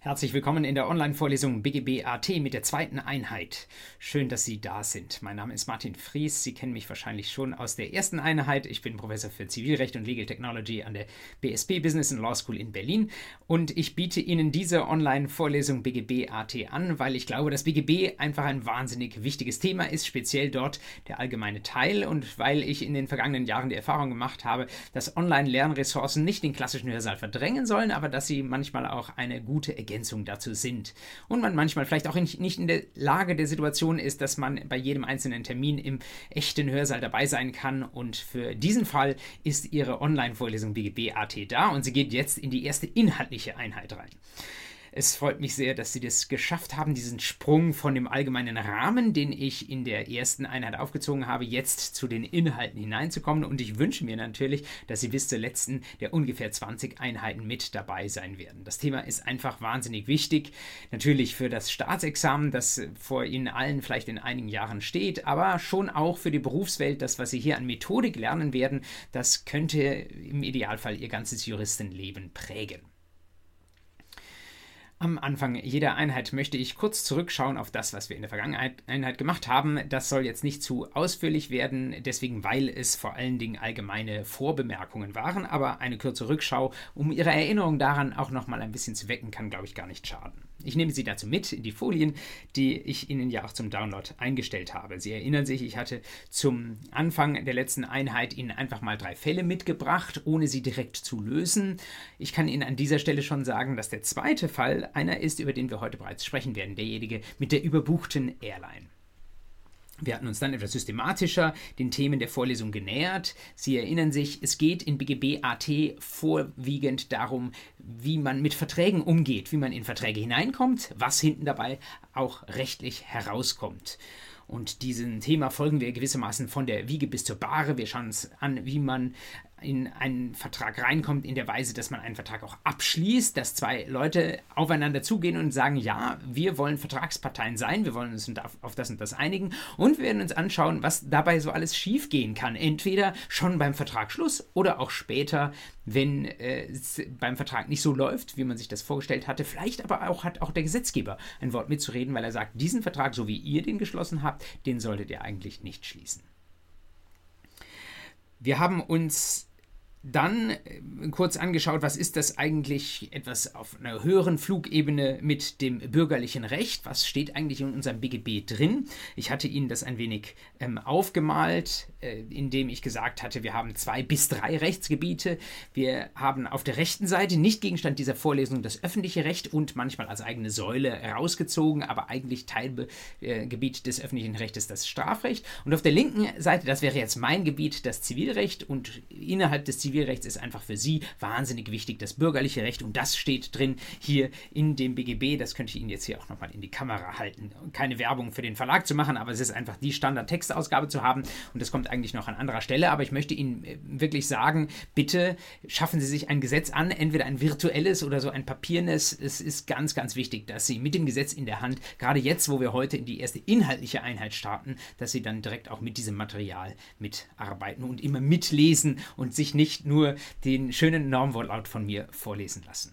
Herzlich willkommen in der Online-Vorlesung BGB.at mit der zweiten Einheit. Schön, dass Sie da sind. Mein Name ist Martin Fries. Sie kennen mich wahrscheinlich schon aus der ersten Einheit. Ich bin Professor für Zivilrecht und Legal Technology an der BSB Business and Law School in Berlin. Und ich biete Ihnen diese Online-Vorlesung BGB.at an, weil ich glaube, dass BGB einfach ein wahnsinnig wichtiges Thema ist, speziell dort der allgemeine Teil. Und weil ich in den vergangenen Jahren die Erfahrung gemacht habe, dass Online-Lernressourcen nicht den klassischen Hörsaal verdrängen sollen, aber dass sie manchmal auch eine gute Ergänzung dazu sind. Und man manchmal vielleicht auch nicht in der Lage der Situation ist, dass man bei jedem einzelnen Termin im echten Hörsaal dabei sein kann. Und für diesen Fall ist Ihre Online-Vorlesung BGB.at da und sie geht jetzt in die erste inhaltliche Einheit rein. Es freut mich sehr, dass Sie das geschafft haben, diesen Sprung von dem allgemeinen Rahmen, den ich in der ersten Einheit aufgezogen habe, jetzt zu den Inhalten hineinzukommen. Und ich wünsche mir natürlich, dass Sie bis zur letzten der ungefähr 20 Einheiten mit dabei sein werden. Das Thema ist einfach wahnsinnig wichtig. Natürlich für das Staatsexamen, das vor Ihnen allen vielleicht in einigen Jahren steht, aber schon auch für die Berufswelt. Das, was Sie hier an Methodik lernen werden, das könnte im Idealfall Ihr ganzes Juristenleben prägen. Am Anfang jeder Einheit möchte ich kurz zurückschauen auf das, was wir in der Vergangenheit gemacht haben. Das soll jetzt nicht zu ausführlich werden, deswegen, weil es vor allen Dingen allgemeine Vorbemerkungen waren, aber eine kurze Rückschau, um Ihre Erinnerung daran auch nochmal ein bisschen zu wecken, kann, glaube ich, gar nicht schaden. Ich nehme Sie dazu mit in die Folien, die ich Ihnen ja auch zum Download eingestellt habe. Sie erinnern sich, ich hatte zum Anfang der letzten Einheit Ihnen einfach mal 3 Fälle mitgebracht, ohne sie direkt zu lösen. Ich kann Ihnen an dieser Stelle schon sagen, dass der zweite Fall einer ist, über den wir heute bereits sprechen werden, derjenige mit der überbuchten Airline. Wir hatten uns dann etwas systematischer den Themen der Vorlesung genähert. Sie erinnern sich, es geht in BGB.at vorwiegend darum, wie man mit Verträgen umgeht, wie man in Verträge hineinkommt, was hinten dabei auch rechtlich herauskommt. Und diesem Thema folgen wir gewissermaßen von der Wiege bis zur Bahre. Wir schauen uns an, wie man in einen Vertrag reinkommt, in der Weise, dass man einen Vertrag auch abschließt, dass 2 Leute aufeinander zugehen und sagen, ja, wir wollen Vertragsparteien sein, wir wollen uns auf das und das einigen und wir werden uns anschauen, was dabei so alles schiefgehen kann. Entweder schon beim Vertragsschluss oder auch später, wenn es beim Vertrag nicht so läuft, wie man sich das vorgestellt hatte. Vielleicht aber auch hat auch der Gesetzgeber ein Wort mitzureden, weil er sagt, diesen Vertrag, so wie ihr den geschlossen habt, den solltet ihr eigentlich nicht schließen. Wir haben uns dann kurz angeschaut, was ist das eigentlich etwas auf einer höheren Flugebene mit dem bürgerlichen Recht? Was steht eigentlich in unserem BGB drin? Ich hatte Ihnen das ein wenig aufgemalt, indem ich gesagt hatte, wir haben 2 bis 3 Rechtsgebiete. Wir haben auf der rechten Seite, nicht Gegenstand dieser Vorlesung, das öffentliche Recht und manchmal als eigene Säule herausgezogen, aber eigentlich Teilgebiet des öffentlichen Rechtes das Strafrecht. Und auf der linken Seite, das wäre jetzt mein Gebiet, das Zivilrecht, und innerhalb des Zivilrechts ist einfach für Sie wahnsinnig wichtig das bürgerliche Recht und das steht drin hier in dem BGB. Das könnte ich Ihnen jetzt hier auch nochmal in die Kamera halten. Keine Werbung für den Verlag zu machen, aber es ist einfach die Standard-Textausgabe zu haben und das kommt eigentlich noch an anderer Stelle, aber ich möchte Ihnen wirklich sagen, bitte schaffen Sie sich ein Gesetz an, entweder ein virtuelles oder so ein papiernes. Es ist ganz, ganz wichtig, dass Sie mit dem Gesetz in der Hand, gerade jetzt, wo wir heute in die erste inhaltliche Einheit starten, dass Sie dann direkt auch mit diesem Material mitarbeiten und immer mitlesen und sich nicht nur den schönen Normwortlaut von mir vorlesen lassen.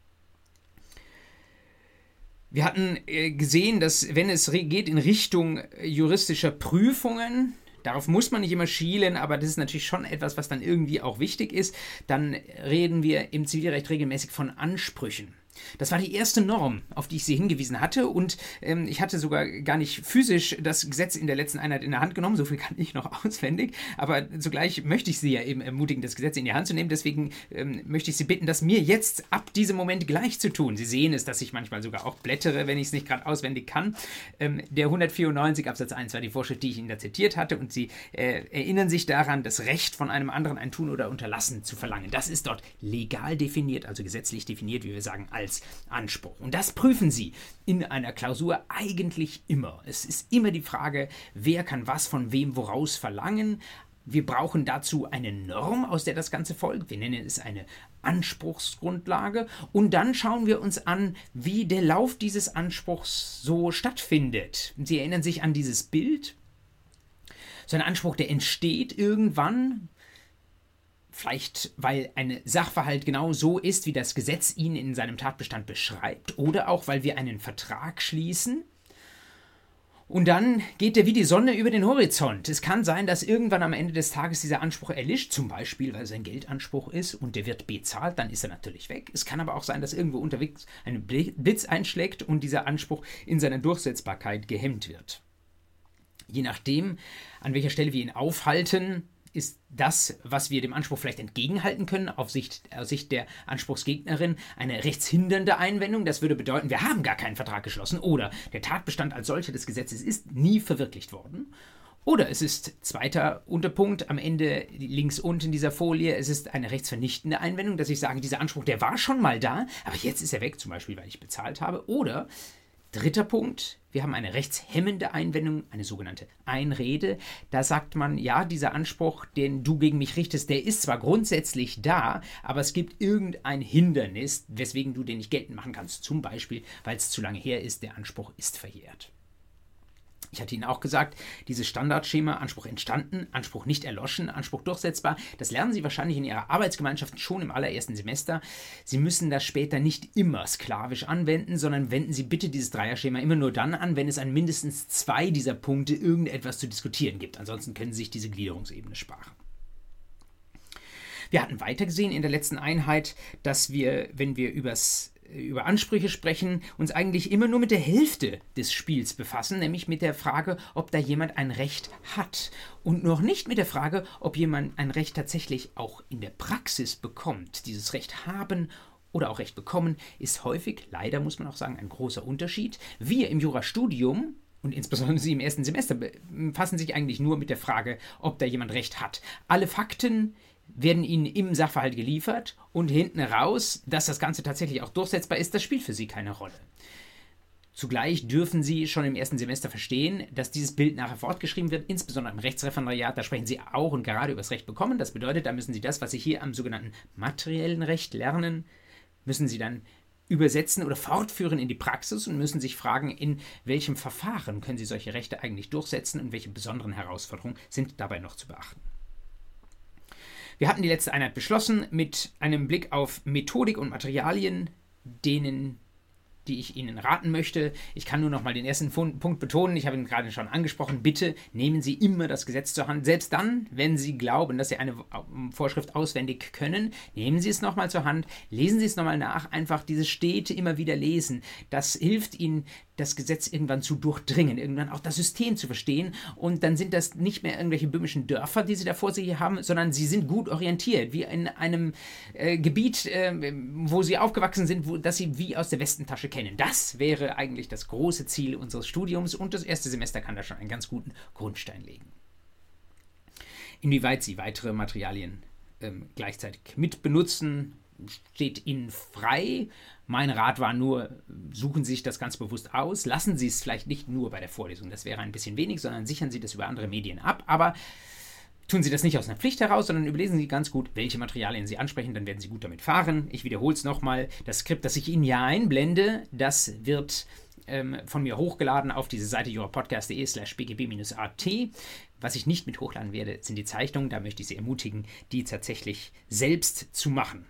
Wir hatten gesehen, dass wenn es geht in Richtung juristischer Prüfungen, darauf muss man nicht immer schielen, aber das ist natürlich schon etwas, was dann irgendwie auch wichtig ist, dann reden wir im Zivilrecht regelmäßig von Ansprüchen. Das war die erste Norm, auf die ich Sie hingewiesen hatte und ich hatte sogar gar nicht physisch das Gesetz in der letzten Einheit in der Hand genommen, so viel kann ich noch auswendig, aber zugleich möchte ich Sie ja eben ermutigen, das Gesetz in die Hand zu nehmen, deswegen möchte ich Sie bitten, das mir jetzt ab diesem Moment gleich zu tun. Sie sehen es, dass ich manchmal sogar auch blättere, wenn ich es nicht gerade auswendig kann. Der 194 Absatz 1 war die Vorschrift, die ich Ihnen da zitiert hatte und Sie erinnern sich daran, das Recht von einem anderen ein Tun oder Unterlassen zu verlangen. Das ist dort legal definiert, also gesetzlich definiert, wie wir sagen, als Anspruch. Und das prüfen Sie in einer Klausur eigentlich immer. Es ist immer die Frage, wer kann was von wem woraus verlangen. Wir brauchen dazu eine Norm, aus der das Ganze folgt. Wir nennen es eine Anspruchsgrundlage. Und dann schauen wir uns an, wie der Lauf dieses Anspruchs so stattfindet. Sie erinnern sich an dieses Bild. So ein Anspruch, der entsteht irgendwann. Vielleicht, weil ein Sachverhalt genau so ist, wie das Gesetz ihn in seinem Tatbestand beschreibt, oder auch, weil wir einen Vertrag schließen. Und dann geht er wie die Sonne über den Horizont. Es kann sein, dass irgendwann am Ende des Tages dieser Anspruch erlischt, zum Beispiel, weil es ein Geldanspruch ist und der wird bezahlt, dann ist er natürlich weg. Es kann aber auch sein, dass irgendwo unterwegs ein Blitz einschlägt und dieser Anspruch in seiner Durchsetzbarkeit gehemmt wird. Je nachdem, an welcher Stelle wir ihn aufhalten, ist das, was wir dem Anspruch vielleicht entgegenhalten können, aus Sicht der Anspruchsgegnerin, eine rechtshindernde Einwendung. Das würde bedeuten, wir haben gar keinen Vertrag geschlossen oder der Tatbestand als solcher des Gesetzes ist nie verwirklicht worden. Oder es ist, zweiter Unterpunkt, am Ende links unten dieser Folie, es ist eine rechtsvernichtende Einwendung, dass ich sage, dieser Anspruch, der war schon mal da, aber jetzt ist er weg, zum Beispiel, weil ich bezahlt habe. Oder dritter Punkt, wir haben eine rechtshemmende Einwendung, eine sogenannte Einrede. Da sagt man, ja, dieser Anspruch, den du gegen mich richtest, der ist zwar grundsätzlich da, aber es gibt irgendein Hindernis, weswegen du den nicht geltend machen kannst. Zum Beispiel, weil es zu lange her ist, der Anspruch ist verjährt. Ich hatte Ihnen auch gesagt, dieses Standardschema, Anspruch entstanden, Anspruch nicht erloschen, Anspruch durchsetzbar, das lernen Sie wahrscheinlich in Ihrer Arbeitsgemeinschaft schon im allerersten Semester. Sie müssen das später nicht immer sklavisch anwenden, sondern wenden Sie bitte dieses Dreierschema immer nur dann an, wenn es an mindestens 2 dieser Punkte irgendetwas zu diskutieren gibt. Ansonsten können Sie sich diese Gliederungsebene sparen. Wir hatten weiter gesehen in der letzten Einheit, dass wir, wenn wir über Ansprüche sprechen, uns eigentlich immer nur mit der Hälfte des Spiels befassen, nämlich mit der Frage, ob da jemand ein Recht hat und noch nicht mit der Frage, ob jemand ein Recht tatsächlich auch in der Praxis bekommt. Dieses Recht haben oder auch Recht bekommen ist häufig, leider muss man auch sagen, ein großer Unterschied. Wir im Jurastudium und insbesondere Sie im ersten Semester befassen sich eigentlich nur mit der Frage, ob da jemand Recht hat. Alle Fakten werden Ihnen im Sachverhalt geliefert und hinten raus, dass das Ganze tatsächlich auch durchsetzbar ist, das spielt für Sie keine Rolle. Zugleich dürfen Sie schon im ersten Semester verstehen, dass dieses Bild nachher fortgeschrieben wird, insbesondere im Rechtsreferendariat, da sprechen Sie auch und gerade über das Recht bekommen. Das bedeutet, da müssen Sie das, was Sie hier am sogenannten materiellen Recht lernen, müssen Sie dann übersetzen oder fortführen in die Praxis und müssen sich fragen, in welchem Verfahren können Sie solche Rechte eigentlich durchsetzen und welche besonderen Herausforderungen sind dabei noch zu beachten. Wir hatten die letzte Einheit beschlossen mit einem Blick auf Methodik und Materialien, die ich Ihnen raten möchte. Ich kann nur noch mal den ersten Punkt betonen, ich habe ihn gerade schon angesprochen, bitte nehmen Sie immer das Gesetz zur Hand. Selbst dann, wenn Sie glauben, dass Sie eine Vorschrift auswendig können, nehmen Sie es nochmal zur Hand, lesen Sie es nochmal nach, einfach dieses stete immer wieder lesen. Das hilft Ihnen, das Gesetz irgendwann zu durchdringen, irgendwann auch das System zu verstehen und dann sind das nicht mehr irgendwelche böhmischen Dörfer, die Sie da vor sich haben, sondern Sie sind gut orientiert, wie in einem Gebiet, wo Sie aufgewachsen sind, das Sie wie aus der Westentasche kennen. Das wäre eigentlich das große Ziel unseres Studiums und das erste Semester kann da schon einen ganz guten Grundstein legen. Inwieweit Sie weitere Materialien gleichzeitig mit benutzen, steht Ihnen frei. Mein Rat war nur, suchen Sie sich das ganz bewusst aus, lassen Sie es vielleicht nicht nur bei der Vorlesung, das wäre ein bisschen wenig, sondern sichern Sie das über andere Medien ab, aber tun Sie das nicht aus einer Pflicht heraus, sondern überlesen Sie ganz gut, welche Materialien Sie ansprechen, dann werden Sie gut damit fahren. Ich wiederhole es nochmal, das Skript, das ich Ihnen hier einblende, das wird von mir hochgeladen auf diese Seite jurapodcast.de/bgb-at. Was ich nicht mit hochladen werde, sind die Zeichnungen, da möchte ich Sie ermutigen, die tatsächlich selbst zu machen.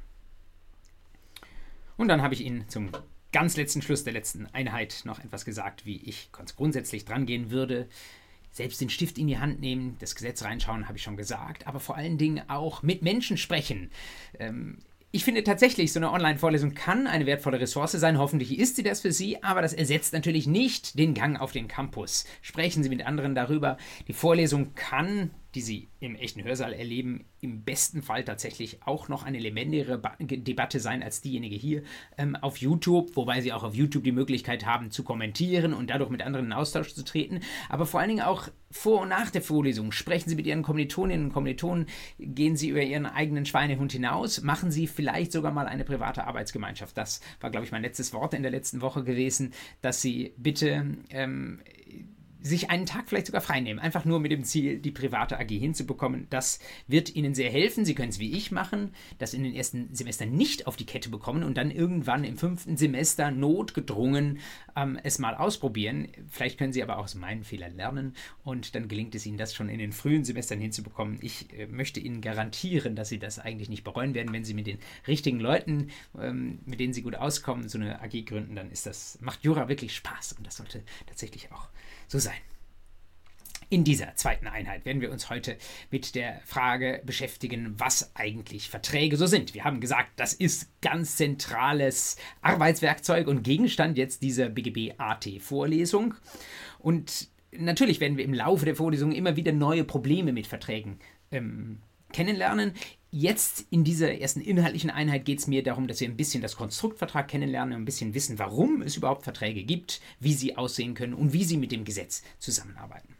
Und dann habe ich Ihnen zum ganz letzten Schluss der letzten Einheit noch etwas gesagt, wie ich ganz grundsätzlich dran gehen würde. Selbst den Stift in die Hand nehmen, das Gesetz reinschauen, habe ich schon gesagt, aber vor allen Dingen auch mit Menschen sprechen. Ich finde tatsächlich, so eine Online-Vorlesung kann eine wertvolle Ressource sein. Hoffentlich ist sie das für Sie, aber das ersetzt natürlich nicht den Gang auf den Campus. Sprechen Sie mit anderen darüber. Die Vorlesung kann, die Sie im echten Hörsaal erleben, im besten Fall tatsächlich auch noch eine lebendigere Debatte sein als diejenige hier auf YouTube, wobei Sie auch auf YouTube die Möglichkeit haben zu kommentieren und dadurch mit anderen in Austausch zu treten. Aber vor allen Dingen auch vor und nach der Vorlesung. Sprechen Sie mit Ihren Kommilitoninnen und Kommilitonen, gehen Sie über Ihren eigenen Schweinehund hinaus, machen Sie vielleicht sogar mal eine private Arbeitsgemeinschaft. Das war, glaube ich, mein letztes Wort in der letzten Woche gewesen, dass Sie bitte sich einen Tag vielleicht sogar frei nehmen, einfach nur mit dem Ziel, die private AG hinzubekommen. Das wird Ihnen sehr helfen. Sie können es wie ich machen, das in den ersten Semestern nicht auf die Kette bekommen und dann irgendwann im 5. Semester notgedrungen es mal ausprobieren. Vielleicht können Sie aber auch aus meinen Fehlern lernen und dann gelingt es Ihnen, das schon in den frühen Semestern hinzubekommen. Ich möchte Ihnen garantieren, dass Sie das eigentlich nicht bereuen werden, wenn Sie mit den richtigen Leuten, mit denen Sie gut auskommen, so eine AG gründen, dann macht Jura wirklich Spaß und das sollte tatsächlich auch so sein. In dieser zweiten Einheit werden wir uns heute mit der Frage beschäftigen, was eigentlich Verträge so sind. Wir haben gesagt, das ist ganz zentrales Arbeitswerkzeug und Gegenstand jetzt dieser BGB-AT-Vorlesung. Und natürlich werden wir im Laufe der Vorlesung immer wieder neue Probleme mit Verträgen kennenlernen. Jetzt in dieser ersten inhaltlichen Einheit geht es mir darum, dass wir ein bisschen das Konstrukt Vertrag kennenlernen, ein bisschen wissen, warum es überhaupt Verträge gibt, wie sie aussehen können und wie sie mit dem Gesetz zusammenarbeiten.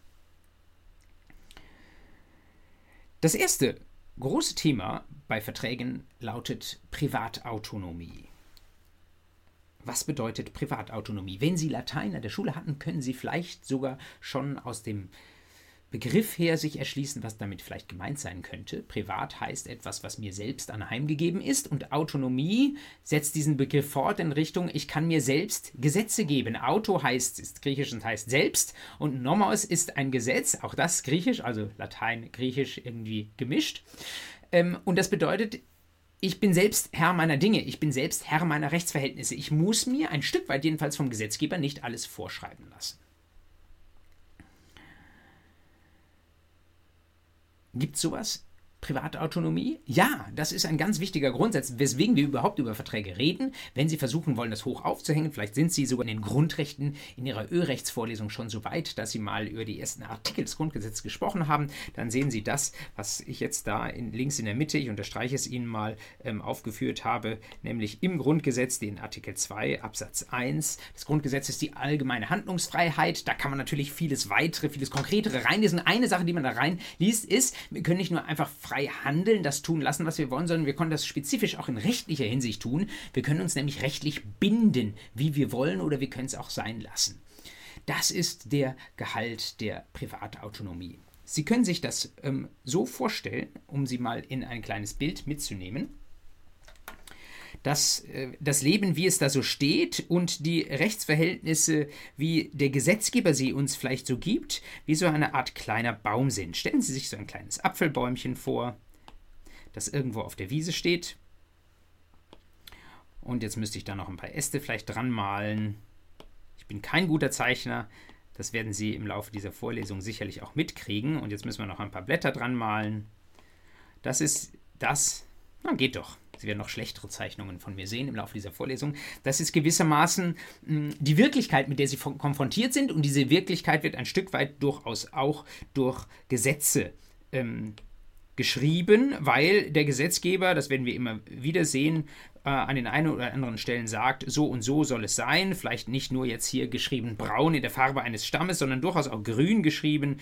Das erste große Thema bei Verträgen lautet Privatautonomie. Was bedeutet Privatautonomie? Wenn Sie Latein an der Schule hatten, können Sie vielleicht sogar schon aus dem Begriff her sich erschließen, was damit vielleicht gemeint sein könnte. Privat heißt etwas, was mir selbst anheimgegeben ist und Autonomie setzt diesen Begriff fort in Richtung, ich kann mir selbst Gesetze geben. Auto ist griechisch und heißt selbst und Nomos ist ein Gesetz, auch das griechisch, also Latein, griechisch irgendwie gemischt. Und das bedeutet, ich bin selbst Herr meiner Dinge, ich bin selbst Herr meiner Rechtsverhältnisse. Ich muss mir ein Stück weit jedenfalls vom Gesetzgeber nicht alles vorschreiben lassen. Gibt es sowas? Privatautonomie? Ja, das ist ein ganz wichtiger Grundsatz, weswegen wir überhaupt über Verträge reden. Wenn Sie versuchen wollen, das hoch aufzuhängen, vielleicht sind Sie sogar in den Grundrechten in Ihrer Ölrechtsvorlesung schon so weit, dass Sie mal über die ersten Artikel des Grundgesetzes gesprochen haben, dann sehen Sie das, was ich jetzt da links in der Mitte, ich unterstreiche es Ihnen mal, aufgeführt habe, nämlich im Grundgesetz den Artikel 2 Absatz 1. Das Grundgesetz ist die allgemeine Handlungsfreiheit. Da kann man natürlich vieles weitere, vieles konkretere reinlesen. Eine Sache, die man da reinliest, ist, wir können nicht nur einfach frei handeln, das tun lassen, was wir wollen, sondern wir können das spezifisch auch in rechtlicher Hinsicht tun. Wir können uns nämlich rechtlich binden, wie wir wollen, oder wir können es auch sein lassen. Das ist der Gehalt der Privatautonomie. Sie können sich das so vorstellen, um Sie mal in ein kleines Bild mitzunehmen, dass das Leben, wie es da so steht und die Rechtsverhältnisse, wie der Gesetzgeber sie uns vielleicht so gibt, wie so eine Art kleiner Baum sind. Stellen Sie sich so ein kleines Apfelbäumchen vor, das irgendwo auf der Wiese steht. Und jetzt müsste ich da noch ein paar Äste vielleicht dran malen. Ich bin kein guter Zeichner, das werden Sie im Laufe dieser Vorlesung sicherlich auch mitkriegen. Und jetzt müssen wir noch ein paar Blätter dran malen. Das ist das, na geht doch. Sie werden noch schlechtere Zeichnungen von mir sehen im Laufe dieser Vorlesung. Das ist gewissermaßen die Wirklichkeit, mit der Sie konfrontiert sind. Und diese Wirklichkeit wird ein Stück weit durchaus auch durch Gesetze geschrieben, weil der Gesetzgeber, das werden wir immer wieder sehen, an den einen oder anderen Stellen sagt, so und so soll es sein. Vielleicht nicht nur jetzt hier geschrieben braun in der Farbe eines Stammes, sondern durchaus auch grün geschrieben,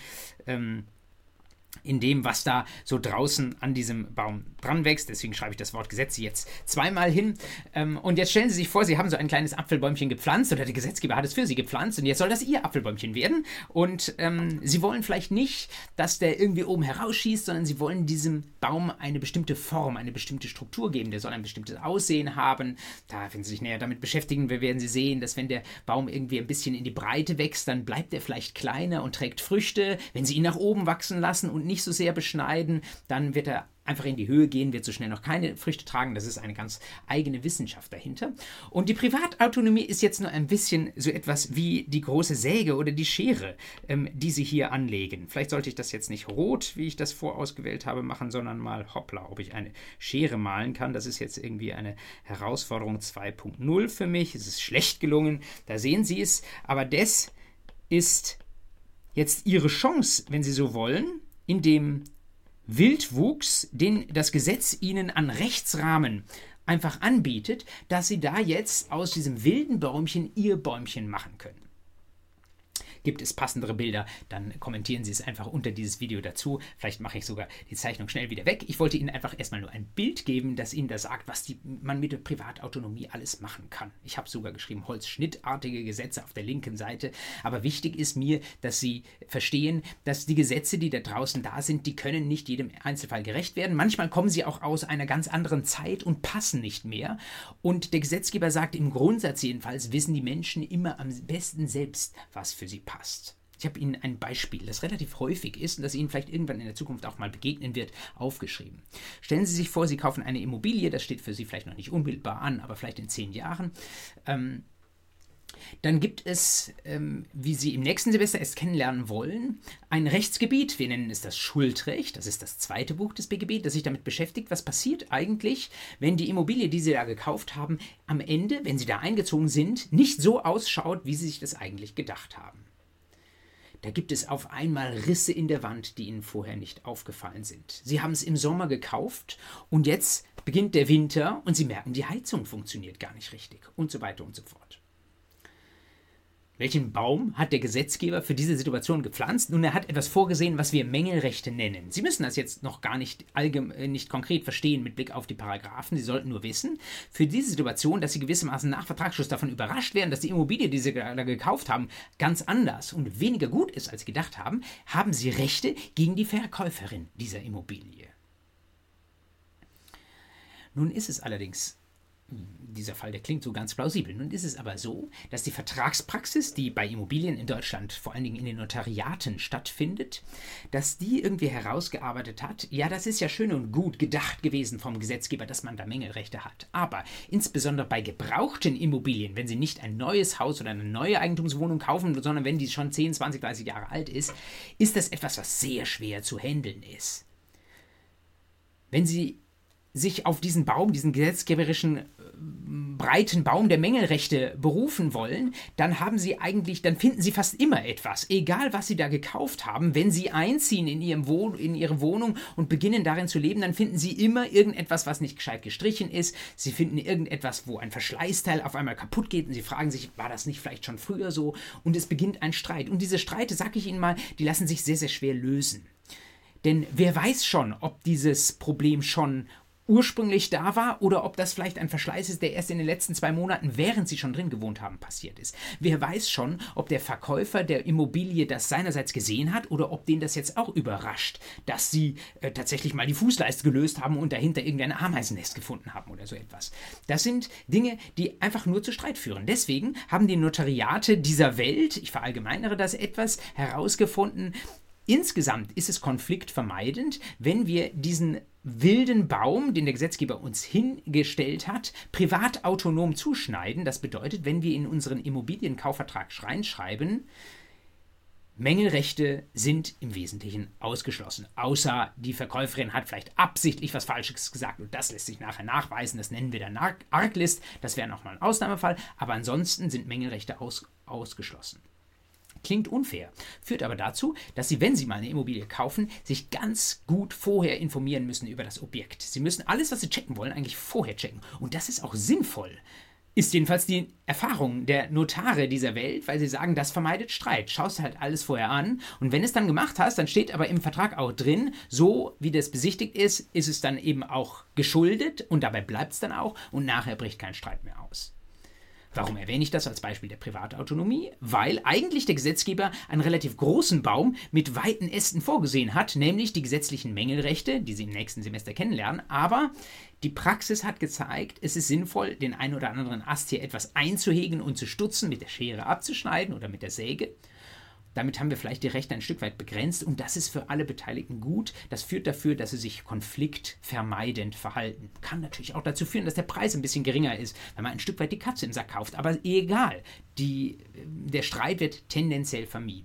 in dem, was da so draußen an diesem Baum dran wächst. Deswegen schreibe ich das Wort Gesetze jetzt zweimal hin. Und jetzt stellen Sie sich vor, Sie haben so ein kleines Apfelbäumchen gepflanzt oder der Gesetzgeber hat es für Sie gepflanzt und jetzt soll das Ihr Apfelbäumchen werden. Und Sie wollen vielleicht nicht, dass der irgendwie oben herausschießt, sondern Sie wollen diesem Baum eine bestimmte Form, eine bestimmte Struktur geben. Der soll ein bestimmtes Aussehen haben. Da, wenn Sie sich näher damit beschäftigen, werden Sie sehen, dass wenn der Baum irgendwie ein bisschen in die Breite wächst, dann bleibt er vielleicht kleiner und trägt Früchte. Wenn Sie ihn nach oben wachsen lassen und nicht so sehr beschneiden, dann wird er einfach in die Höhe gehen, wird so schnell noch keine Früchte tragen. Das ist eine ganz eigene Wissenschaft dahinter. Und die Privatautonomie ist jetzt nur ein bisschen so etwas wie die große Säge oder die Schere, die Sie hier anlegen. Vielleicht sollte ich das jetzt nicht rot, wie ich das vorausgewählt habe, machen, sondern mal hoppla, ob ich eine Schere malen kann. Das ist jetzt irgendwie eine Herausforderung 2.0 für mich. Es ist schlecht gelungen, da sehen Sie es. Aber das ist jetzt Ihre Chance, wenn Sie so wollen, in dem Wildwuchs, den das Gesetz Ihnen an Rechtsrahmen einfach anbietet, dass Sie da jetzt aus diesem wilden Bäumchen Ihr Bäumchen machen können. Gibt es passendere Bilder, dann kommentieren Sie es einfach unter dieses Video dazu. Vielleicht mache ich sogar die Zeichnung schnell wieder weg. Ich wollte Ihnen einfach erstmal nur ein Bild geben, das Ihnen da sagt, was man mit der Privatautonomie alles machen kann. Ich habe sogar geschrieben, holzschnittartige Gesetze auf der linken Seite. Aber wichtig ist mir, dass Sie verstehen, dass die Gesetze, die da draußen da sind, die können nicht jedem Einzelfall gerecht werden. Manchmal kommen sie auch aus einer ganz anderen Zeit und passen nicht mehr. Und der Gesetzgeber sagt, im Grundsatz jedenfalls wissen die Menschen immer am besten selbst, was für sie passt. Ich habe Ihnen ein Beispiel, das relativ häufig ist und das Ihnen vielleicht irgendwann in der Zukunft auch mal begegnen wird, aufgeschrieben. Stellen Sie sich vor, Sie kaufen eine Immobilie, das steht für Sie vielleicht noch nicht unmittelbar an, aber vielleicht in 10 Jahren. Dann gibt es, wie Sie im nächsten Semester es kennenlernen wollen, ein Rechtsgebiet, wir nennen es das Schuldrecht, das ist das zweite Buch des BGB, das sich damit beschäftigt, was passiert eigentlich, wenn die Immobilie, die Sie da gekauft haben, am Ende, wenn Sie da eingezogen sind, nicht so ausschaut, wie Sie sich das eigentlich gedacht haben. Da gibt es auf einmal Risse in der Wand, die Ihnen vorher nicht aufgefallen sind. Sie haben es im Sommer gekauft und jetzt beginnt der Winter und Sie merken, die Heizung funktioniert gar nicht richtig und so weiter und so fort. Welchen Baum hat der Gesetzgeber für diese Situation gepflanzt? Nun, er hat etwas vorgesehen, was wir Mängelrechte nennen. Sie müssen das jetzt noch gar nicht konkret verstehen mit Blick auf die Paragraphen. Sie sollten nur wissen, für diese Situation, dass Sie gewissermaßen nach Vertragsschluss davon überrascht werden, dass die Immobilie, die Sie da gekauft haben, ganz anders und weniger gut ist, als Sie gedacht haben, haben Sie Rechte gegen die Verkäuferin dieser Immobilie. Nun ist es allerdings dieser Fall, der klingt so ganz plausibel. Nun ist es aber so, dass die Vertragspraxis, die bei Immobilien in Deutschland vor allen Dingen in den Notariaten stattfindet, dass die irgendwie herausgearbeitet hat, ja, das ist ja schön und gut gedacht gewesen vom Gesetzgeber, dass man da Mängelrechte hat. Aber insbesondere bei gebrauchten Immobilien, wenn Sie nicht ein neues Haus oder eine neue Eigentumswohnung kaufen, sondern wenn die schon 10, 20, 30 Jahre alt ist, ist das etwas, was sehr schwer zu handeln ist. Wenn Sie sich auf diesen Baum, diesen gesetzgeberischen breiten Baum der Mängelrechte berufen wollen, dann finden Sie fast immer etwas, egal was Sie da gekauft haben. Wenn Sie einziehen in Ihre Wohnung und beginnen darin zu leben, dann finden Sie immer irgendetwas, was nicht gescheit gestrichen ist. Sie finden irgendetwas, wo ein Verschleißteil auf einmal kaputt geht und Sie fragen sich, war das nicht vielleicht schon früher so? Und es beginnt ein Streit. Und diese Streite, sage ich Ihnen mal, die lassen sich sehr, sehr schwer lösen. Denn wer weiß schon, ob dieses Problem schon ursprünglich da war oder ob das vielleicht ein Verschleiß ist, der erst in den letzten 2 Monaten, während Sie schon drin gewohnt haben, passiert ist. Wer weiß schon, ob der Verkäufer der Immobilie das seinerseits gesehen hat oder ob den das jetzt auch überrascht, dass Sie tatsächlich mal die Fußleiste gelöst haben und dahinter irgendein Ameisennest gefunden haben oder so etwas. Das sind Dinge, die einfach nur zu Streit führen. Deswegen haben die Notariate dieser Welt, ich verallgemeinere das etwas, herausgefunden, insgesamt ist es konfliktvermeidend, wenn wir diesen wilden Baum, den der Gesetzgeber uns hingestellt hat, privat autonom zuschneiden. Das bedeutet, wenn wir in unseren Immobilienkaufvertrag reinschreiben, Mängelrechte sind im Wesentlichen ausgeschlossen. Außer die Verkäuferin hat vielleicht absichtlich was Falsches gesagt und das lässt sich nachher nachweisen. Das nennen wir dann Arglist. Das wäre nochmal ein Ausnahmefall. Aber ansonsten sind Mängelrechte ausgeschlossen. Klingt unfair, führt aber dazu, dass Sie, wenn Sie mal eine Immobilie kaufen, sich ganz gut vorher informieren müssen über das Objekt. Sie müssen alles, was Sie checken wollen, eigentlich vorher checken. Und das ist auch sinnvoll. Ist jedenfalls die Erfahrung der Notare dieser Welt, weil sie sagen, das vermeidet Streit. Schaust halt alles vorher an und wenn es dann gemacht hast, dann steht aber im Vertrag auch drin, so wie das besichtigt ist, ist es dann eben auch geschuldet und dabei bleibt es dann auch und nachher bricht kein Streit mehr aus. Warum erwähne ich das als Beispiel der Privatautonomie? Weil eigentlich der Gesetzgeber einen relativ großen Baum mit weiten Ästen vorgesehen hat, nämlich die gesetzlichen Mängelrechte, die Sie im nächsten Semester kennenlernen, aber die Praxis hat gezeigt, es ist sinnvoll, den einen oder anderen Ast hier etwas einzuhegen und zu stutzen, mit der Schere abzuschneiden oder mit der Säge. Damit haben wir vielleicht die Rechte ein Stück weit begrenzt und das ist für alle Beteiligten gut. Das führt dafür, dass sie sich konfliktvermeidend verhalten. Kann natürlich auch dazu führen, dass der Preis ein bisschen geringer ist, wenn man ein Stück weit die Katze im Sack kauft. Aber egal, der Streit wird tendenziell vermieden.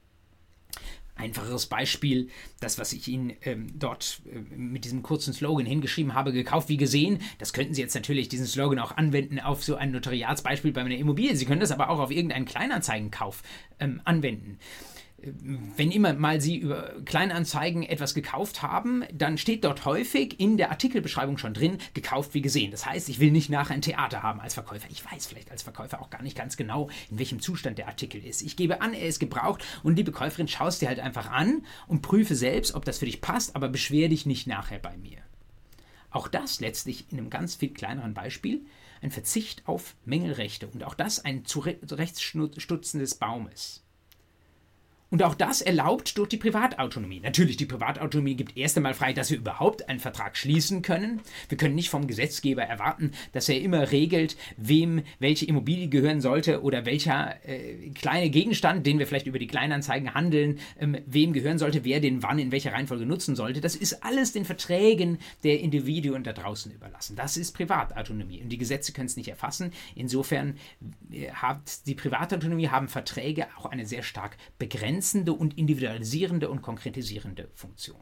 Einfacheres Beispiel, das, was ich Ihnen dort mit diesem kurzen Slogan hingeschrieben habe, gekauft wie gesehen. Das könnten Sie jetzt natürlich, diesen Slogan auch anwenden auf so ein Notariatsbeispiel bei einer Immobilie. Sie können das aber auch auf irgendeinen Kleinanzeigenkauf anwenden. wenn immer mal Sie über Kleinanzeigen etwas gekauft haben, dann steht dort häufig in der Artikelbeschreibung schon drin, gekauft wie gesehen. Das heißt, ich will nicht nachher ein Theater haben als Verkäufer. Ich weiß vielleicht als Verkäufer auch gar nicht ganz genau, in welchem Zustand der Artikel ist. Ich gebe an, er ist gebraucht und liebe Käuferin, schau es dir halt einfach an und prüfe selbst, ob das für dich passt, aber beschwer dich nicht nachher bei mir. Auch das letztlich in einem ganz viel kleineren Beispiel, ein Verzicht auf Mängelrechte und auch das ein Zurechtsstutzen des Baumes. Und auch das erlaubt durch die Privatautonomie. Natürlich, die Privatautonomie gibt erst einmal frei, dass wir überhaupt einen Vertrag schließen können. Wir können nicht vom Gesetzgeber erwarten, dass er immer regelt, wem welche Immobilie gehören sollte oder welcher kleine Gegenstand, den wir vielleicht über die Kleinanzeigen handeln, wem gehören sollte, wer den wann in welcher Reihenfolge nutzen sollte. Das ist alles den Verträgen der Individuen da draußen überlassen. Das ist Privatautonomie und die Gesetze können es nicht erfassen. Insofern hat die Privatautonomie, haben Verträge auch eine sehr stark begrenzte und individualisierende und konkretisierende Funktion.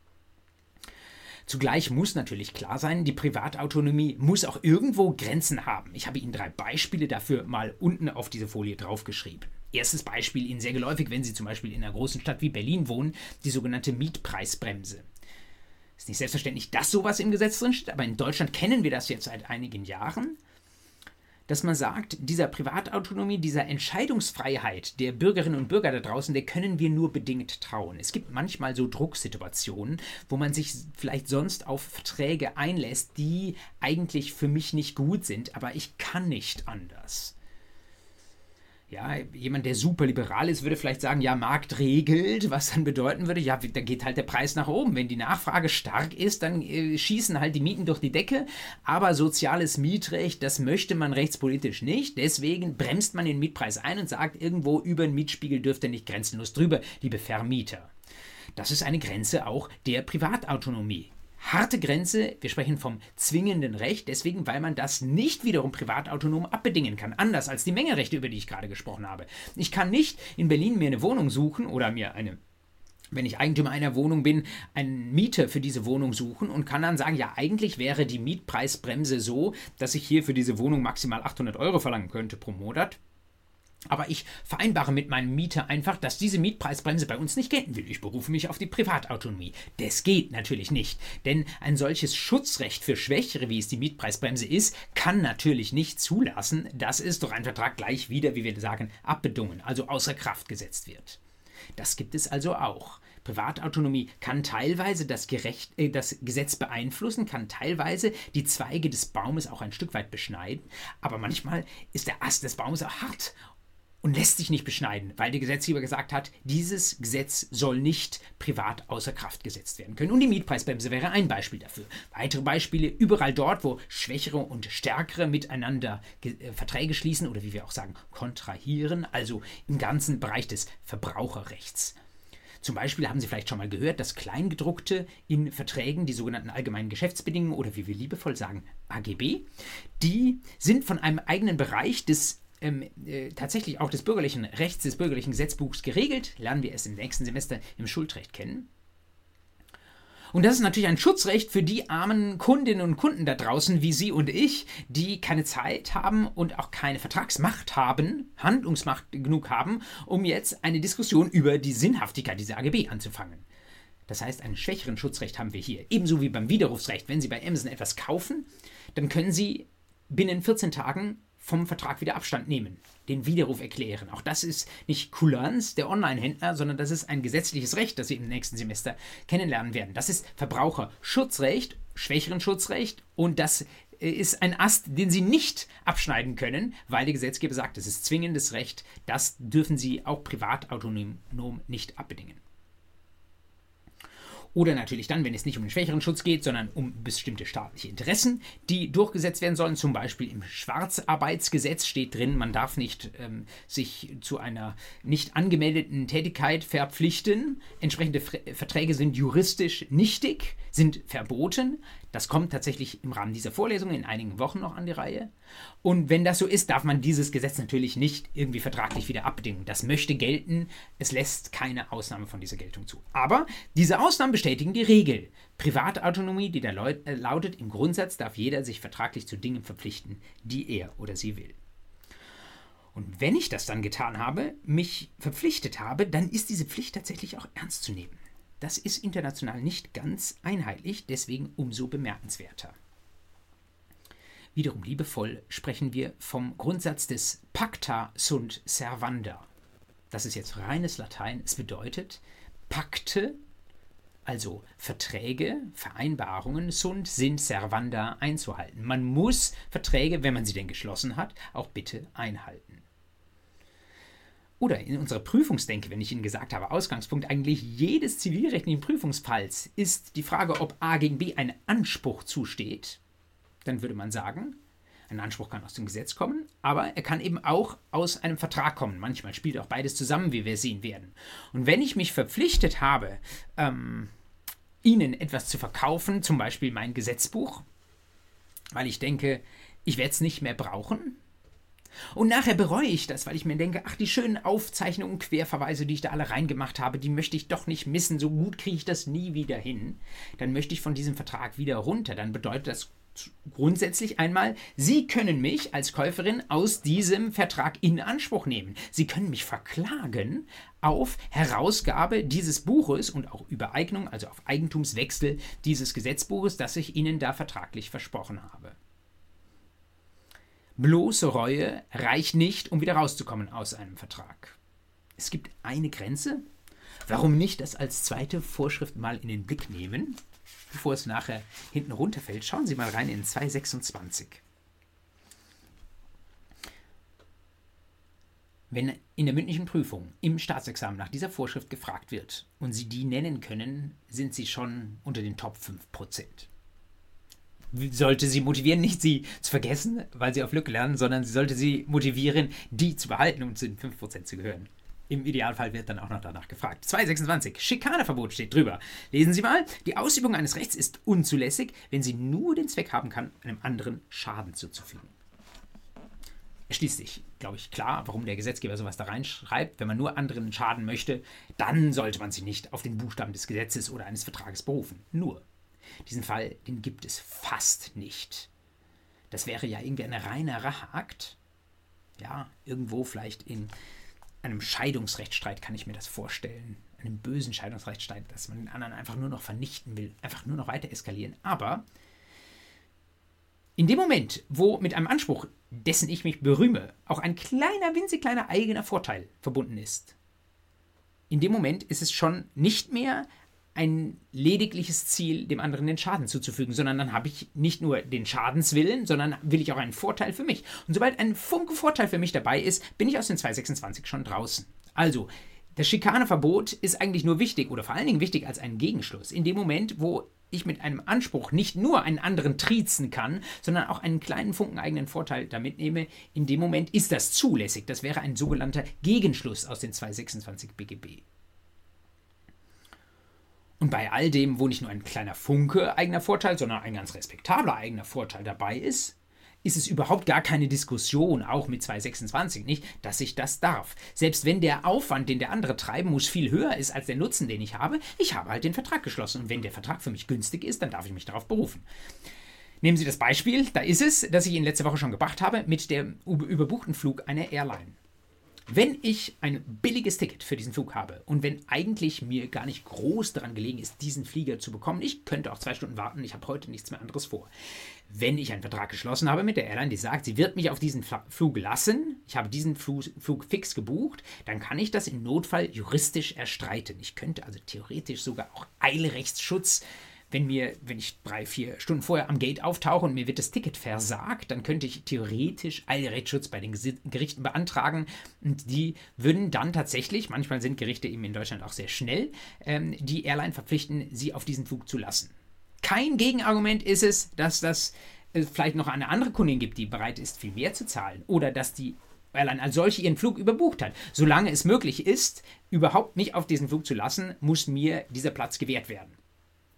Zugleich muss natürlich klar sein, die Privatautonomie muss auch irgendwo Grenzen haben. Ich habe Ihnen 3 Beispiele dafür mal unten auf diese Folie draufgeschrieben. Erstes Beispiel Ihnen sehr geläufig, wenn Sie zum Beispiel in einer großen Stadt wie Berlin wohnen, die sogenannte Mietpreisbremse. Ist nicht selbstverständlich, dass sowas im Gesetz drin steht, aber in Deutschland kennen wir das jetzt seit einigen Jahren, dass man sagt, dieser Privatautonomie, dieser Entscheidungsfreiheit der Bürgerinnen und Bürger da draußen, der können wir nur bedingt trauen. Es gibt manchmal so Drucksituationen, wo man sich vielleicht sonst auf Verträge einlässt, die eigentlich für mich nicht gut sind, aber ich kann nicht anders. Ja, jemand, der super liberal ist, würde vielleicht sagen, ja, Markt regelt, was dann bedeuten würde, ja, da geht halt der Preis nach oben. Wenn die Nachfrage stark ist, dann schießen halt die Mieten durch die Decke. Aber soziales Mietrecht, das möchte man rechtspolitisch nicht. Deswegen bremst man den Mietpreis ein und sagt, irgendwo über den Mietspiegel dürfte nicht grenzenlos drüber, liebe Vermieter. Das ist eine Grenze auch der Privatautonomie. Harte Grenze, wir sprechen vom zwingenden Recht, deswegen, weil man das nicht wiederum privatautonom abbedingen kann, anders als die Mengerechte, über die ich gerade gesprochen habe. Ich kann nicht in Berlin mir eine Wohnung suchen oder mir wenn ich Eigentümer einer Wohnung bin, einen Mieter für diese Wohnung suchen und kann dann sagen, ja, eigentlich wäre die Mietpreisbremse so, dass ich hier für diese Wohnung maximal 800 € verlangen könnte pro Monat. Aber ich vereinbare mit meinem Mieter einfach, dass diese Mietpreisbremse bei uns nicht gelten will. Ich berufe mich auf die Privatautonomie. Das geht natürlich nicht, denn ein solches Schutzrecht für Schwächere, wie es die Mietpreisbremse ist, kann natürlich nicht zulassen, dass es durch einen Vertrag gleich wieder, wie wir sagen, abbedungen, also außer Kraft gesetzt wird. Das gibt es also auch. Privatautonomie kann teilweise das Gesetz beeinflussen, kann teilweise die Zweige des Baumes auch ein Stück weit beschneiden, aber manchmal ist der Ast des Baumes auch hart und lässt sich nicht beschneiden, weil der Gesetzgeber gesagt hat, dieses Gesetz soll nicht privat außer Kraft gesetzt werden können. Und die Mietpreisbremse wäre ein Beispiel dafür. Weitere Beispiele, überall dort, wo Schwächere und Stärkere miteinander Verträge schließen oder wie wir auch sagen, kontrahieren, also im ganzen Bereich des Verbraucherrechts. Zum Beispiel haben Sie vielleicht schon mal gehört, dass Kleingedruckte in Verträgen, die sogenannten allgemeinen Geschäftsbedingungen oder wie wir liebevoll sagen, AGB, die sind von einem eigenen Bereich des tatsächlich auch des bürgerlichen Rechts, des bürgerlichen Gesetzbuchs geregelt. Lernen wir es im nächsten Semester im Schuldrecht kennen. Und das ist natürlich ein Schutzrecht für die armen Kundinnen und Kunden da draußen, wie Sie und ich, die keine Zeit haben und auch keine Vertragsmacht haben, Handlungsmacht genug haben, um jetzt eine Diskussion über die Sinnhaftigkeit dieser AGB anzufangen. Das heißt, einen schwächeren Schutzrecht haben wir hier. Ebenso wie beim Widerrufsrecht. Wenn Sie bei Amazon etwas kaufen, dann können Sie binnen 14 Tagen vom Vertrag wieder Abstand nehmen, den Widerruf erklären. Auch das ist nicht Kulanz der Online-Händler, sondern das ist ein gesetzliches Recht, das Sie im nächsten Semester kennenlernen werden. Das ist Verbraucherschutzrecht, schwächeren Schutzrecht und das ist ein Ast, den Sie nicht abschneiden können, weil der Gesetzgeber sagt, das ist zwingendes Recht, das dürfen Sie auch privatautonom nicht abbedingen. Oder natürlich dann, wenn es nicht um den schwächeren Schutz geht, sondern um bestimmte staatliche Interessen, die durchgesetzt werden sollen. Zum Beispiel im Schwarzarbeitsgesetz steht drin, man darf nicht sich zu einer nicht angemeldeten Tätigkeit verpflichten. Entsprechende Verträge sind juristisch nichtig, sind verboten. Das kommt tatsächlich im Rahmen dieser Vorlesung in einigen Wochen noch an die Reihe. Und wenn das so ist, darf man dieses Gesetz natürlich nicht irgendwie vertraglich wieder abdingen. Das möchte gelten. Es lässt keine Ausnahme von dieser Geltung zu. Aber diese Ausnahmen bestätigen die Regel. Privatautonomie, die da lautet, im Grundsatz darf jeder sich vertraglich zu Dingen verpflichten, die er oder sie will. Und wenn ich das dann getan habe, mich verpflichtet habe, dann ist diese Pflicht tatsächlich auch ernst zu nehmen. Das ist international nicht ganz einheitlich, deswegen umso bemerkenswerter. Wiederum liebevoll sprechen wir vom Grundsatz des Pacta sunt servanda. Das ist jetzt reines Latein. Es bedeutet, Pakte, also Verträge, Vereinbarungen, sind servanda einzuhalten. Man muss Verträge, wenn man sie denn geschlossen hat, auch bitte einhalten. Oder in unserer Prüfungsdenke, wenn ich Ihnen gesagt habe, Ausgangspunkt eigentlich jedes zivilrechtlichen Prüfungsfalls ist die Frage, ob A gegen B ein Anspruch zusteht, dann würde man sagen, ein Anspruch kann aus dem Gesetz kommen, aber er kann eben auch aus einem Vertrag kommen. Manchmal spielt auch beides zusammen, wie wir sehen werden. Und wenn ich mich verpflichtet habe, Ihnen etwas zu verkaufen, zum Beispiel mein Gesetzbuch, weil ich denke, ich werde es nicht mehr brauchen, und nachher bereue ich das, weil ich mir denke, ach, die schönen Aufzeichnungen, Querverweise, die ich da alle reingemacht habe, die möchte ich doch nicht missen, so gut kriege ich das nie wieder hin, dann möchte ich von diesem Vertrag wieder runter. Dann bedeutet das grundsätzlich einmal, Sie können mich als Käuferin aus diesem Vertrag in Anspruch nehmen. Sie können mich verklagen auf Herausgabe dieses Buches und auch Übereignung, also auf Eigentumswechsel dieses Gesetzbuches, das ich Ihnen da vertraglich versprochen habe. Bloße Reue reicht nicht, um wieder rauszukommen aus einem Vertrag. Es gibt eine Grenze. Warum nicht das als zweite Vorschrift mal in den Blick nehmen, bevor es nachher hinten runterfällt? Schauen Sie mal rein in 226. Wenn in der mündlichen Prüfung im Staatsexamen nach dieser Vorschrift gefragt wird und Sie die nennen können, sind Sie schon unter den Top 5%. Sollte sie motivieren, nicht sie zu vergessen, weil sie auf Lücke lernen, sondern sie sollte sie motivieren, die zu behalten und zu den 5% zu gehören. Im Idealfall wird dann auch noch danach gefragt. 226. Schikaneverbot steht drüber. Lesen Sie mal. Die Ausübung eines Rechts ist unzulässig, wenn sie nur den Zweck haben kann, einem anderen Schaden zuzufügen. Es schließt sich, glaube ich, klar, warum der Gesetzgeber sowas da reinschreibt. Wenn man nur anderen schaden möchte, dann sollte man sich nicht auf den Buchstaben des Gesetzes oder eines Vertrages berufen. Nur. Diesen Fall, den gibt es fast nicht. Das wäre ja irgendwie ein reiner Racheakt. Ja, irgendwo vielleicht in einem Scheidungsrechtsstreit kann ich mir das vorstellen. Einem bösen Scheidungsrechtsstreit, dass man den anderen einfach nur noch vernichten will, einfach nur noch weiter eskalieren. Aber in dem Moment, wo mit einem Anspruch, dessen ich mich berühme, auch ein kleiner, winzig kleiner eigener Vorteil verbunden ist, in dem Moment ist es schon nicht mehr ein ledigliches Ziel, dem anderen den Schaden zuzufügen, sondern dann habe ich nicht nur den Schadenswillen, sondern will ich auch einen Vorteil für mich. Und sobald ein Funke Vorteil für mich dabei ist, bin ich aus den 226 schon draußen. Also, das Schikaneverbot ist eigentlich nur wichtig oder vor allen Dingen wichtig als ein Gegenschluss. In dem Moment, wo ich mit einem Anspruch nicht nur einen anderen triezen kann, sondern auch einen kleinen Funken eigenen Vorteil damit nehme, in dem Moment ist das zulässig. Das wäre ein sogenannter Gegenschluss aus den 226 BGB. Und bei all dem, wo nicht nur ein kleiner Funke eigener Vorteil, sondern ein ganz respektabler eigener Vorteil dabei ist, ist es überhaupt gar keine Diskussion, auch mit 226 nicht, dass ich das darf. Selbst wenn der Aufwand, den der andere treiben muss, viel höher ist als der Nutzen, den ich habe halt den Vertrag geschlossen. Und wenn der Vertrag für mich günstig ist, dann darf ich mich darauf berufen. Nehmen Sie das Beispiel, da ist es, das ich Ihnen letzte Woche schon gebracht habe, mit dem überbuchten Flug einer Airline. Wenn ich ein billiges Ticket für diesen Flug habe und wenn eigentlich mir gar nicht groß daran gelegen ist, diesen Flieger zu bekommen, ich könnte auch 2 Stunden warten, ich habe heute nichts mehr anderes vor. Wenn ich einen Vertrag geschlossen habe mit der Airline, die sagt, sie wird mich auf diesen Flug lassen, ich habe diesen Flug fix gebucht, dann kann ich das im Notfall juristisch erstreiten. Ich könnte also theoretisch sogar auch Eilrechtsschutz, wenn ich 3-4 Stunden vorher am Gate auftauche und mir wird das Ticket versagt, dann könnte ich theoretisch Eilrechtsschutz bei den Gerichten beantragen und die würden dann tatsächlich, manchmal sind Gerichte eben in Deutschland auch sehr schnell, die Airline verpflichten, sie auf diesen Flug zu lassen. Kein Gegenargument ist es, dass das vielleicht noch eine andere Kundin gibt, die bereit ist, viel mehr zu zahlen oder dass die Airline als solche ihren Flug überbucht hat. Solange es möglich ist, überhaupt mich auf diesen Flug zu lassen, muss mir dieser Platz gewährt werden.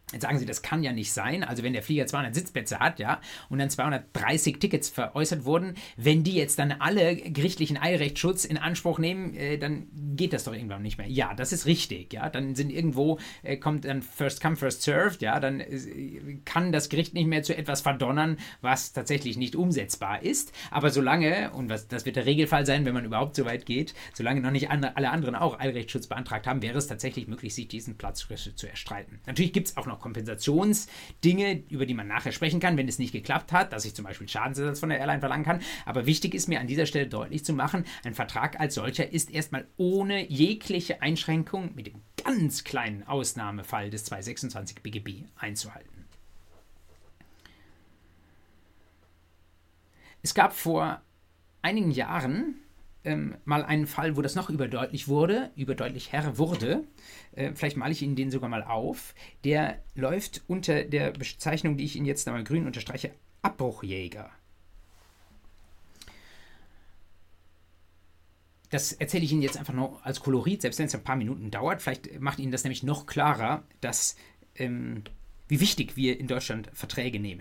Jetzt sagen Sie, das kann ja nicht sein. Also wenn der Flieger 200 Sitzplätze hat, ja, und dann 230 Tickets veräußert wurden, wenn die jetzt dann alle gerichtlichen Eilrechtsschutz in Anspruch nehmen, dann geht das doch irgendwann nicht mehr. Ja, das ist richtig, ja. Dann sind irgendwo, kommt dann First Come, First Served, ja, dann kann das Gericht nicht mehr zu etwas verdonnern, was tatsächlich nicht umsetzbar ist. Aber solange, und das wird der Regelfall sein, wenn man überhaupt so weit geht, solange noch nicht alle anderen auch Eilrechtsschutz beantragt haben, wäre es tatsächlich möglich, sich diesen Platz zu erstreiten. Natürlich gibt es auch noch Kompensationsdinge, über die man nachher sprechen kann, wenn es nicht geklappt hat, dass ich zum Beispiel Schadensersatz von der Airline verlangen kann. Aber wichtig ist mir an dieser Stelle deutlich zu machen, ein Vertrag als solcher ist erstmal ohne jegliche Einschränkung mit dem ganz kleinen Ausnahmefall des 226 BGB einzuhalten. Es gab vor einigen Jahren mal einen Fall, wo das noch überdeutlicher wurde. Vielleicht male ich Ihnen den sogar mal auf. Der läuft unter der Bezeichnung, die ich Ihnen jetzt einmal grün unterstreiche, Abbruchjäger. Das erzähle ich Ihnen jetzt einfach nur als Kolorit, selbst wenn es ein paar Minuten dauert. Vielleicht macht Ihnen das nämlich noch klarer, wie wichtig wir in Deutschland Verträge nehmen.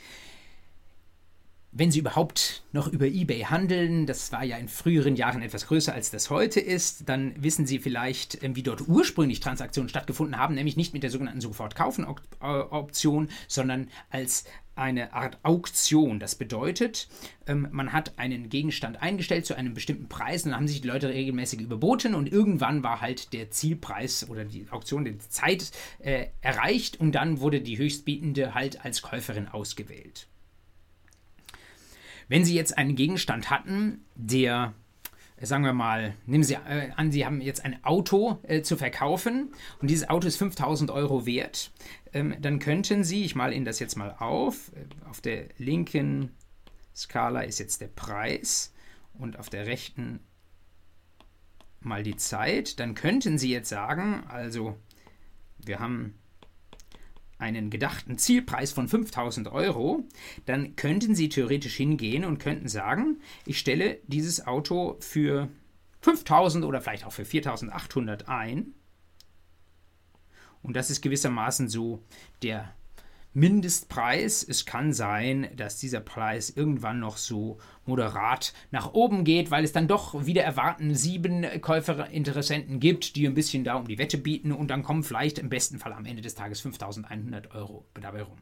Wenn Sie überhaupt noch über eBay handeln, das war ja in früheren Jahren etwas größer als das heute ist, dann wissen Sie vielleicht, wie dort ursprünglich Transaktionen stattgefunden haben, nämlich nicht mit der sogenannten Sofort-Kaufen-Option, sondern als eine Art Auktion. Das bedeutet, man hat einen Gegenstand eingestellt zu einem bestimmten Preis und dann haben sich die Leute regelmäßig überboten und irgendwann war halt der Zielpreis oder die Auktion, die Zeit erreicht und dann wurde die Höchstbietende halt als Käuferin ausgewählt. Wenn Sie jetzt einen Gegenstand hatten, der, sagen wir mal, nehmen Sie an, Sie haben jetzt ein Auto zu verkaufen und dieses Auto ist 5.000 Euro wert, dann könnten Sie, ich male Ihnen das jetzt mal auf der linken Skala ist jetzt der Preis und auf der rechten mal die Zeit, dann könnten Sie jetzt sagen, also wir haben einen gedachten Zielpreis von 5.000 Euro, dann könnten Sie theoretisch hingehen und könnten sagen, ich stelle dieses Auto für 5.000 oder vielleicht auch für 4.800 ein. Und das ist gewissermaßen so der Mindestpreis. Es kann sein, dass dieser Preis irgendwann noch so moderat nach oben geht, weil es dann doch wieder erwarten 7 Käuferinteressenten gibt, die ein bisschen da um die Wette bieten und dann kommen vielleicht im besten Fall am Ende des Tages 5.100 Euro dabei rum.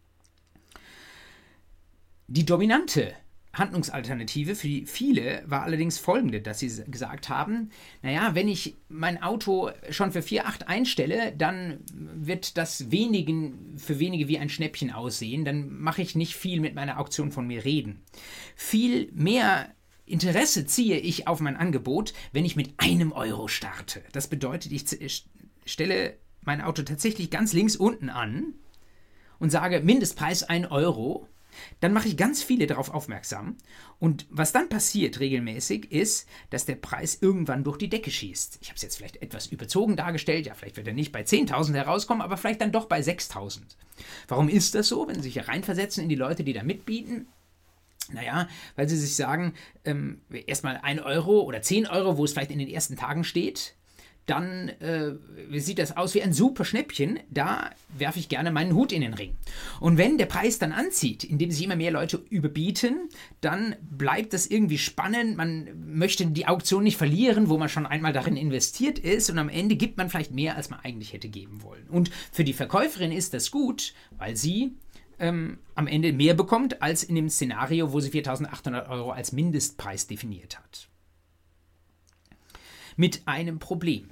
Die dominante Handlungsalternative für viele war allerdings folgende, dass sie gesagt haben, naja, wenn ich mein Auto schon für 4.800 einstelle, dann wird das für wenige wie ein Schnäppchen aussehen, dann mache ich nicht viel mit meiner Auktion von mir reden. Viel mehr Interesse ziehe ich auf mein Angebot, wenn ich mit 1 Euro starte. Das bedeutet, ich stelle mein Auto tatsächlich ganz links unten an und sage Mindestpreis 1 Euro. Dann mache ich ganz viele darauf aufmerksam und was dann passiert regelmäßig ist, dass der Preis irgendwann durch die Decke schießt. Ich habe es jetzt vielleicht etwas überzogen dargestellt, ja, vielleicht wird er nicht bei 10.000 herauskommen, aber vielleicht dann doch bei 6.000. Warum ist das so, wenn Sie sich hier reinversetzen in die Leute, die da mitbieten? Naja, weil sie sich sagen, erstmal 1 Euro oder 10 Euro, wo es vielleicht in den ersten Tagen steht, dann sieht das aus wie ein super Schnäppchen, da werfe ich gerne meinen Hut in den Ring. Und wenn der Preis dann anzieht, indem sich immer mehr Leute überbieten, dann bleibt das irgendwie spannend, man möchte die Auktion nicht verlieren, wo man schon einmal darin investiert ist und am Ende gibt man vielleicht mehr, als man eigentlich hätte geben wollen. Und für die Verkäuferin ist das gut, weil sie am Ende mehr bekommt, als in dem Szenario, wo sie 4.800 Euro als Mindestpreis definiert hat. Mit einem Problem.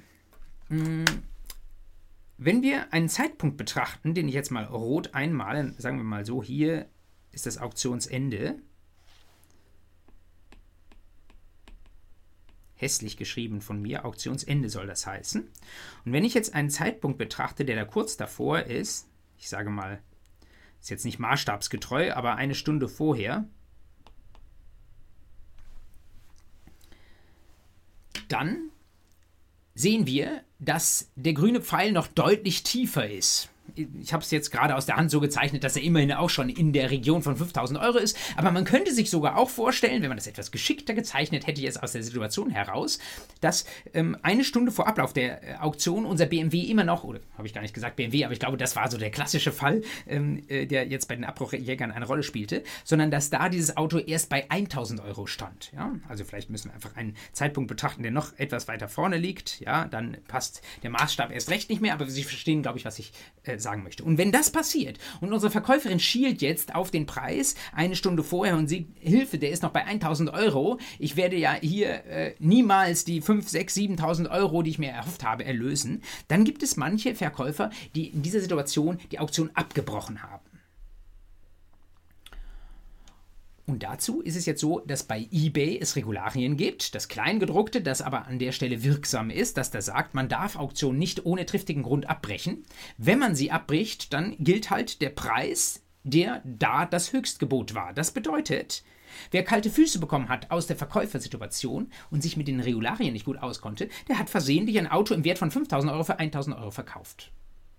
Wenn wir einen Zeitpunkt betrachten, den ich jetzt mal rot einmale, sagen wir mal so, hier ist das Auktionsende, hässlich geschrieben von mir, Auktionsende soll das heißen. Und wenn ich jetzt einen Zeitpunkt betrachte, der da kurz davor ist, ich sage mal, ist jetzt nicht maßstabsgetreu, aber 1 Stunde vorher, dann sehen wir, dass der grüne Pfeil noch deutlich tiefer ist. ich habe es jetzt gerade aus der Hand so gezeichnet, dass er immerhin auch schon in der Region von 5.000 Euro ist. Aber man könnte sich sogar auch vorstellen, wenn man das etwas geschickter gezeichnet hätte, jetzt aus der Situation heraus, dass eine Stunde vor Ablauf der Auktion unser BMW immer noch, oder habe ich gar nicht gesagt BMW, aber ich glaube, das war so der klassische Fall, der jetzt bei den Abbruchjägern eine Rolle spielte, sondern dass da dieses Auto erst bei 1.000 Euro stand. Ja? Also vielleicht müssen wir einfach einen Zeitpunkt betrachten, der noch etwas weiter vorne liegt. Ja? Dann passt der Maßstab erst recht nicht mehr, aber Sie verstehen, glaube ich, was ich sagen möchte. Und wenn das passiert und unsere Verkäuferin schielt jetzt auf den Preis eine Stunde vorher und sieht, Hilfe, der ist noch bei 1.000 Euro, ich werde ja hier niemals die 5.000, 6.000, 7.000 Euro, die ich mir erhofft habe, erlösen, dann gibt es manche Verkäufer, die in dieser Situation die Auktion abgebrochen haben. Und dazu ist es jetzt so, dass bei eBay es Regularien gibt, das Kleingedruckte, das aber an der Stelle wirksam ist, dass da sagt, man darf Auktionen nicht ohne triftigen Grund abbrechen. Wenn man sie abbricht, dann gilt halt der Preis, der da das Höchstgebot war. Das bedeutet, wer kalte Füße bekommen hat aus der Verkäufersituation und sich mit den Regularien nicht gut auskonnte, der hat versehentlich ein Auto im Wert von 5.000 Euro für 1.000 Euro verkauft.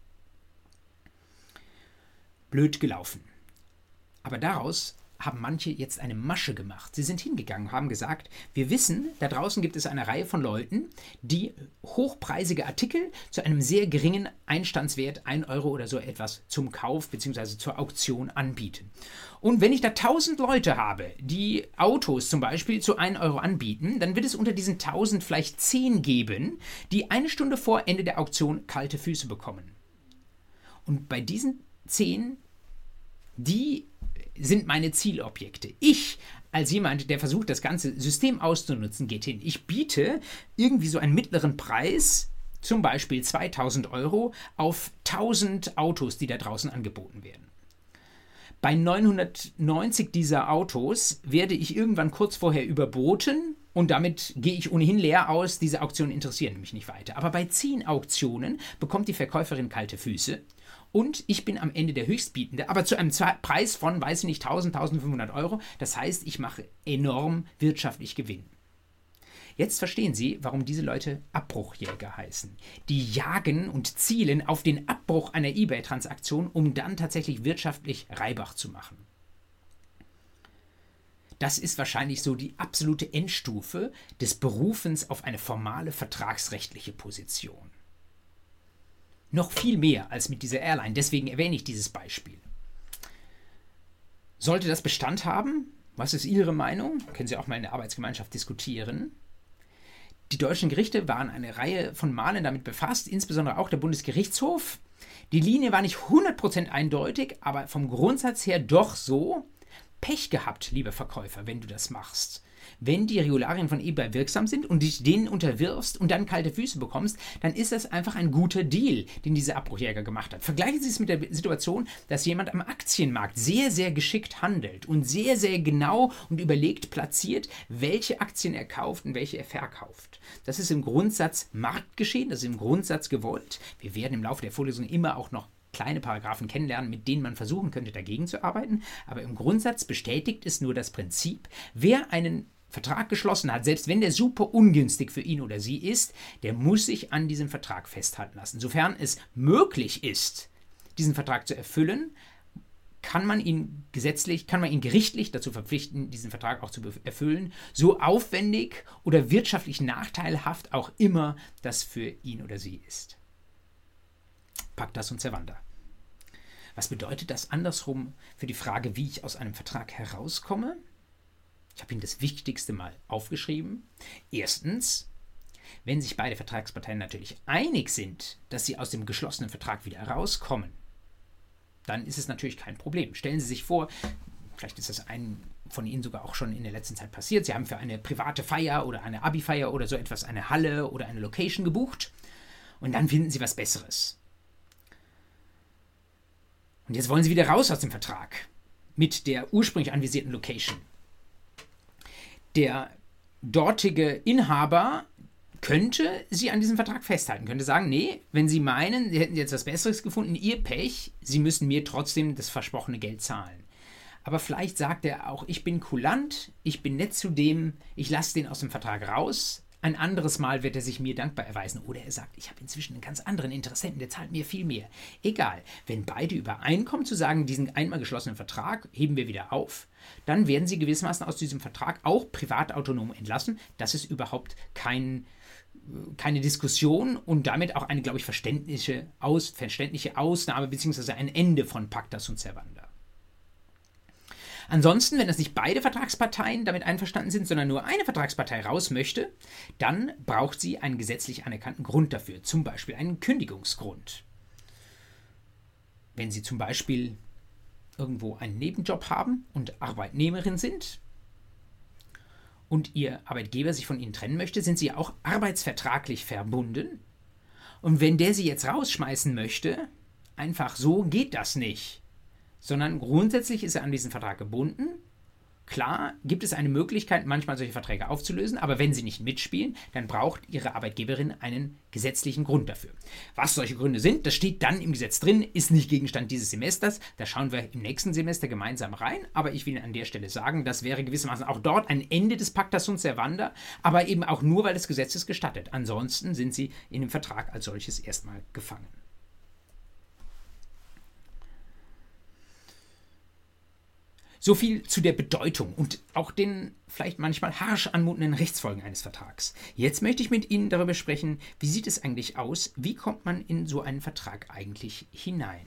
Blöd gelaufen. Aber daraus haben manche jetzt eine Masche gemacht. Sie sind hingegangen und haben gesagt, wir wissen, da draußen gibt es eine Reihe von Leuten, die hochpreisige Artikel zu einem sehr geringen Einstandswert, 1 Euro oder so etwas, zum Kauf bzw. zur Auktion anbieten. Und wenn ich da 1.000 Leute habe, die Autos zum Beispiel zu 1 Euro anbieten, dann wird es unter diesen 1.000 vielleicht 10 geben, die eine Stunde vor Ende der Auktion kalte Füße bekommen. Und bei diesen 10, die sind meine Zielobjekte. Ich, als jemand, der versucht, das ganze System auszunutzen, geht hin. Ich biete irgendwie so einen mittleren Preis, zum Beispiel 2.000 Euro, auf 1.000 Autos, die da draußen angeboten werden. Bei 990 dieser Autos werde ich irgendwann kurz vorher überboten und damit gehe ich ohnehin leer aus. Diese Auktionen interessieren mich nicht weiter. Aber bei 10 Auktionen bekommt die Verkäuferin kalte Füße. Und ich bin am Ende der Höchstbietende, aber zu einem Preis von, weiß ich nicht, 1.000, 1.500 Euro. Das heißt, ich mache enorm wirtschaftlich Gewinn. Jetzt verstehen Sie, warum diese Leute Abbruchjäger heißen. Die jagen und zielen auf den Abbruch einer eBay-Transaktion, um dann tatsächlich wirtschaftlich Reibach zu machen. Das ist wahrscheinlich so die absolute Endstufe des Berufens auf eine formale vertragsrechtliche Position. Noch viel mehr als mit dieser Airline, deswegen erwähne ich dieses Beispiel. Sollte das Bestand haben? Was ist Ihre Meinung? Können Sie auch mal in der Arbeitsgemeinschaft diskutieren. Die deutschen Gerichte waren eine Reihe von Malen damit befasst, insbesondere auch der Bundesgerichtshof. Die Linie war nicht 100% eindeutig, aber vom Grundsatz her doch so. Pech gehabt, lieber Verkäufer, wenn du das machst. Wenn die Regularien von eBay wirksam sind und dich denen unterwirfst und dann kalte Füße bekommst, dann ist das einfach ein guter Deal, den dieser Abbruchjäger gemacht hat. Vergleichen Sie es mit der Situation, dass jemand am Aktienmarkt sehr, sehr geschickt handelt und sehr, sehr genau und überlegt platziert, welche Aktien er kauft und welche er verkauft. Das ist im Grundsatz Marktgeschehen, das ist im Grundsatz gewollt. Wir werden im Laufe der Vorlesung immer auch noch kleine Paragraphen kennenlernen, mit denen man versuchen könnte, dagegen zu arbeiten. Aber im Grundsatz bestätigt es nur das Prinzip, wer einen Vertrag geschlossen hat, selbst wenn der super ungünstig für ihn oder sie ist, der muss sich an diesem Vertrag festhalten lassen. Sofern es möglich ist, diesen Vertrag zu erfüllen, kann man ihn gerichtlich dazu verpflichten, diesen Vertrag auch zu erfüllen, so aufwendig oder wirtschaftlich nachteilhaft auch immer das für ihn oder sie ist. Pacta sunt servanda. Was bedeutet das andersrum für die Frage, wie ich aus einem Vertrag herauskomme? Ich habe Ihnen das Wichtigste mal aufgeschrieben. Erstens, wenn sich beide Vertragsparteien natürlich einig sind, dass sie aus dem geschlossenen Vertrag wieder herauskommen, dann ist es natürlich kein Problem. Stellen Sie sich vor, vielleicht ist das einem von Ihnen sogar auch schon in der letzten Zeit passiert, Sie haben für eine private Feier oder eine Abi-Feier oder so etwas eine Halle oder eine Location gebucht und dann finden Sie was Besseres. Und jetzt wollen Sie wieder raus aus dem Vertrag mit der ursprünglich anvisierten Location. Der dortige Inhaber könnte Sie an diesem Vertrag festhalten, könnte sagen, nee, wenn Sie meinen, Sie hätten jetzt was Besseres gefunden, Ihr Pech, Sie müssen mir trotzdem das versprochene Geld zahlen. Aber vielleicht sagt er auch, ich bin kulant, ich bin nett zu dem, ich lasse den aus dem Vertrag raus, Ein anderes Mal wird er sich mir dankbar erweisen. Oder er sagt, ich habe inzwischen einen ganz anderen Interessenten, der zahlt mir viel mehr. Egal, wenn beide übereinkommen zu sagen, diesen einmal geschlossenen Vertrag heben wir wieder auf, dann werden sie gewissermaßen aus diesem Vertrag auch privat autonom entlassen. Das ist überhaupt keine Diskussion und damit auch eine, glaube ich, verständliche Ausnahme bzw. ein Ende von Pacta sunt servanda. Ansonsten, wenn das nicht beide Vertragsparteien damit einverstanden sind, sondern nur eine Vertragspartei raus möchte, dann braucht sie einen gesetzlich anerkannten Grund dafür, zum Beispiel einen Kündigungsgrund. Wenn Sie zum Beispiel irgendwo einen Nebenjob haben und Arbeitnehmerin sind und Ihr Arbeitgeber sich von Ihnen trennen möchte, sind Sie auch arbeitsvertraglich verbunden. Und wenn der Sie jetzt rausschmeißen möchte, einfach so geht das nicht. Sondern grundsätzlich ist er an diesen Vertrag gebunden. Klar gibt es eine Möglichkeit, manchmal solche Verträge aufzulösen, aber wenn sie nicht mitspielen, dann braucht Ihre Arbeitgeberin einen gesetzlichen Grund dafür. Was solche Gründe sind, das steht dann im Gesetz drin, ist nicht Gegenstand dieses Semesters. Da schauen wir im nächsten Semester gemeinsam rein, aber ich will Ihnen an der Stelle sagen, das wäre gewissermaßen auch dort ein Ende des Pacta sunt servanda, aber eben auch nur, weil das Gesetz es gestattet. Ansonsten sind Sie in dem Vertrag als solches erstmal gefangen. So viel zu der Bedeutung und auch den vielleicht manchmal harsch anmutenden Rechtsfolgen eines Vertrags. Jetzt möchte ich mit Ihnen darüber sprechen, wie sieht es eigentlich aus, wie kommt man in so einen Vertrag eigentlich hinein?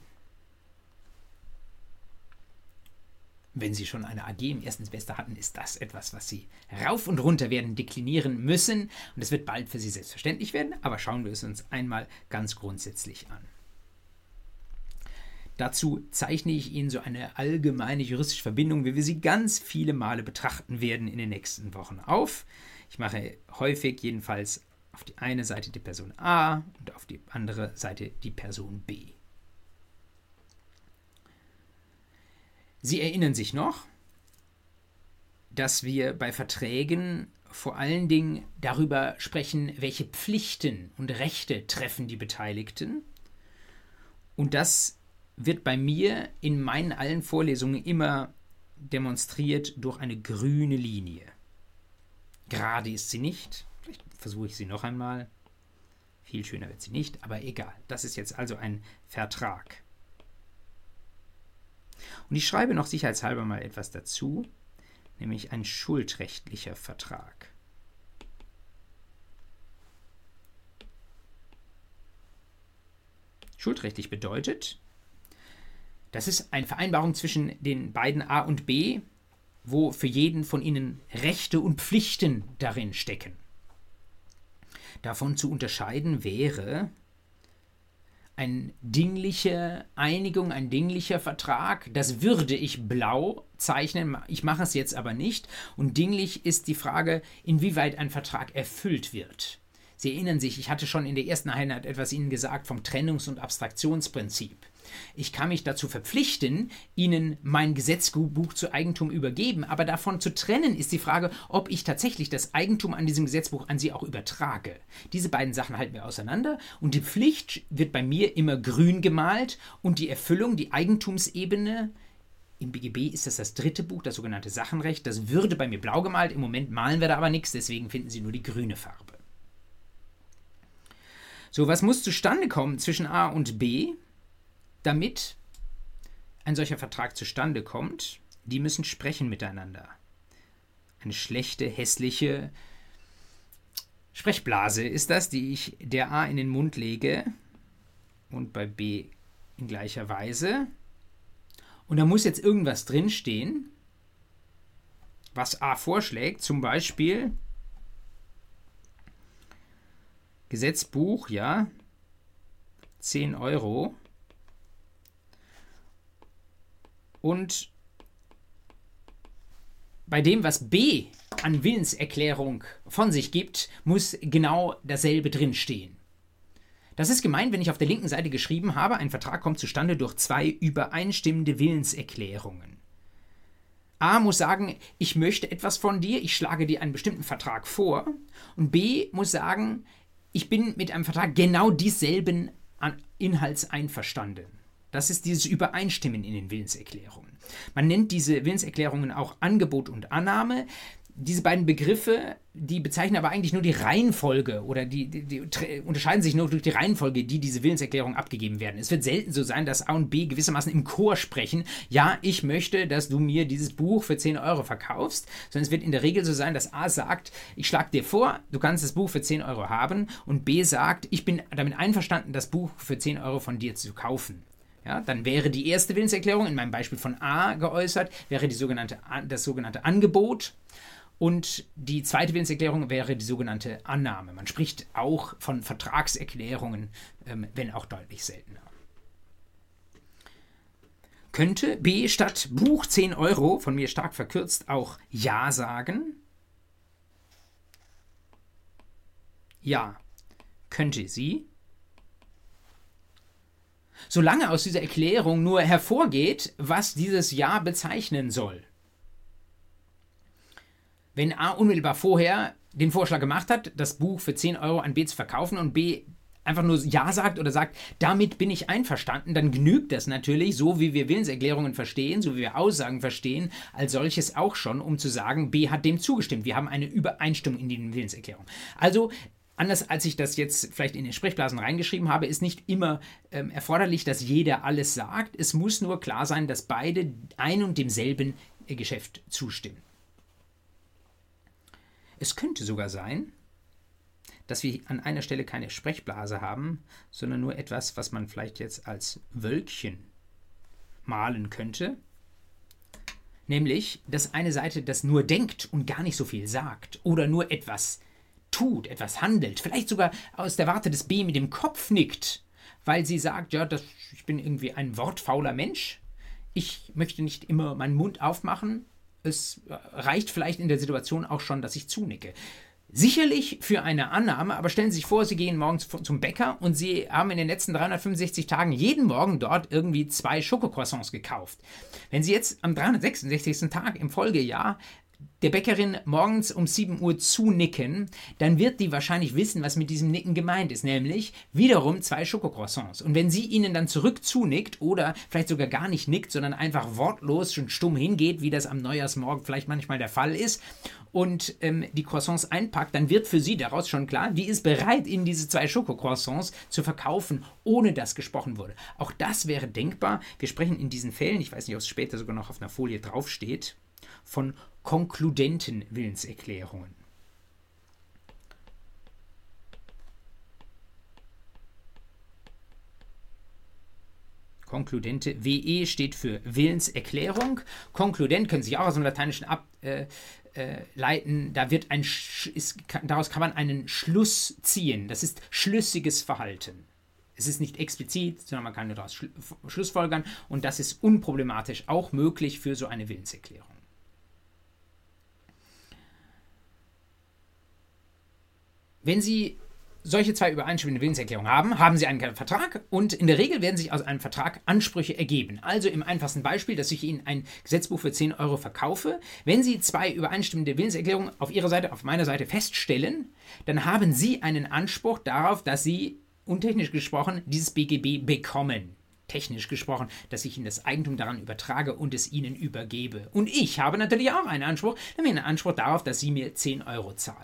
Wenn Sie schon eine AG im ersten Semester hatten, ist das etwas, was Sie rauf und runter werden deklinieren müssen und es wird bald für Sie selbstverständlich werden, aber schauen wir es uns einmal ganz grundsätzlich an. Dazu zeichne ich Ihnen so eine allgemeine juristische Verbindung, wie wir sie ganz viele Male betrachten werden in den nächsten Wochen auf. Ich mache häufig jedenfalls auf die eine Seite die Person A und auf die andere Seite die Person B. Sie erinnern sich noch, dass wir bei Verträgen vor allen Dingen darüber sprechen, welche Pflichten und Rechte treffen die Beteiligten. Und das wird bei mir in meinen allen Vorlesungen immer demonstriert durch eine grüne Linie. Gerade ist sie nicht. Vielleicht versuche ich sie noch einmal. Viel schöner wird sie nicht, aber egal. Das ist jetzt also ein Vertrag. Und ich schreibe noch sicherheitshalber mal etwas dazu, nämlich ein schuldrechtlicher Vertrag. Schuldrechtlich bedeutet, das ist eine Vereinbarung zwischen den beiden A und B, wo für jeden von ihnen Rechte und Pflichten darin stecken. Davon zu unterscheiden wäre eine dingliche Einigung, ein dinglicher Vertrag. Das würde ich blau zeichnen, ich mache es jetzt aber nicht. Und dinglich ist die Frage, inwieweit ein Vertrag erfüllt wird. Sie erinnern sich, ich hatte schon in der ersten Einheit etwas Ihnen gesagt vom Trennungs- und Abstraktionsprinzip. Ich kann mich dazu verpflichten, Ihnen mein Gesetzbuch zu Eigentum übergeben, aber davon zu trennen ist die Frage, ob ich tatsächlich das Eigentum an diesem Gesetzbuch an Sie auch übertrage. Diese beiden Sachen halten wir auseinander und die Pflicht wird bei mir immer grün gemalt und die Erfüllung, die Eigentumsebene, im BGB ist das dritte Buch, das sogenannte Sachenrecht, das würde bei mir blau gemalt, im Moment malen wir da aber nichts, deswegen finden Sie nur die grüne Farbe. So, was muss zustande kommen zwischen A und B, damit ein solcher Vertrag zustande kommt? Die müssen sprechen miteinander. Eine schlechte, hässliche Sprechblase ist das, die ich der A in den Mund lege und bei B in gleicher Weise. Und da muss jetzt irgendwas drinstehen, was A vorschlägt, zum Beispiel Gesetzbuch, ja, 10 Euro. Und bei dem, was B an Willenserklärung von sich gibt, muss genau dasselbe drinstehen. Das ist gemeint, wenn ich auf der linken Seite geschrieben habe, ein Vertrag kommt zustande durch 2 übereinstimmende Willenserklärungen. A muss sagen, ich möchte etwas von dir, ich schlage dir einen bestimmten Vertrag vor. Und B muss sagen, ich bin mit einem Vertrag genau dieselben Inhalts einverstanden. Das ist dieses Übereinstimmen in den Willenserklärungen. Man nennt diese Willenserklärungen auch Angebot und Annahme. Diese beiden Begriffe, die bezeichnen aber eigentlich nur die Reihenfolge oder die unterscheiden sich nur durch die Reihenfolge, die diese Willenserklärungen abgegeben werden. Es wird selten so sein, dass A und B gewissermaßen im Chor sprechen, ja, ich möchte, dass du mir dieses Buch für 10 Euro verkaufst, sondern es wird in der Regel so sein, dass A sagt, ich schlage dir vor, du kannst das Buch für 10 Euro haben und B sagt, ich bin damit einverstanden, das Buch für 10 Euro von dir zu kaufen. Ja, dann wäre die erste Willenserklärung in meinem Beispiel von A geäußert, wäre das sogenannte Angebot. Und die zweite Willenserklärung wäre die sogenannte Annahme. Man spricht auch von Vertragserklärungen, wenn auch deutlich seltener. Könnte B statt Buch 10 Euro, von mir stark verkürzt, auch Ja sagen? Ja, könnte sie. Solange aus dieser Erklärung nur hervorgeht, was dieses Ja bezeichnen soll. Wenn A unmittelbar vorher den Vorschlag gemacht hat, das Buch für 10 Euro an B zu verkaufen und B einfach nur Ja sagt oder sagt, damit bin ich einverstanden, dann genügt das natürlich, so wie wir Willenserklärungen verstehen, so wie wir Aussagen verstehen, als solches auch schon, um zu sagen, B hat dem zugestimmt. Wir haben eine Übereinstimmung in den Willenserklärungen. Also, anders als ich das jetzt vielleicht in den Sprechblasen reingeschrieben habe, ist nicht immer erforderlich, dass jeder alles sagt. Es muss nur klar sein, dass beide ein und demselben Geschäft zustimmen. Es könnte sogar sein, dass wir an einer Stelle keine Sprechblase haben, sondern nur etwas, was man vielleicht jetzt als Wölkchen malen könnte. Nämlich, dass eine Seite das nur denkt und gar nicht so viel sagt oder nur etwas tut, etwas handelt, vielleicht sogar aus der Warte des B mit dem Kopf nickt, weil sie sagt, ja, ich bin irgendwie ein wortfauler Mensch, ich möchte nicht immer meinen Mund aufmachen, es reicht vielleicht in der Situation auch schon, dass ich zunicke. Sicherlich für eine Annahme, aber stellen Sie sich vor, Sie gehen morgens zum Bäcker und Sie haben in den letzten 365 Tagen jeden Morgen dort irgendwie 2 Schokocroissants gekauft. Wenn Sie jetzt am 366. Tag im Folgejahr der Bäckerin morgens um 7 Uhr zunicken, dann wird die wahrscheinlich wissen, was mit diesem Nicken gemeint ist, nämlich wiederum 2 Schokocroissants. Und wenn sie ihnen dann zurück zunickt oder vielleicht sogar gar nicht nickt, sondern einfach wortlos schon stumm hingeht, wie das am Neujahrsmorgen vielleicht manchmal der Fall ist, und die Croissants einpackt, dann wird für sie daraus schon klar, die ist bereit, Ihnen diese 2 Schokocroissants zu verkaufen, ohne dass gesprochen wurde. Auch das wäre denkbar. Wir sprechen in diesen Fällen, ich weiß nicht, ob es später sogar noch auf einer Folie draufsteht, von konkludenten Willenserklärungen. Konkludente, WE steht für Willenserklärung. Konkludent können Sie sich auch aus dem Lateinischen ableiten. Daraus kann man einen Schluss ziehen. Das ist schlüssiges Verhalten. Es ist nicht explizit, sondern man kann nur daraus schlussfolgern. Und das ist unproblematisch auch möglich für so eine Willenserklärung. Wenn Sie solche 2 übereinstimmende Willenserklärungen haben, haben Sie einen Vertrag und in der Regel werden sich aus einem Vertrag Ansprüche ergeben. Also im einfachsten Beispiel, dass ich Ihnen ein Gesetzbuch für 10 Euro verkaufe. Wenn Sie 2 übereinstimmende Willenserklärungen auf Ihrer Seite, auf meiner Seite feststellen, dann haben Sie einen Anspruch darauf, dass Sie, untechnisch gesprochen, dieses BGB bekommen. Technisch gesprochen, dass ich Ihnen das Eigentum daran übertrage und es Ihnen übergebe. Und ich habe natürlich auch einen Anspruch, nämlich einen Anspruch darauf, dass Sie mir 10 Euro zahlen.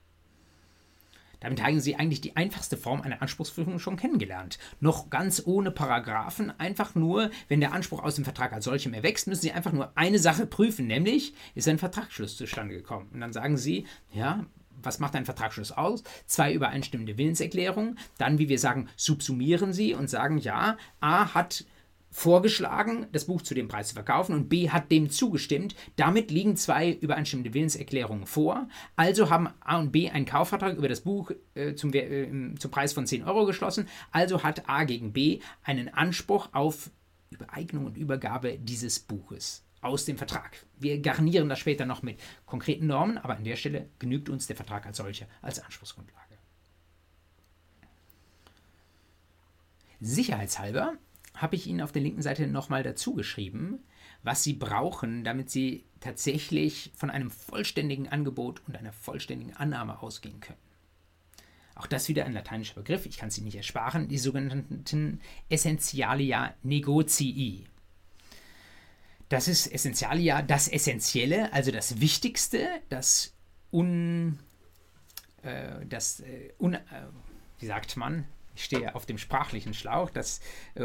Damit haben Sie eigentlich die einfachste Form einer Anspruchsprüfung schon kennengelernt. Noch ganz ohne Paragraphen, einfach nur, wenn der Anspruch aus dem Vertrag als solchem erwächst, müssen Sie einfach nur eine Sache prüfen, nämlich, ist ein Vertragsschluss zustande gekommen? Und dann sagen Sie, ja, was macht ein Vertragsschluss aus? 2 übereinstimmende Willenserklärungen, dann, wie wir sagen, subsumieren Sie und sagen, ja, A hat vorgeschlagen, das Buch zu dem Preis zu verkaufen und B hat dem zugestimmt. Damit liegen 2 übereinstimmende Willenserklärungen vor. Also haben A und B einen Kaufvertrag über das Buch zum Preis von 10 Euro geschlossen. Also hat A gegen B einen Anspruch auf Übereignung und Übergabe dieses Buches aus dem Vertrag. Wir garnieren das später noch mit konkreten Normen, aber an der Stelle genügt uns der Vertrag als solcher als Anspruchsgrundlage. Sicherheitshalber habe ich Ihnen auf der linken Seite nochmal dazu geschrieben, was Sie brauchen, damit Sie tatsächlich von einem vollständigen Angebot und einer vollständigen Annahme ausgehen können. Auch das wieder ein lateinischer Begriff, ich kann es Ihnen nicht ersparen, die sogenannten Essentialia Negotii. Das ist Essentialia, das Essentielle, also das Wichtigste, wie sagt man? Ich stehe auf dem sprachlichen Schlauch, das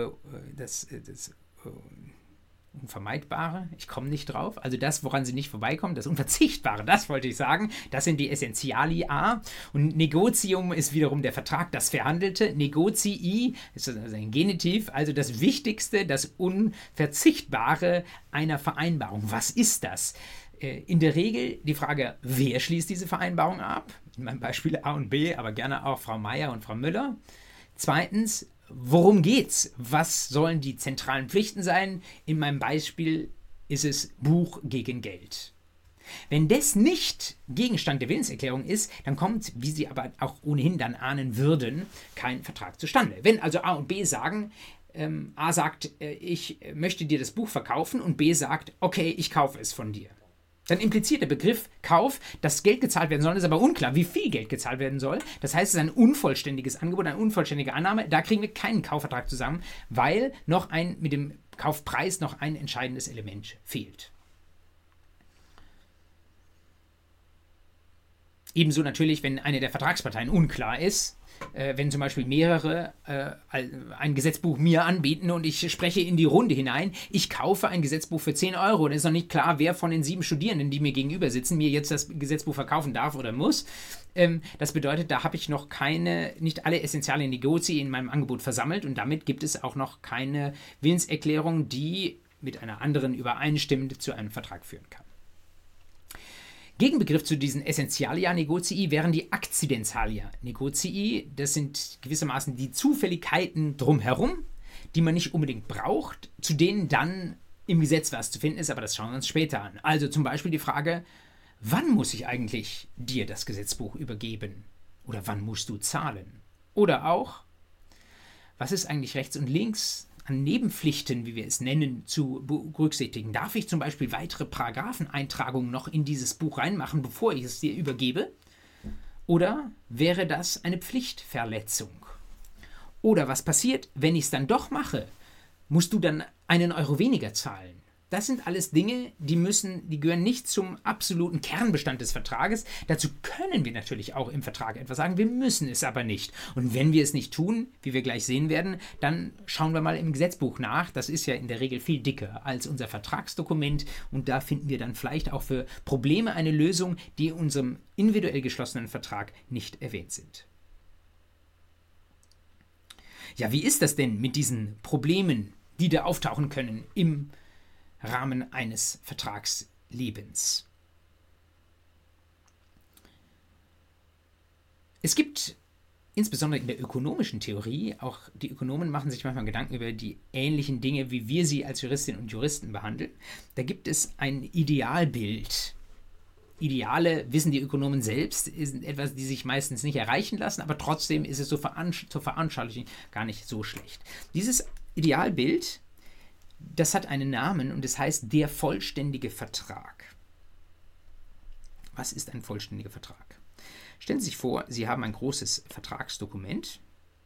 Unvermeidbare, ich komme nicht drauf, also das, woran sie nicht vorbeikommen, das Unverzichtbare, das wollte ich sagen, das sind die Essentialia. Und Negotium ist wiederum der Vertrag, das Verhandelte. Negocii ist also ein Genitiv, also das Wichtigste, das Unverzichtbare einer Vereinbarung. Was ist das? In der Regel die Frage, wer schließt diese Vereinbarung ab? In meinem Beispiel A und B, aber gerne auch Frau Meier und Frau Müller. Zweitens, worum geht's? Was sollen die zentralen Pflichten sein? In meinem Beispiel ist es Buch gegen Geld. Wenn das nicht Gegenstand der Willenserklärung ist, dann kommt, wie Sie aber auch ohnehin dann ahnen würden, kein Vertrag zustande. Wenn also A und B sagen, A sagt, ich möchte dir das Buch verkaufen und B sagt, okay, ich kaufe es von dir. Dann impliziert der Begriff Kauf, dass Geld gezahlt werden soll, ist aber unklar, wie viel Geld gezahlt werden soll. Das heißt, es ist ein unvollständiges Angebot, eine unvollständige Annahme. Da kriegen wir keinen Kaufvertrag zusammen, weil mit dem Kaufpreis noch ein entscheidendes Element fehlt. Ebenso natürlich, wenn eine der Vertragsparteien unklar ist, wenn zum Beispiel mehrere ein Gesetzbuch mir anbieten und ich spreche in die Runde hinein, ich kaufe ein Gesetzbuch für 10 Euro, dann ist noch nicht klar, wer von den 7 Studierenden, die mir gegenüber sitzen, mir jetzt das Gesetzbuch verkaufen darf oder muss. Das bedeutet, da habe ich noch nicht alle essentiellen Negozien in meinem Angebot versammelt und damit gibt es auch noch keine Willenserklärung, die mit einer anderen übereinstimmend zu einem Vertrag führen kann. Gegenbegriff zu diesen Essentialia Negocii wären die Accidentalia Negocii. Das sind gewissermaßen die Zufälligkeiten drumherum, die man nicht unbedingt braucht, zu denen dann im Gesetz was zu finden ist, aber das schauen wir uns später an. Also zum Beispiel die Frage, wann muss ich eigentlich dir das Gesetzbuch übergeben? Oder wann musst du zahlen? Oder auch, was ist eigentlich rechts und links an Nebenpflichten, wie wir es nennen, zu berücksichtigen? Darf ich zum Beispiel weitere Paragrapheneintragungen noch in dieses Buch reinmachen, bevor ich es dir übergebe? Oder wäre das eine Pflichtverletzung? Oder was passiert, wenn ich es dann doch mache? Musst du dann 1 Euro weniger zahlen? Das sind alles Dinge, die gehören nicht zum absoluten Kernbestand des Vertrages. Dazu können wir natürlich auch im Vertrag etwas sagen, wir müssen es aber nicht. Und wenn wir es nicht tun, wie wir gleich sehen werden, dann schauen wir mal im Gesetzbuch nach. Das ist ja in der Regel viel dicker als unser Vertragsdokument und da finden wir dann vielleicht auch für Probleme eine Lösung, die in unserem individuell geschlossenen Vertrag nicht erwähnt sind. Ja, wie ist das denn mit diesen Problemen, die da auftauchen können im Rahmen eines Vertragslebens? Es gibt insbesondere in der ökonomischen Theorie, auch die Ökonomen machen sich manchmal Gedanken über die ähnlichen Dinge, wie wir sie als Juristinnen und Juristen behandeln. Da gibt es ein Idealbild. Ideale, wissen die Ökonomen selbst, sind etwas, die sich meistens nicht erreichen lassen, aber trotzdem ist es zur Veranschaulichung gar nicht so schlecht. Dieses Idealbild, das hat einen Namen und es heißt der vollständige Vertrag. Was ist ein vollständiger Vertrag? Stellen Sie sich vor, Sie haben ein großes Vertragsdokument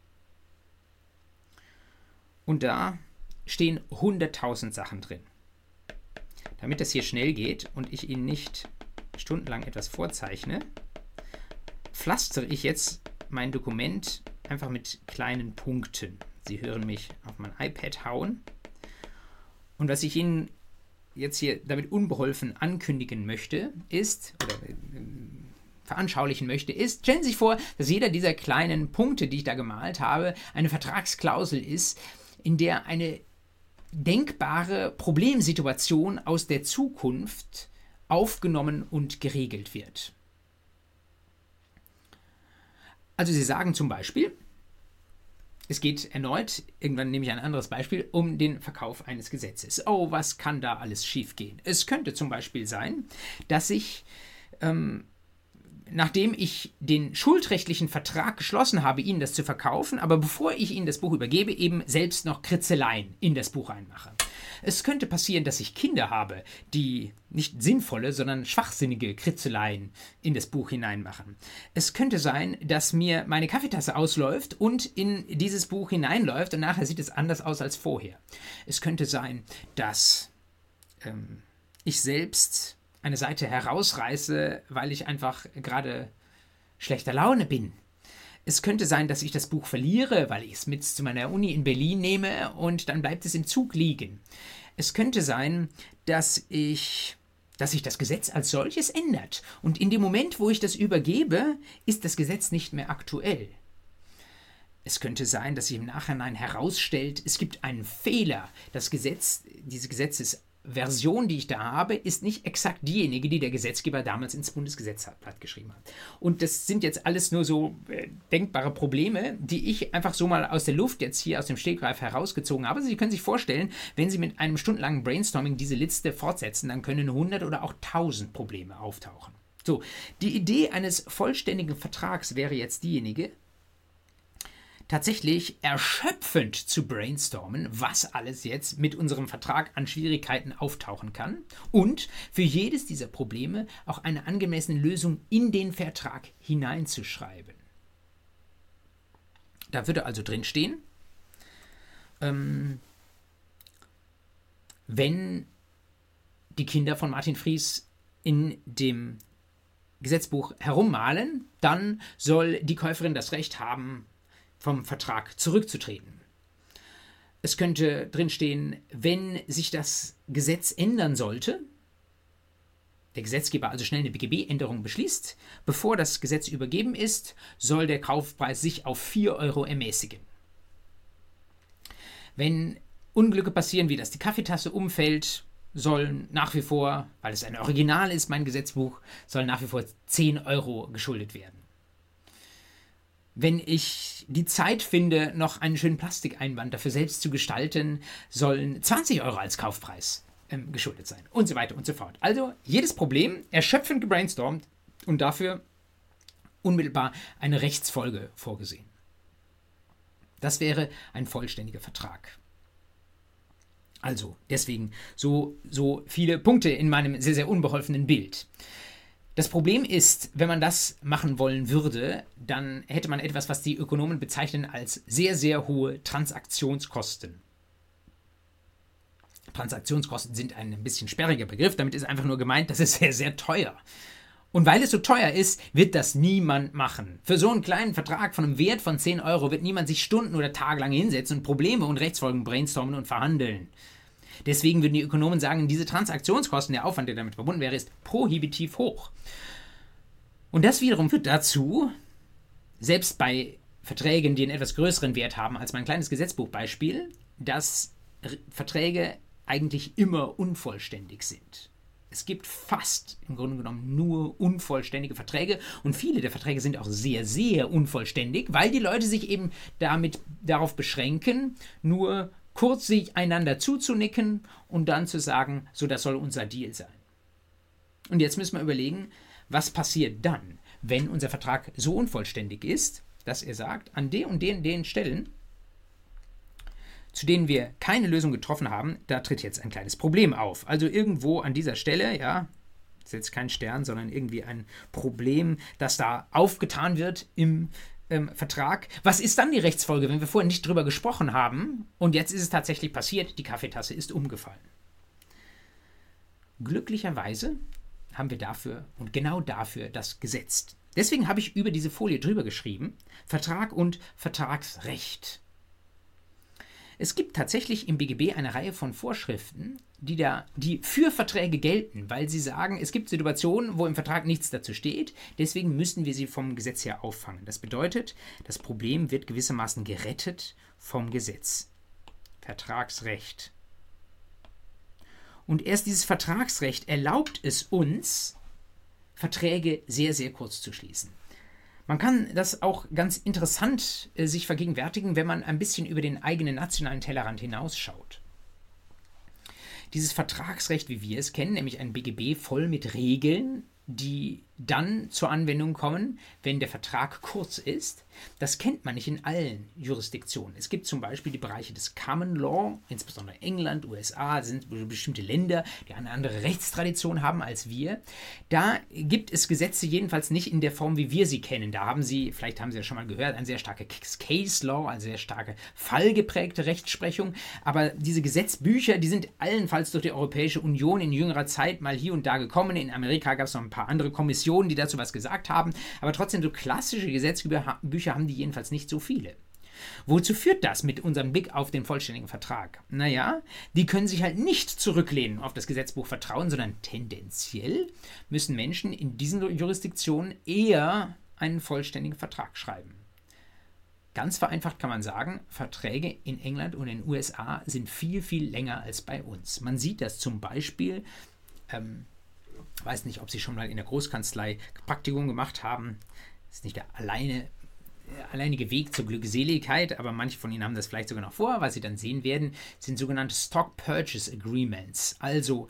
und da stehen 100.000 Sachen drin. Damit das hier schnell geht und ich Ihnen nicht stundenlang etwas vorzeichne, pflastere ich jetzt mein Dokument einfach mit kleinen Punkten. Sie hören mich auf mein iPad hauen. Und was ich Ihnen jetzt hier damit unbeholfen ankündigen möchte, veranschaulichen möchte, ist, stellen Sie sich vor, dass jeder dieser kleinen Punkte, die ich da gemalt habe, eine Vertragsklausel ist, in der eine denkbare Problemsituation aus der Zukunft aufgenommen und geregelt wird. Also Sie sagen zum Beispiel, es geht erneut, irgendwann nehme ich ein anderes Beispiel, um den Verkauf eines Gesetzes. Oh, was kann da alles schiefgehen? Es könnte zum Beispiel sein, dass ich, nachdem ich den schuldrechtlichen Vertrag geschlossen habe, Ihnen das zu verkaufen, aber bevor ich Ihnen das Buch übergebe, eben selbst noch Kritzeleien in das Buch reinmache. Es könnte passieren, dass ich Kinder habe, die nicht sinnvolle, sondern schwachsinnige Kritzeleien in das Buch hineinmachen. Es könnte sein, dass mir meine Kaffeetasse ausläuft und in dieses Buch hineinläuft und nachher sieht es anders aus als vorher. Es könnte sein, dass ich selbst eine Seite herausreiße, weil ich einfach gerade schlechter Laune bin. Es könnte sein, dass ich das Buch verliere, weil ich es mit zu meiner Uni in Berlin nehme und dann bleibt es im Zug liegen. Es könnte sein, dass sich das Gesetz als solches ändert. Und in dem Moment, wo ich das übergebe, ist das Gesetz nicht mehr aktuell. Es könnte sein, dass sich im Nachhinein herausstellt, es gibt einen Fehler. Das Gesetz, diese Gesetzesversion, die ich da habe, ist nicht exakt diejenige, die der Gesetzgeber damals ins Bundesgesetzblatt geschrieben hat. Und das sind jetzt alles nur so denkbare Probleme, die ich einfach so mal aus der Luft jetzt hier aus dem Stegreif herausgezogen habe. Also Sie können sich vorstellen, wenn Sie mit einem stundenlangen Brainstorming diese Liste fortsetzen, dann können 100 oder auch 1000 Probleme auftauchen. So, die Idee eines vollständigen Vertrags wäre jetzt diejenige, tatsächlich erschöpfend zu brainstormen, was alles jetzt mit unserem Vertrag an Schwierigkeiten auftauchen kann und für jedes dieser Probleme auch eine angemessene Lösung in den Vertrag hineinzuschreiben. Da würde also drin stehen, wenn die Kinder von Martin Fries in dem Gesetzbuch herummalen, dann soll die Käuferin das Recht haben, vom Vertrag zurückzutreten. Es könnte drinstehen, wenn sich das Gesetz ändern sollte, der Gesetzgeber also schnell eine BGB-Änderung beschließt, bevor das Gesetz übergeben ist, soll der Kaufpreis sich auf 4 Euro ermäßigen. Wenn Unglücke passieren, wie dass die Kaffeetasse umfällt, sollen nach wie vor, weil es ein Original ist, mein Gesetzbuch, sollen nach wie vor 10 Euro geschuldet werden. Wenn ich die Zeit finde, noch einen schönen Plastikeinband dafür selbst zu gestalten, sollen 20 Euro als Kaufpreis geschuldet sein und so weiter und so fort. Also jedes Problem erschöpfend gebrainstormt und dafür unmittelbar eine Rechtsfolge vorgesehen. Das wäre ein vollständiger Vertrag. Also deswegen so viele Punkte in meinem sehr, sehr unbeholfenen Bild. Das Problem ist, wenn man das machen wollen würde, dann hätte man etwas, was die Ökonomen bezeichnen als sehr, sehr hohe Transaktionskosten. Transaktionskosten sind ein bisschen sperriger Begriff, damit ist einfach nur gemeint, das ist sehr, sehr teuer. Und weil es so teuer ist, wird das niemand machen. Für so einen kleinen Vertrag von einem Wert von 10 Euro wird niemand sich Stunden oder tagelang hinsetzen und Probleme und Rechtsfolgen brainstormen und verhandeln. Deswegen würden die Ökonomen sagen, diese Transaktionskosten, der Aufwand, der damit verbunden wäre, ist prohibitiv hoch. Und das wiederum führt dazu, selbst bei Verträgen, die einen etwas größeren Wert haben als mein kleines Gesetzbuchbeispiel, dass Verträge eigentlich immer unvollständig sind. Es gibt fast im Grunde genommen nur unvollständige Verträge und viele der Verträge sind auch sehr, sehr unvollständig, weil die Leute sich eben darauf beschränken, nur kurz sich einander zuzunicken und dann zu sagen, so, das soll unser Deal sein. Und jetzt müssen wir überlegen, was passiert dann, wenn unser Vertrag so unvollständig ist, dass er sagt, an den und den Stellen, zu denen wir keine Lösung getroffen haben, da tritt jetzt ein kleines Problem auf. Also irgendwo an dieser Stelle, ja, das ist jetzt kein Stern, sondern irgendwie ein Problem, das da aufgetan wird im Vertrag. Was ist dann die Rechtsfolge, wenn wir vorher nicht drüber gesprochen haben und jetzt ist es tatsächlich passiert, die Kaffeetasse ist umgefallen? Glücklicherweise haben wir dafür und genau dafür das Gesetz. Deswegen habe ich über diese Folie drüber geschrieben, Vertrag und Vertragsrecht. Es gibt tatsächlich im BGB eine Reihe von Vorschriften, die für Verträge gelten, weil sie sagen, es gibt Situationen, wo im Vertrag nichts dazu steht, deswegen müssen wir sie vom Gesetz her auffangen. Das bedeutet, das Problem wird gewissermaßen gerettet vom Gesetz. Vertragsrecht. Und erst dieses Vertragsrecht erlaubt es uns, Verträge sehr, sehr kurz zu schließen. Man kann das auch ganz interessant sich vergegenwärtigen, wenn man ein bisschen über den eigenen nationalen Tellerrand hinausschaut. Dieses Vertragsrecht, wie wir es kennen, nämlich ein BGB voll mit Regeln, die dann zur Anwendung kommen, wenn der Vertrag kurz ist. Das kennt man nicht in allen Jurisdiktionen. Es gibt zum Beispiel die Bereiche des Common Law, insbesondere England, USA, sind bestimmte Länder, die eine andere Rechtstradition haben als wir. Da gibt es Gesetze jedenfalls nicht in der Form, wie wir sie kennen. Da haben Sie, vielleicht haben Sie ja schon mal gehört, eine sehr starke Case Law, eine sehr starke fallgeprägte Rechtsprechung. Aber diese Gesetzbücher, die sind allenfalls durch die Europäische Union in jüngerer Zeit mal hier und da gekommen. In Amerika gab es noch ein paar andere Kommissionen, die dazu was gesagt haben. Aber trotzdem, so klassische Gesetzbücher haben die jedenfalls nicht so viele. Wozu führt das mit unserem Blick auf den vollständigen Vertrag? Naja, die können sich halt nicht zurücklehnen auf das Gesetzbuch vertrauen, sondern tendenziell müssen Menschen in diesen Jurisdiktionen eher einen vollständigen Vertrag schreiben. Ganz vereinfacht kann man sagen, Verträge in England und in den USA sind viel, viel länger als bei uns. Man sieht das zum Beispiel, weiß nicht, ob Sie schon mal in der Großkanzlei Praktikum gemacht haben, das ist nicht der alleinige Weg zur Glückseligkeit, aber manche von Ihnen haben das vielleicht sogar noch vor. Was Sie dann sehen werden, sind sogenannte Stock Purchase Agreements, also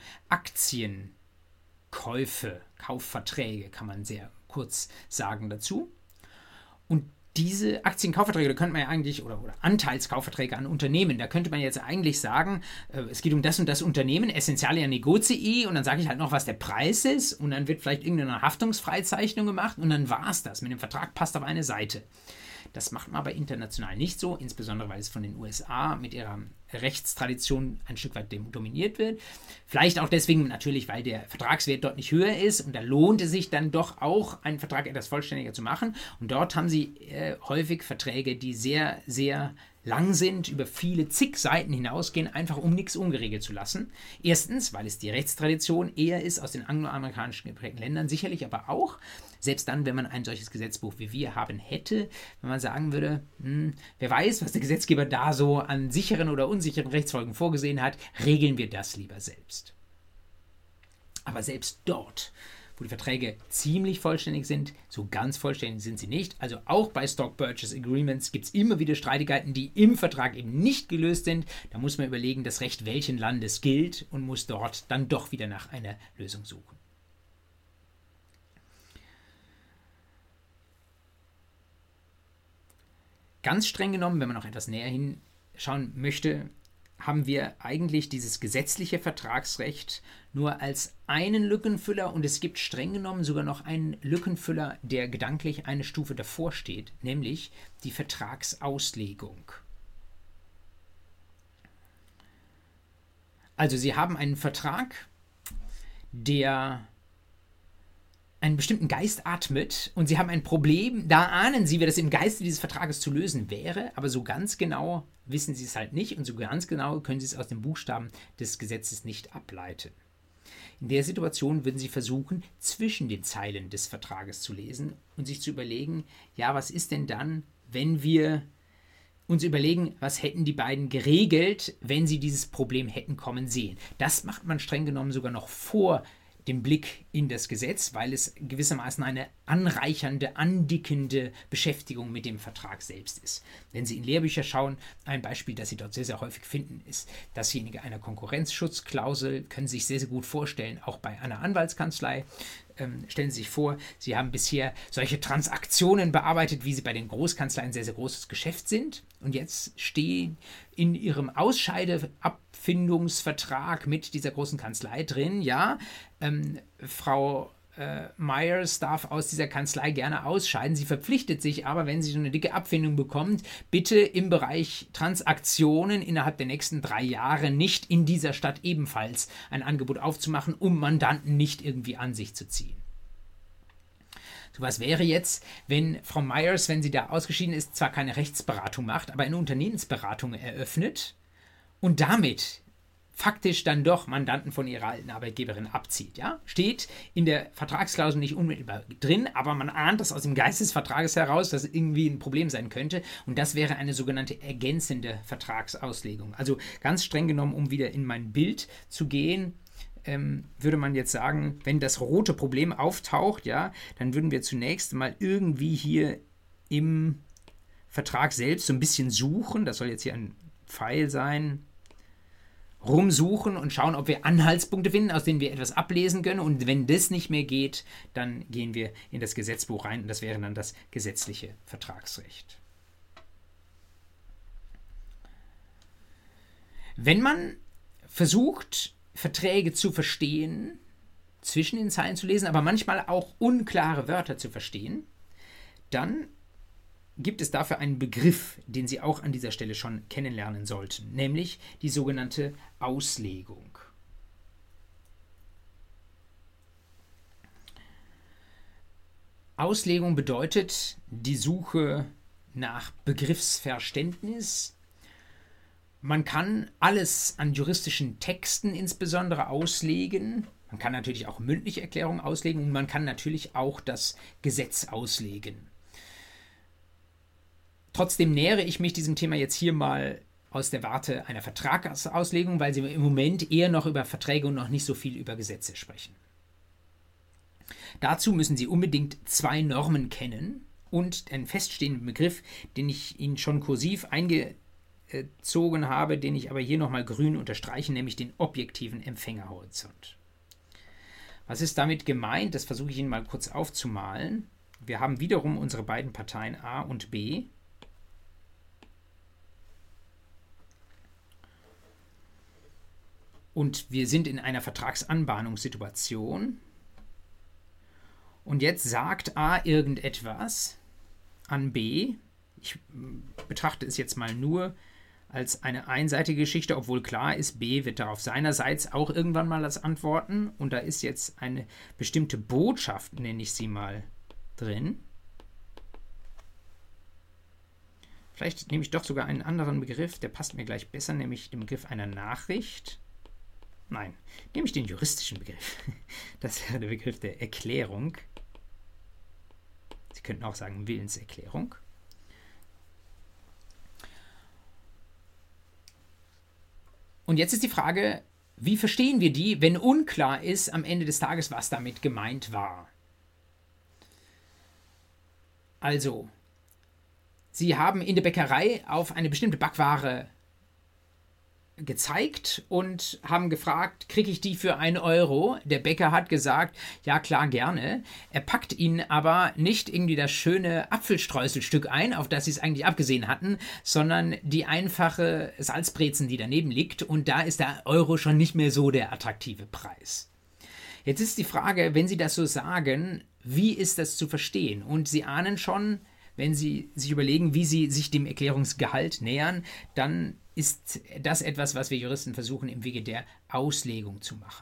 Aktienkäufe, Kaufverträge, kann man sehr kurz sagen dazu. Und diese Aktienkaufverträge, da könnte man ja eigentlich, oder Anteilskaufverträge an Unternehmen, da könnte man jetzt eigentlich sagen, es geht um das und das Unternehmen, Essentialia Negocii, und dann sage ich halt noch, was der Preis ist, und dann wird vielleicht irgendeine Haftungsfreizeichnung gemacht, und dann war es das. Mit dem Vertrag passt auf eine Seite. Das macht man aber international nicht so, insbesondere weil es von den USA mit ihrer Rechtstradition ein Stück weit dominiert wird. Vielleicht auch deswegen natürlich, weil der Vertragswert dort nicht höher ist, und da lohnt es sich dann doch auch, einen Vertrag etwas vollständiger zu machen. Und dort haben sie häufig Verträge, die sehr, sehr lang sind, über viele zig Seiten hinausgehen, einfach um nichts ungeregelt zu lassen. Erstens, weil es die Rechtstradition eher ist aus den angloamerikanischen geprägten Ländern, sicherlich aber auch, selbst dann, wenn man ein solches Gesetzbuch wie wir haben hätte, wenn man sagen würde, wer weiß, was der Gesetzgeber da so an sicheren oder unsicheren Rechtsfolgen vorgesehen hat, regeln wir das lieber selbst. Aber selbst dort, wo die Verträge ziemlich vollständig sind, so ganz vollständig sind sie nicht. Also auch bei Stock Purchase Agreements gibt es immer wieder Streitigkeiten, die im Vertrag eben nicht gelöst sind. Da muss man überlegen, das Recht welchen Landes gilt, und muss dort dann doch wieder nach einer Lösung suchen. Ganz streng genommen, wenn man noch etwas näher hinschauen möchte, haben wir eigentlich dieses gesetzliche Vertragsrecht nur als einen Lückenfüller, und es gibt streng genommen sogar noch einen Lückenfüller, der gedanklich eine Stufe davor steht, nämlich die Vertragsauslegung. Also Sie haben einen Vertrag, der einen bestimmten Geist atmet, und Sie haben ein Problem, da ahnen Sie, wie das im Geiste dieses Vertrages zu lösen wäre, aber so ganz genau wissen Sie es halt nicht, und so ganz genau können Sie es aus den Buchstaben des Gesetzes nicht ableiten. In der Situation würden Sie versuchen, zwischen den Zeilen des Vertrages zu lesen und sich zu überlegen, ja, was ist denn dann, wenn wir uns überlegen, was hätten die beiden geregelt, wenn sie dieses Problem hätten kommen sehen. Das macht man streng genommen sogar noch vor dem Blick in das Gesetz, weil es gewissermaßen eine anreichernde, andickende Beschäftigung mit dem Vertrag selbst ist. Wenn Sie in Lehrbücher schauen, ein Beispiel, das Sie dort sehr, sehr häufig finden, ist dasjenige einer Konkurrenzschutzklausel. Können Sie sich sehr, sehr gut vorstellen, auch bei einer Anwaltskanzlei. Stellen Sie sich vor, Sie haben bisher solche Transaktionen bearbeitet, wie sie bei den Großkanzleien ein sehr, sehr großes Geschäft sind. Und jetzt stehen in Ihrem Ausscheideabfindungsvertrag mit dieser großen Kanzlei drin, ja, Frau Myers darf aus dieser Kanzlei gerne ausscheiden. Sie verpflichtet sich aber, wenn sie so eine dicke Abfindung bekommt, bitte im Bereich Transaktionen innerhalb der nächsten 3 Jahre nicht in dieser Stadt ebenfalls ein Angebot aufzumachen, um Mandanten nicht irgendwie an sich zu ziehen. So was wäre jetzt, wenn Frau Myers, wenn sie da ausgeschieden ist, zwar keine Rechtsberatung macht, aber eine Unternehmensberatung eröffnet und damit faktisch dann doch Mandanten von ihrer alten Arbeitgeberin abzieht. Ja? Steht in der Vertragsklausel nicht unmittelbar drin, aber man ahnt das aus dem Geist des Vertrages heraus, dass irgendwie ein Problem sein könnte, und das wäre eine sogenannte ergänzende Vertragsauslegung. Also ganz streng genommen, um wieder in mein Bild zu gehen, würde man jetzt sagen, wenn das rote Problem auftaucht, ja, dann würden wir zunächst mal irgendwie hier im Vertrag selbst so ein bisschen suchen. Das soll jetzt hier ein Pfeil sein. rumsuchen und schauen, ob wir Anhaltspunkte finden, aus denen wir etwas ablesen können. Und wenn das nicht mehr geht, dann gehen wir in das Gesetzbuch rein und das wäre dann das gesetzliche Vertragsrecht. Wenn man versucht, Verträge zu verstehen, zwischen den Zeilen zu lesen, aber manchmal auch unklare Wörter zu verstehen, dann gibt es dafür einen Begriff, den Sie auch an dieser Stelle schon kennenlernen sollten, nämlich die sogenannte Auslegung. Auslegung bedeutet die Suche nach Begriffsverständnis. Man kann alles an juristischen Texten insbesondere auslegen. Man kann natürlich auch mündliche Erklärungen auslegen und man kann natürlich auch das Gesetz auslegen. Trotzdem nähere ich mich diesem Thema jetzt hier mal aus der Warte einer Vertragsauslegung, weil Sie im Moment eher noch über Verträge und noch nicht so viel über Gesetze sprechen. Dazu müssen Sie unbedingt 2 Normen kennen und einen feststehenden Begriff, den ich Ihnen schon kursiv eingezogen habe, den ich aber hier nochmal grün unterstreiche, nämlich den objektiven Empfängerhorizont. Was ist damit gemeint? Das versuche ich Ihnen mal kurz aufzumalen. Wir haben wiederum unsere beiden Parteien A und B. Und wir sind in einer Vertragsanbahnungssituation. Und jetzt sagt A irgendetwas an B. Ich betrachte es jetzt mal nur als eine einseitige Geschichte, obwohl klar ist, B wird darauf seinerseits auch irgendwann mal das antworten. Und da ist jetzt eine bestimmte Botschaft, nenne ich sie mal, drin. Vielleicht nehme ich doch sogar einen anderen Begriff, der passt mir gleich besser, nämlich den Begriff einer Nachricht. Nein, nehme ich den juristischen Begriff. Das wäre der Begriff der Erklärung. Sie könnten auch sagen Willenserklärung. Und jetzt ist die Frage, wie verstehen wir die, wenn unklar ist am Ende des Tages, was damit gemeint war? Also, Sie haben in der Bäckerei auf eine bestimmte Backware gezeigt und haben gefragt, kriege ich die für 1 Euro? Der Bäcker hat gesagt, ja klar, gerne. Er packt ihnen aber nicht irgendwie das schöne Apfelstreuselstück ein, auf das sie es eigentlich abgesehen hatten, sondern die einfache Salzbrezen, die daneben liegt, und da ist der Euro schon nicht mehr so der attraktive Preis. Jetzt ist die Frage, wenn Sie das so sagen, wie ist das zu verstehen? Und Sie ahnen schon, wenn Sie sich überlegen, wie Sie sich dem Erklärungsgehalt nähern, dann ist das etwas, was wir Juristen versuchen, im Wege der Auslegung zu machen.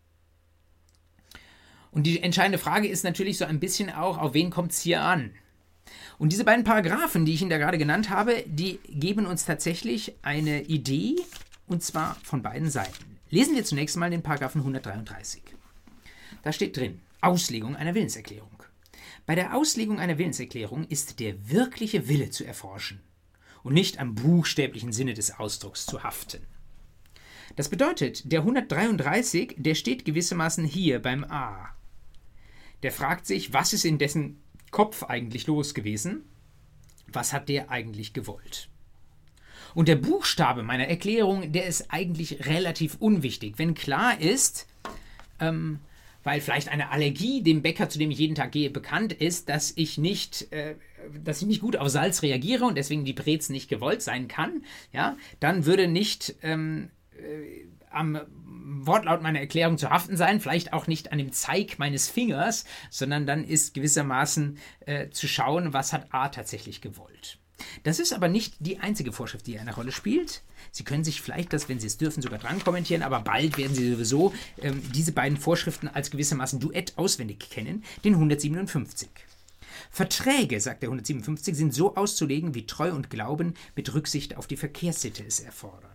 Und die entscheidende Frage ist natürlich so ein bisschen auch, auf wen kommt es hier an? Und diese beiden Paragraphen, die ich Ihnen da gerade genannt habe, die geben uns tatsächlich eine Idee, und zwar von beiden Seiten. Lesen wir zunächst mal den Paragraphen 133. Da steht drin, Auslegung einer Willenserklärung. Bei der Auslegung einer Willenserklärung ist der wirkliche Wille zu erforschen und nicht am buchstäblichen Sinne des Ausdrucks zu haften. Das bedeutet, der 133, der steht gewissermaßen hier beim A. Der fragt sich, was ist in dessen Kopf eigentlich los gewesen? Was hat der eigentlich gewollt? Und der Buchstabe meiner Erklärung, der ist eigentlich relativ unwichtig. Wenn klar ist, weil vielleicht eine Allergie dem Bäcker, zu dem ich jeden Tag gehe, bekannt ist, dass ich nicht gut auf Salz reagiere und deswegen die Brezen nicht gewollt sein kann, ja, dann würde nicht am Wortlaut meiner Erklärung zu haften sein, vielleicht auch nicht an dem Zeig meines Fingers, sondern dann ist gewissermaßen zu schauen, was hat A tatsächlich gewollt. Das ist aber nicht die einzige Vorschrift, die eine Rolle spielt. Sie können sich vielleicht das, wenn Sie es dürfen, sogar dran kommentieren, aber bald werden Sie sowieso diese beiden Vorschriften als gewissermaßen Duett auswendig kennen, den 157. Verträge, sagt der 157, sind so auszulegen, wie Treu und Glauben mit Rücksicht auf die Verkehrssitte es erfordern.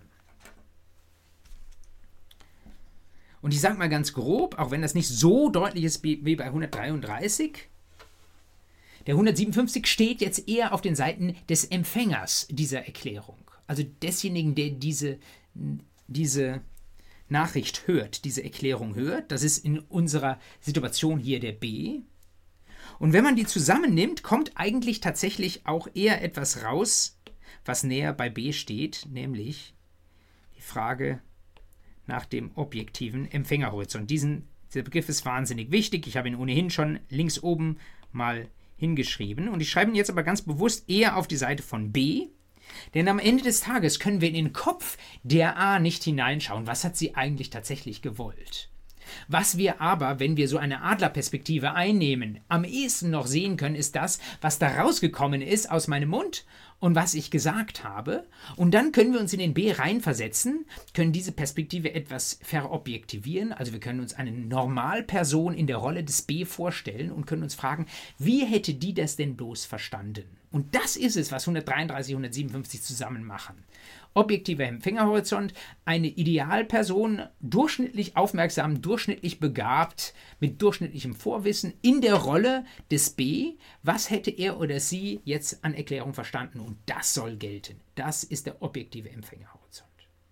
Und ich sage mal ganz grob, auch wenn das nicht so deutlich ist wie bei 133, der 157 steht jetzt eher auf den Seiten des Empfängers dieser Erklärung. Also desjenigen, der diese Nachricht hört, diese Erklärung hört. Das ist in unserer Situation hier der B. Und wenn man die zusammennimmt, kommt eigentlich tatsächlich auch eher etwas raus, was näher bei B steht, nämlich die Frage, nach dem objektiven Empfängerhorizont. Dieser Begriff ist wahnsinnig wichtig. Ich habe ihn ohnehin schon links oben mal hingeschrieben. Und ich schreibe ihn jetzt aber ganz bewusst eher auf die Seite von B. Denn am Ende des Tages können wir in den Kopf der A nicht hineinschauen. Was hat sie eigentlich tatsächlich gewollt? Was wir aber, wenn wir so eine Adlerperspektive einnehmen, am ehesten noch sehen können, ist das, was da rausgekommen ist aus meinem Mund und was ich gesagt habe. Und dann können wir uns in den B reinversetzen, können diese Perspektive etwas verobjektivieren. Also wir können uns eine Normalperson in der Rolle des B vorstellen und können uns fragen, wie hätte die das denn bloß verstanden? Und das ist es, was 133, 157 zusammen machen. Objektiver Empfängerhorizont, eine Idealperson, durchschnittlich aufmerksam, durchschnittlich begabt, mit durchschnittlichem Vorwissen in der Rolle des B. Was hätte er oder sie jetzt an Erklärung verstanden? Und das soll gelten. Das ist der objektive Empfängerhorizont.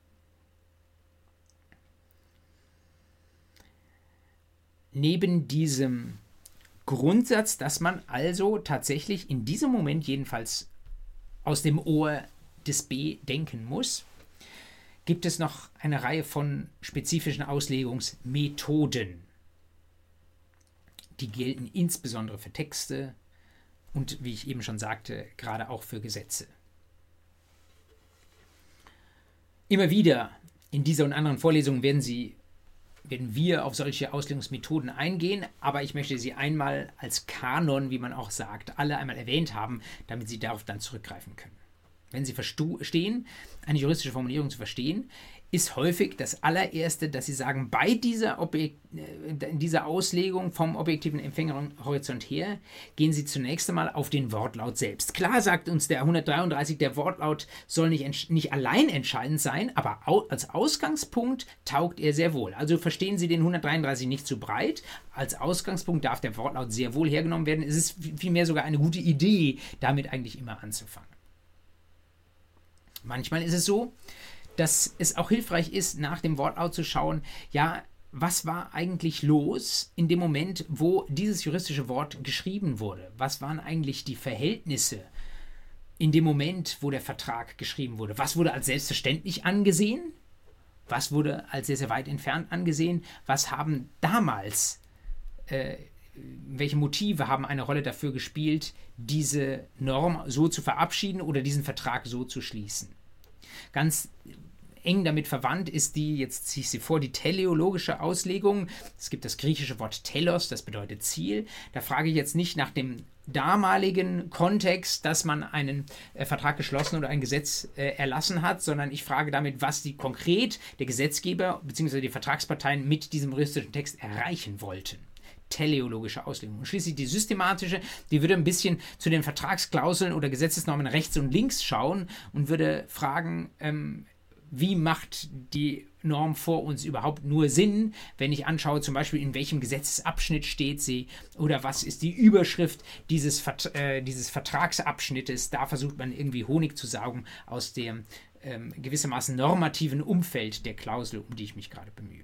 Neben diesem Grundsatz, dass man also tatsächlich in diesem Moment jedenfalls aus dem Ohr des B denken muss, gibt es noch eine Reihe von spezifischen Auslegungsmethoden. Die gelten insbesondere für Texte und, wie ich eben schon sagte, gerade auch für Gesetze. Immer wieder in dieser und anderen Vorlesungen werden wir auf solche Auslegungsmethoden eingehen, aber ich möchte sie einmal als Kanon, wie man auch sagt, alle einmal erwähnt haben, damit Sie darauf dann zurückgreifen können. Wenn Sie verstehen, eine juristische Formulierung zu verstehen, ist häufig das allererste, dass Sie sagen, bei dieser Auslegung vom objektiven Empfängerhorizont her, gehen Sie zunächst einmal auf den Wortlaut selbst. Klar sagt uns der 133, der Wortlaut soll nicht allein entscheidend sein, aber als Ausgangspunkt taugt er sehr wohl. Also verstehen Sie den 133 nicht zu breit. Als Ausgangspunkt darf der Wortlaut sehr wohl hergenommen werden. Es ist vielmehr sogar eine gute Idee, damit eigentlich immer anzufangen. Manchmal ist es so, dass es auch hilfreich ist, nach dem Wortlaut zu schauen, ja, was war eigentlich los in dem Moment, wo dieses juristische Wort geschrieben wurde? Was waren eigentlich die Verhältnisse in dem Moment, wo der Vertrag geschrieben wurde? Was wurde als selbstverständlich angesehen? Was wurde als sehr, sehr weit entfernt angesehen? Was haben damals, welche Motive haben eine Rolle dafür gespielt, diese Norm so zu verabschieden oder diesen Vertrag so zu schließen? Ganz eng damit verwandt ist die, jetzt ziehe ich sie vor, die teleologische Auslegung. Es gibt das griechische Wort telos, das bedeutet Ziel. Da frage ich jetzt nicht nach dem damaligen Kontext, dass man einen Vertrag geschlossen oder ein Gesetz erlassen hat, sondern ich frage damit, was die konkret der Gesetzgeber bzw. die Vertragsparteien mit diesem juristischen Text erreichen wollten. Teleologische Auslegung. Und schließlich die systematische, die würde ein bisschen zu den Vertragsklauseln oder Gesetzesnormen rechts und links schauen und würde fragen, wie macht die Norm vor uns überhaupt nur Sinn, wenn ich anschaue, zum Beispiel in welchem Gesetzesabschnitt steht sie oder was ist die Überschrift dieses Vertragsabschnittes. Da versucht man irgendwie Honig zu saugen aus dem gewissermaßen normativen Umfeld der Klausel, um die ich mich gerade bemühe.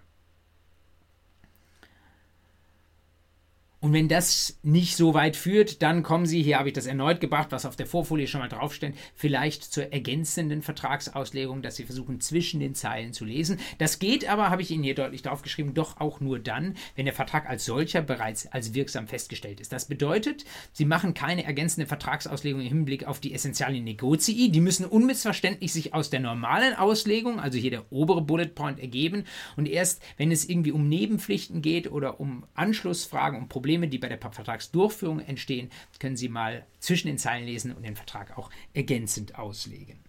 Und wenn das nicht so weit führt, dann kommen Sie, hier habe ich das erneut gebracht, was auf der Vorfolie schon mal draufsteht, vielleicht zur ergänzenden Vertragsauslegung, dass Sie versuchen, zwischen den Zeilen zu lesen. Das geht aber, habe ich Ihnen hier deutlich draufgeschrieben, doch auch nur dann, wenn der Vertrag als solcher bereits als wirksam festgestellt ist. Das bedeutet, Sie machen keine ergänzende Vertragsauslegung im Hinblick auf die Essentialien Negotii. Die müssen unmissverständlich sich aus der normalen Auslegung, also hier der obere Bullet Point, ergeben. Und erst, wenn es irgendwie um Nebenpflichten geht oder um Anschlussfragen, um Probleme, die bei der Vertragsdurchführung entstehen, können Sie mal zwischen den Zeilen lesen und den Vertrag auch ergänzend auslegen.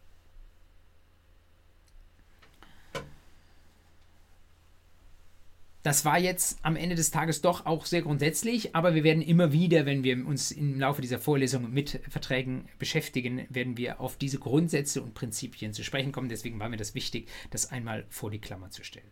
Das war jetzt am Ende des Tages doch auch sehr grundsätzlich, aber wir werden immer wieder, wenn wir uns im Laufe dieser Vorlesung mit Verträgen beschäftigen, werden wir auf diese Grundsätze und Prinzipien zu sprechen kommen. Deswegen war mir das wichtig, das einmal vor die Klammer zu stellen.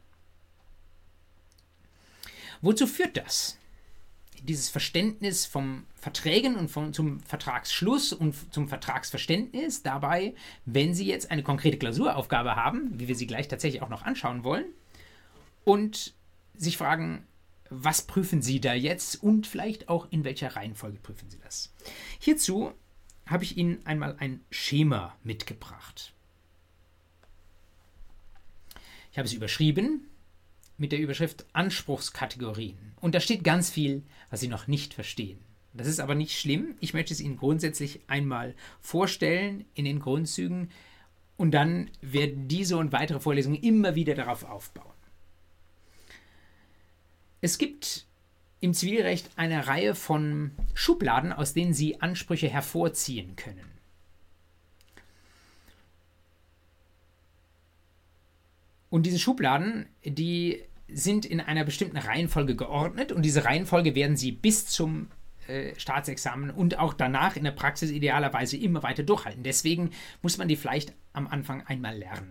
Wozu führt das? Dieses Verständnis vom Verträgen und zum Vertragsschluss und zum Vertragsverständnis dabei, wenn Sie jetzt eine konkrete Klausuraufgabe haben, wie wir sie gleich tatsächlich auch noch anschauen wollen, und sich fragen, was prüfen Sie da jetzt und vielleicht auch in welcher Reihenfolge prüfen Sie das. Hierzu habe ich Ihnen einmal ein Schema mitgebracht. Ich habe es überschrieben mit der Überschrift Anspruchskategorien. Und da steht ganz viel, was Sie noch nicht verstehen. Das ist aber nicht schlimm. Ich möchte es Ihnen grundsätzlich einmal vorstellen in den Grundzügen und dann werden diese und weitere Vorlesungen immer wieder darauf aufbauen. Es gibt im Zivilrecht eine Reihe von Schubladen, aus denen Sie Ansprüche hervorziehen können. Und diese Schubladen, die sind in einer bestimmten Reihenfolge geordnet und diese Reihenfolge werden Sie bis zum Staatsexamen und auch danach in der Praxis idealerweise immer weiter durchhalten. Deswegen muss man die vielleicht am Anfang einmal lernen.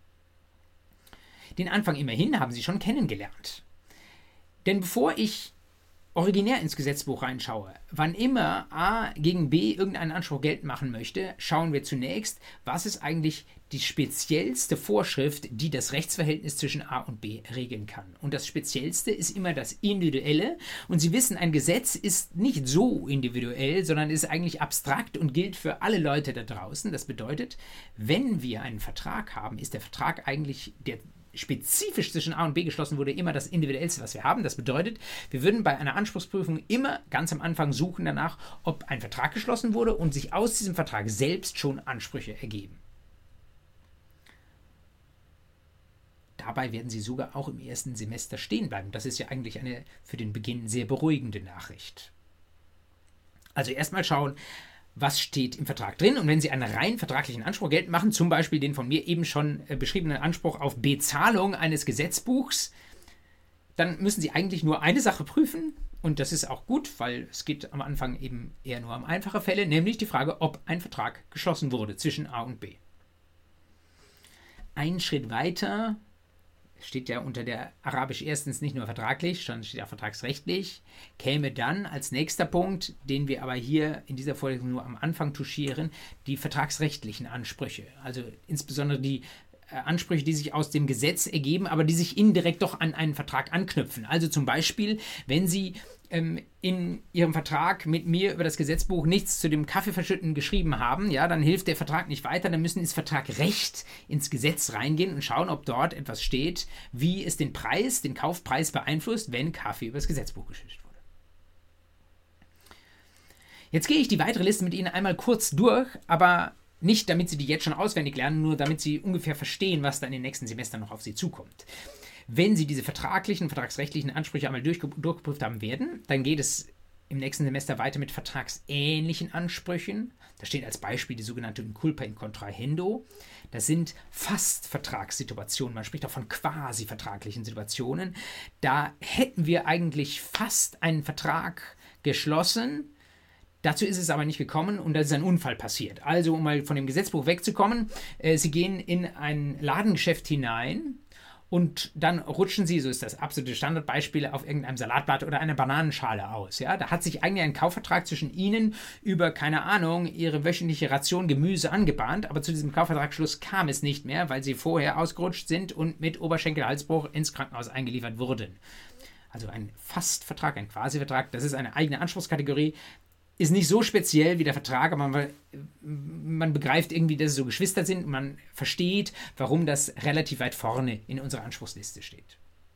Den Anfang immerhin haben Sie schon kennengelernt. Denn bevor ich originär ins Gesetzbuch reinschaue, wann immer A gegen B irgendeinen Anspruch geltend machen möchte, schauen wir zunächst, was ist eigentlich die speziellste Vorschrift, die das Rechtsverhältnis zwischen A und B regeln kann. Und das Speziellste ist immer das Individuelle. Und Sie wissen, ein Gesetz ist nicht so individuell, sondern ist eigentlich abstrakt und gilt für alle Leute da draußen. Das bedeutet, wenn wir einen Vertrag haben, ist der Vertrag eigentlich der spezifisch zwischen A und B geschlossen wurde, immer das Individuellste, was wir haben. Das bedeutet, wir würden bei einer Anspruchsprüfung immer ganz am Anfang suchen danach, ob ein Vertrag geschlossen wurde und sich aus diesem Vertrag selbst schon Ansprüche ergeben. Dabei werden Sie sogar auch im ersten Semester stehen bleiben. Das ist ja eigentlich eine für den Beginn sehr beruhigende Nachricht. Also erstmal schauen, was steht im Vertrag drin. Und wenn Sie einen rein vertraglichen Anspruch geltend machen, zum Beispiel den von mir eben schon beschriebenen Anspruch auf Bezahlung eines Gesetzbuchs, dann müssen Sie eigentlich nur eine Sache prüfen. Und das ist auch gut, weil es geht am Anfang eben eher nur um einfache Fälle, nämlich die Frage, ob ein Vertrag geschlossen wurde zwischen A und B. Einen Schritt weiter steht ja unter der Arabisch erstens nicht nur vertraglich, sondern steht auch vertragsrechtlich, käme dann als nächster Punkt, den wir aber hier in dieser Vorlesung nur am Anfang touchieren, die vertragsrechtlichen Ansprüche. Also insbesondere die Ansprüche, die sich aus dem Gesetz ergeben, aber die sich indirekt doch an einen Vertrag anknüpfen. Also zum Beispiel, wenn Sie in Ihrem Vertrag mit mir über das Gesetzbuch nichts zu dem Kaffeeverschütten geschrieben haben, ja, dann hilft der Vertrag nicht weiter, dann müssen ins Vertragrecht ins Gesetz reingehen und schauen, ob dort etwas steht, wie es den Preis, den Kaufpreis beeinflusst, wenn Kaffee über das Gesetzbuch geschüttet wurde. Jetzt gehe ich die weitere Liste mit Ihnen einmal kurz durch, aber nicht, damit Sie die jetzt schon auswendig lernen, nur damit Sie ungefähr verstehen, was da in den nächsten Semestern noch auf Sie zukommt. Wenn Sie diese vertraglichen, vertragsrechtlichen Ansprüche einmal durchgeprüft haben werden, dann geht es im nächsten Semester weiter mit vertragsähnlichen Ansprüchen. Da steht als Beispiel die sogenannte Inculpa in contrahendo. Das sind fast Vertragssituationen. Man spricht auch von quasi vertraglichen Situationen. Da hätten wir eigentlich fast einen Vertrag geschlossen. Dazu ist es aber nicht gekommen und da ist ein Unfall passiert. Also, um mal von dem Gesetzbuch wegzukommen, Sie gehen in ein Ladengeschäft hinein und dann rutschen Sie, so ist das absolute Standardbeispiel, auf irgendeinem Salatblatt oder einer Bananenschale aus. Ja? Da hat sich eigentlich ein Kaufvertrag zwischen Ihnen über, keine Ahnung, Ihre wöchentliche Ration Gemüse angebahnt, aber zu diesem Kaufvertragsschluss kam es nicht mehr, weil Sie vorher ausgerutscht sind und mit Oberschenkelhalsbruch ins Krankenhaus eingeliefert wurden. Also ein Fastvertrag, ein Quasi-Vertrag, das ist eine eigene Anspruchskategorie. Ist nicht so speziell wie der Vertrag, aber man begreift irgendwie, dass es so Geschwister sind und man versteht, warum das relativ weit vorne in unserer Anspruchsliste steht.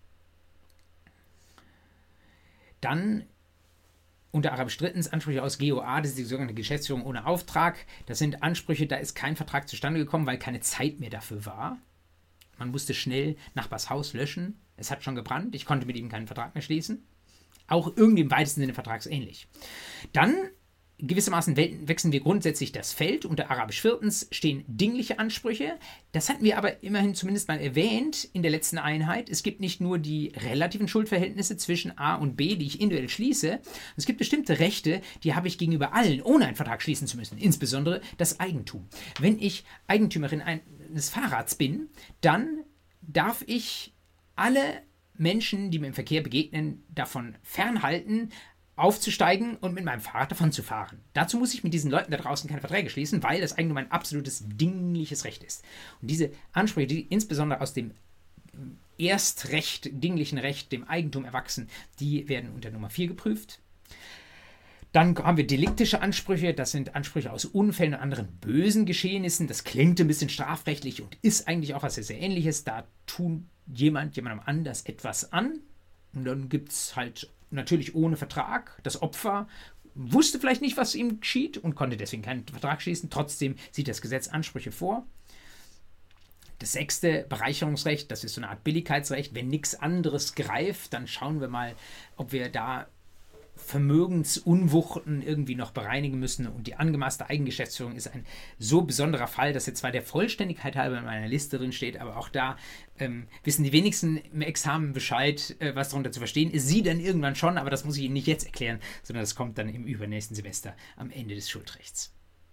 Dann unter Arabisch drittens Ansprüche aus GOA, das ist die sogenannte Geschäftsführung ohne Auftrag. Das sind Ansprüche, da ist kein Vertrag zustande gekommen, weil keine Zeit mehr dafür war. Man musste schnell Nachbars Haus löschen. Es hat schon gebrannt, ich konnte mit ihm keinen Vertrag mehr schließen. Auch irgendwie im weitesten Sinne vertragsähnlich. Dann gewissermaßen wechseln wir grundsätzlich das Feld. Unter Arabisch viertens stehen dingliche Ansprüche. Das hatten wir aber immerhin zumindest mal erwähnt in der letzten Einheit. Es gibt nicht nur die relativen Schuldverhältnisse zwischen A und B, die ich individuell schließe. Es gibt bestimmte Rechte, die habe ich gegenüber allen, ohne einen Vertrag schließen zu müssen. Insbesondere das Eigentum. Wenn ich Eigentümerin eines Fahrrads bin, dann darf ich alle Menschen, die mir im Verkehr begegnen, davon fernhalten, aufzusteigen und mit meinem Fahrrad davon zu fahren. Dazu muss ich mit diesen Leuten da draußen keine Verträge schließen, weil das Eigentum ein absolutes dingliches Recht ist. Und diese Ansprüche, die insbesondere aus dem Erstrecht, dinglichen Recht, dem Eigentum erwachsen, die werden unter Nummer 4 geprüft. Dann haben wir deliktische Ansprüche, das sind Ansprüche aus Unfällen und anderen bösen Geschehnissen. Das klingt ein bisschen strafrechtlich und ist eigentlich auch was sehr, sehr Ähnliches. Da tun jemandem anders etwas an und dann gibt es halt natürlich ohne Vertrag. Das Opfer wusste vielleicht nicht, was ihm geschieht und konnte deswegen keinen Vertrag schließen. Trotzdem sieht das Gesetz Ansprüche vor. Das 6. Bereicherungsrecht, das ist so eine Art Billigkeitsrecht. Wenn nichts anderes greift, dann schauen wir mal, ob wir da Vermögensunwuchten irgendwie noch bereinigen müssen. Und die angemaßte Eigengeschäftsführung ist ein so besonderer Fall, dass jetzt zwar der Vollständigkeit halber in meiner Liste drin steht, aber auch da wissen die wenigsten im Examen Bescheid, was darunter zu verstehen ist. Sie dann irgendwann schon, aber das muss ich Ihnen nicht jetzt erklären, sondern das kommt dann im übernächsten Semester am Ende des Schuldrechts.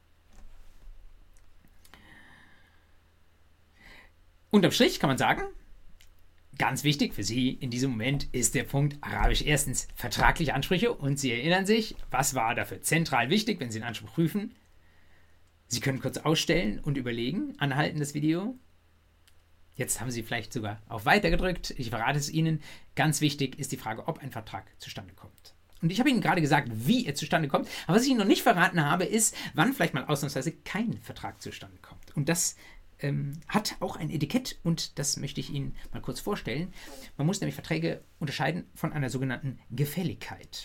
Unterm Strich kann man sagen, ganz wichtig für Sie in diesem Moment ist der Punkt Arabisch. Erstens vertragliche Ansprüche und Sie erinnern sich, was war dafür zentral wichtig, wenn Sie einen Anspruch prüfen? Sie können kurz ausstellen und überlegen, anhalten das Video. Jetzt haben Sie vielleicht sogar auf Weiter gedrückt. Ich verrate es Ihnen. Ganz wichtig ist die Frage, ob ein Vertrag zustande kommt. Und ich habe Ihnen gerade gesagt, wie er zustande kommt. Aber was ich Ihnen noch nicht verraten habe, ist, wann vielleicht mal ausnahmsweise kein Vertrag zustande kommt. Und das hat auch ein Etikett und das möchte ich Ihnen mal kurz vorstellen. Man muss nämlich Verträge unterscheiden von einer sogenannten Gefälligkeit.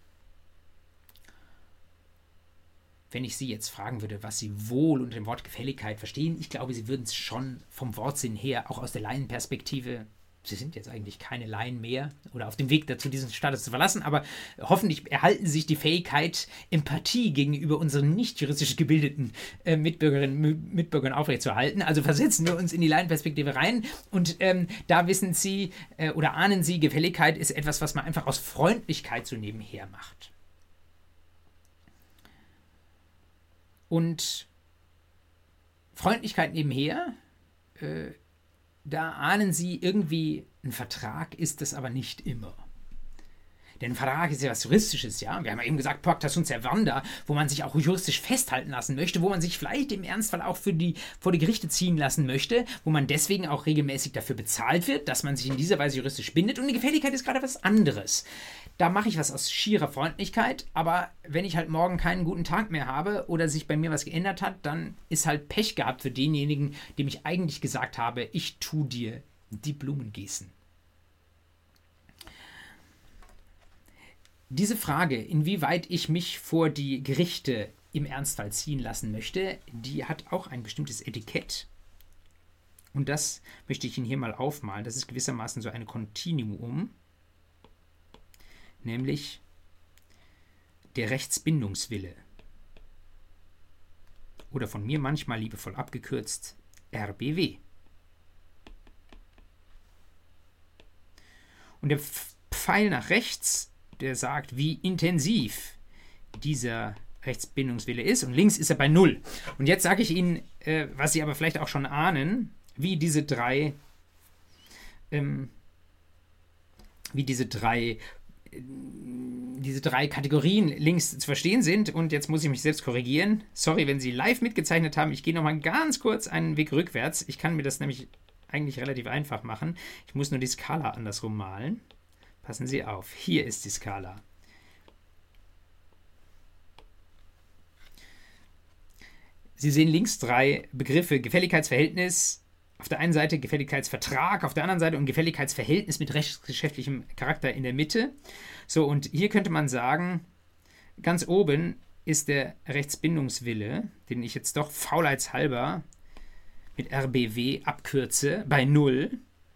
Wenn ich Sie jetzt fragen würde, was Sie wohl unter dem Wort Gefälligkeit verstehen, ich glaube, Sie würden es schon vom Wortsinn her, auch aus der Laienperspektive, Sie sind jetzt eigentlich keine Laien mehr oder auf dem Weg dazu, diesen Status zu verlassen, aber hoffentlich erhalten Sie sich die Fähigkeit, Empathie gegenüber unseren nicht juristisch gebildeten Mitbürgerinnen und Mitbürgern aufrechtzuerhalten. Also versetzen wir uns in die Laienperspektive rein und da wissen Sie oder ahnen Sie, Gefälligkeit ist etwas, was man einfach aus Freundlichkeit so nebenher macht. Und Freundlichkeit nebenher, da ahnen Sie irgendwie, ein Vertrag ist es aber nicht immer. Denn ein Vertrag ist ja was Juristisches, ja. Wir haben ja eben gesagt, Pacta sunt servanda, wo man sich auch juristisch festhalten lassen möchte, wo man sich vielleicht im Ernstfall auch vor die Gerichte ziehen lassen möchte, wo man deswegen auch regelmäßig dafür bezahlt wird, dass man sich in dieser Weise juristisch bindet. Und eine Gefälligkeit ist gerade was anderes. Da mache ich was aus schierer Freundlichkeit, aber wenn ich halt morgen keinen guten Tag mehr habe oder sich bei mir was geändert hat, dann ist halt Pech gehabt für denjenigen, dem ich eigentlich gesagt habe, ich tu dir die Blumen gießen. Diese Frage, inwieweit ich mich vor die Gerichte im Ernstfall ziehen lassen möchte, die hat auch ein bestimmtes Etikett. Und das möchte ich Ihnen hier mal aufmalen. Das ist gewissermaßen so ein Kontinuum, nämlich der Rechtsbindungswille. Oder von mir manchmal liebevoll abgekürzt RBW. Und der Pfeil nach rechts, der sagt, wie intensiv dieser Rechtsbindungswille ist. Und links ist er bei 0. Und jetzt sage ich Ihnen, was Sie aber vielleicht auch schon ahnen, wie diese drei Kategorien links zu verstehen sind. Und jetzt muss ich mich selbst korrigieren. Sorry, wenn Sie live mitgezeichnet haben. Ich gehe nochmal ganz kurz einen Weg rückwärts. Ich kann mir das nämlich eigentlich relativ einfach machen. Ich muss nur die Skala andersrum malen. Passen Sie auf. Hier ist die Skala. Sie sehen links 3 Begriffe. Gefälligkeitsverhältnis, auf der einen Seite Gefälligkeitsvertrag, auf der anderen Seite und Gefälligkeitsverhältnis mit rechtsgeschäftlichem Charakter in der Mitte. So, und hier könnte man sagen, ganz oben ist der Rechtsbindungswille, den ich jetzt doch faulheitshalber mit RBW abkürze, bei 0.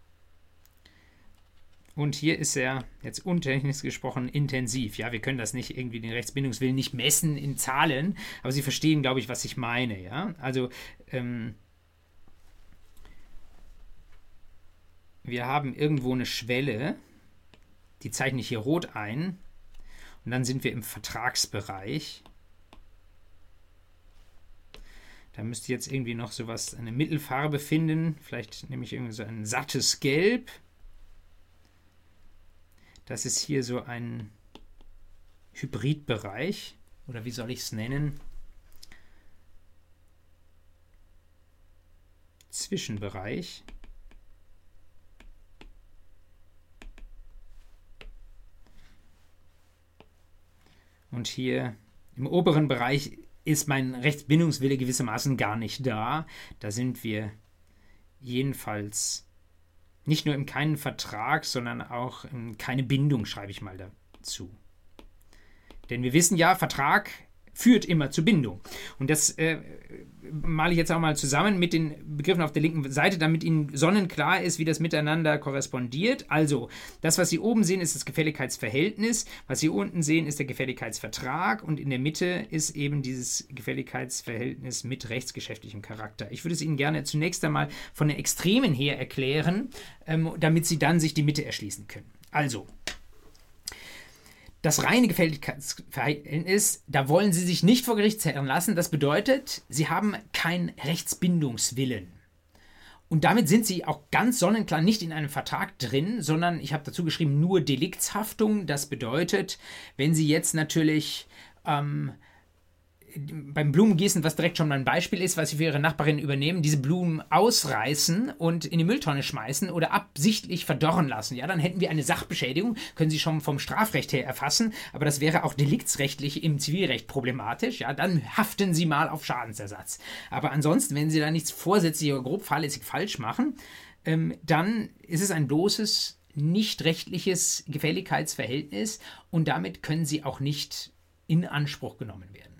Und hier ist er, jetzt untechnisch gesprochen, intensiv. Ja, wir können das nicht irgendwie, den Rechtsbindungswillen nicht messen in Zahlen, aber Sie verstehen, glaube ich, was ich meine. Ja, also wir haben irgendwo eine Schwelle, die zeichne ich hier rot ein, und dann sind wir im Vertragsbereich. Da müsste ich jetzt irgendwie noch sowas, eine Mittelfarbe finden, vielleicht nehme ich irgendwie so ein sattes Gelb. Das ist hier so ein Hybridbereich, oder wie soll ich es nennen? Zwischenbereich. Und hier im oberen Bereich ist mein Rechtsbindungswille gewissermaßen gar nicht da. Da sind wir jedenfalls Nicht nur im keinen Vertrag, sondern auch keine Bindung, schreibe ich mal dazu. Denn wir wissen ja, Vertrag führt immer zu Bindung. Und das male ich jetzt auch mal zusammen mit den Begriffen auf der linken Seite, damit Ihnen sonnenklar ist, wie das miteinander korrespondiert. Also, das, was Sie oben sehen, ist das Gefälligkeitsverhältnis. Was Sie unten sehen, ist der Gefälligkeitsvertrag. Und in der Mitte ist eben dieses Gefälligkeitsverhältnis mit rechtsgeschäftlichem Charakter. Ich würde es Ihnen gerne zunächst einmal von den Extremen her erklären, damit Sie dann sich die Mitte erschließen können. Also, das reine Gefälligkeitsverhältnis, da wollen Sie sich nicht vor Gericht zerren lassen. Das bedeutet, Sie haben keinen Rechtsbindungswillen. Und damit sind Sie auch ganz sonnenklar nicht in einem Vertrag drin, sondern ich habe dazu geschrieben, nur Deliktshaftung. Das bedeutet, wenn Sie jetzt natürlich beim Blumengießen, was direkt schon mal ein Beispiel ist, was Sie für Ihre Nachbarin übernehmen, diese Blumen ausreißen und in die Mülltonne schmeißen oder absichtlich verdorren lassen, ja, dann hätten wir eine Sachbeschädigung, können Sie schon vom Strafrecht her erfassen, aber das wäre auch deliktsrechtlich im Zivilrecht problematisch, ja, dann haften Sie mal auf Schadensersatz. Aber ansonsten, wenn Sie da nichts vorsätzlich oder grob fahrlässig falsch machen, dann ist es ein bloßes, nicht rechtliches Gefälligkeitsverhältnis und damit können Sie auch nicht in Anspruch genommen werden.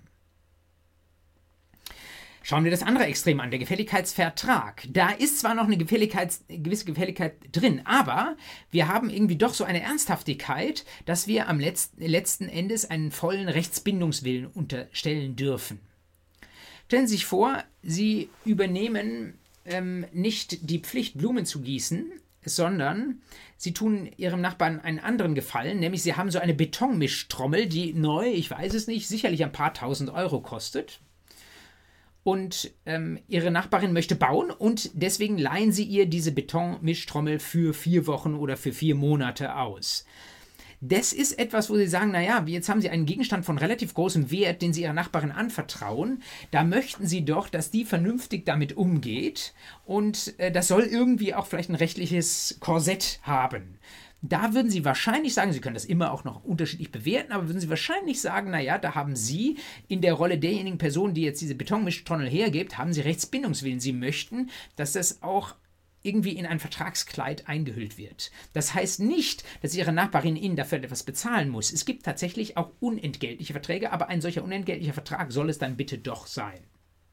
Schauen wir das andere Extrem an, der Gefälligkeitsvertrag. Da ist zwar noch eine gewisse Gefälligkeit drin, aber wir haben irgendwie doch so eine Ernsthaftigkeit, dass wir am letzten Endes einen vollen Rechtsbindungswillen unterstellen dürfen. Stellen Sie sich vor, Sie übernehmen nicht die Pflicht, Blumen zu gießen, sondern Sie tun Ihrem Nachbarn einen anderen Gefallen, nämlich Sie haben so eine Betonmischtrommel, die neu, ich weiß es nicht, sicherlich ein paar tausend Euro kostet. Und Ihre Nachbarin möchte bauen und deswegen leihen Sie ihr diese Betonmischtrommel für 4 Wochen oder für 4 Monate aus. Das ist etwas, wo Sie sagen, naja, jetzt haben Sie einen Gegenstand von relativ großem Wert, den Sie Ihrer Nachbarin anvertrauen. Da möchten Sie doch, dass die vernünftig damit umgeht und das soll irgendwie auch vielleicht ein rechtliches Korsett haben. Da würden Sie wahrscheinlich sagen, Sie können das immer auch noch unterschiedlich bewerten, aber würden Sie wahrscheinlich sagen, naja, da haben Sie in der Rolle derjenigen Person, die jetzt diese Betonmischtrommel hergibt, haben Sie Rechtsbindungswillen. Sie möchten, dass das auch irgendwie in ein Vertragskleid eingehüllt wird. Das heißt nicht, dass Ihre Nachbarin Ihnen dafür etwas bezahlen muss. Es gibt tatsächlich auch unentgeltliche Verträge, aber ein solcher unentgeltlicher Vertrag soll es dann bitte doch sein.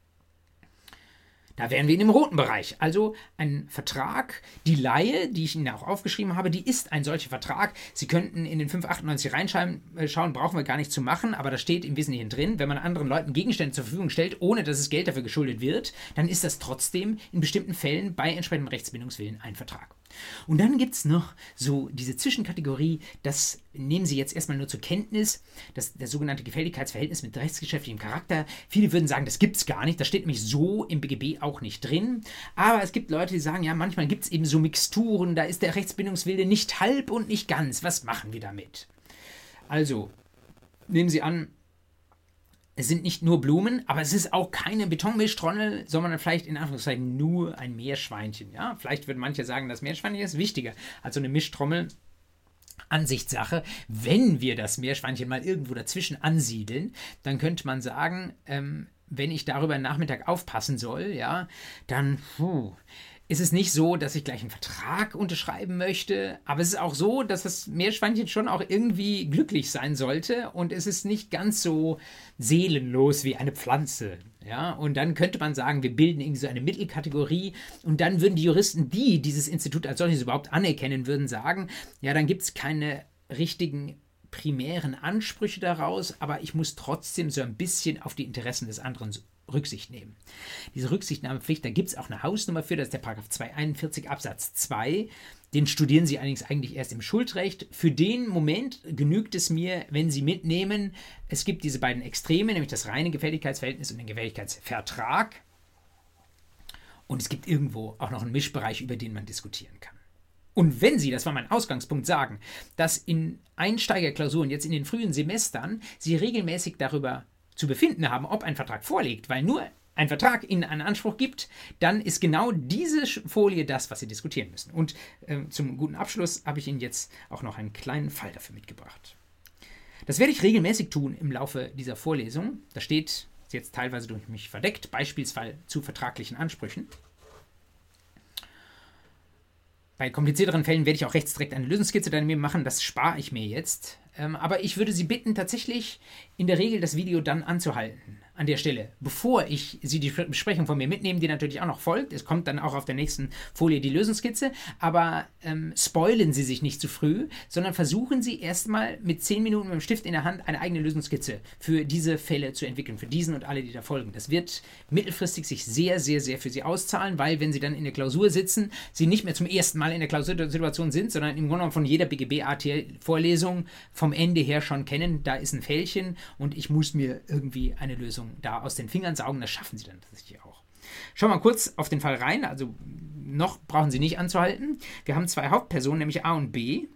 Da wären wir in dem roten Bereich. Also ein Vertrag, die Leihe, die ich Ihnen auch aufgeschrieben habe, die ist ein solcher Vertrag. Sie könnten in den 598 reinschauen, brauchen wir gar nicht zu machen, aber da steht im Wesentlichen drin, wenn man anderen Leuten Gegenstände zur Verfügung stellt, ohne dass es Geld dafür geschuldet wird, dann ist das trotzdem in bestimmten Fällen bei entsprechendem Rechtsbindungswillen ein Vertrag. Und dann gibt es noch so diese Zwischenkategorie, das nehmen Sie jetzt erstmal nur zur Kenntnis, der sogenannte Gefälligkeitsverhältnis mit rechtsgeschäftlichem Charakter. Viele würden sagen, das gibt es gar nicht, das steht nämlich so im BGB auch nicht drin. Aber es gibt Leute, die sagen, ja, manchmal gibt es eben so Mixturen, da ist der Rechtsbindungswille nicht halb und nicht ganz. Was machen wir damit? Also, nehmen Sie an, es sind nicht nur Blumen, aber es ist auch keine Betonmischtrommel, sondern vielleicht in Anführungszeichen nur ein Meerschweinchen. Ja? Vielleicht würden manche sagen, das Meerschweinchen ist wichtiger als so eine Mischtrommel. Ansichtssache. Wenn wir das Meerschweinchen mal irgendwo dazwischen ansiedeln, dann könnte man sagen, wenn ich darüber einen Nachmittag aufpassen soll, ja, dann ist es nicht so, dass ich gleich einen Vertrag unterschreiben möchte, aber es ist auch so, dass das Meerschweinchen schon auch irgendwie glücklich sein sollte und es ist nicht ganz so seelenlos wie eine Pflanze. Ja? Und dann könnte man sagen, wir bilden irgendwie so eine Mittelkategorie und dann würden die Juristen, die dieses Institut als solches überhaupt anerkennen, würden sagen, ja, dann gibt es keine richtigen primären Ansprüche daraus, aber ich muss trotzdem so ein bisschen auf die Interessen des anderen Rücksicht nehmen. Diese Rücksichtnahmepflicht, da gibt es auch eine Hausnummer für, das ist der § 241 Absatz 2. Den studieren Sie allerdings eigentlich erst im Schuldrecht. Für den Moment genügt es mir, wenn Sie mitnehmen, es gibt diese beiden Extreme, nämlich das reine Gefälligkeitsverhältnis und den Gefälligkeitsvertrag. Und es gibt irgendwo auch noch einen Mischbereich, über den man diskutieren kann. Und wenn Sie, das war mein Ausgangspunkt, sagen, dass in Einsteigerklausuren jetzt in den frühen Semestern Sie regelmäßig darüber zu befinden haben, ob ein Vertrag vorliegt, weil nur ein Vertrag Ihnen einen Anspruch gibt, dann ist genau diese Folie das, was Sie diskutieren müssen. Und zum guten Abschluss habe ich Ihnen jetzt auch noch einen kleinen Fall dafür mitgebracht. Das werde ich regelmäßig tun im Laufe dieser Vorlesung. Da steht, ist jetzt teilweise durch mich verdeckt, Beispielsfall zu vertraglichen Ansprüchen. Bei komplizierteren Fällen werde ich auch rechts direkt eine Lösungskizze daneben machen, das spare ich mir jetzt. Aber ich würde Sie bitten, tatsächlich in der Regel das Video dann anzuhalten. An der Stelle, bevor Sie die Besprechung von mir mitnehmen, die natürlich auch noch folgt. Es kommt dann auch auf der nächsten Folie die Lösungskizze. Aber spoilen Sie sich nicht zu früh, sondern versuchen Sie erstmal mit 10 Minuten mit dem Stift in der Hand eine eigene Lösungskizze für diese Fälle zu entwickeln. Für diesen und alle, die da folgen. Das wird mittelfristig sich sehr, sehr, sehr für Sie auszahlen, weil wenn Sie dann in der Klausur sitzen, Sie nicht mehr zum ersten Mal in der Klausursituation sind, sondern im Grunde genommen von jeder BGB-AT-Vorlesung vom Ende her schon kennen, da ist ein Fältchen und ich muss mir irgendwie eine Lösung da aus den Fingern saugen. Das schaffen Sie dann tatsächlich auch. Schauen wir mal kurz auf den Fall rein. Also noch brauchen Sie nicht anzuhalten. Wir haben zwei Hauptpersonen, nämlich A und B.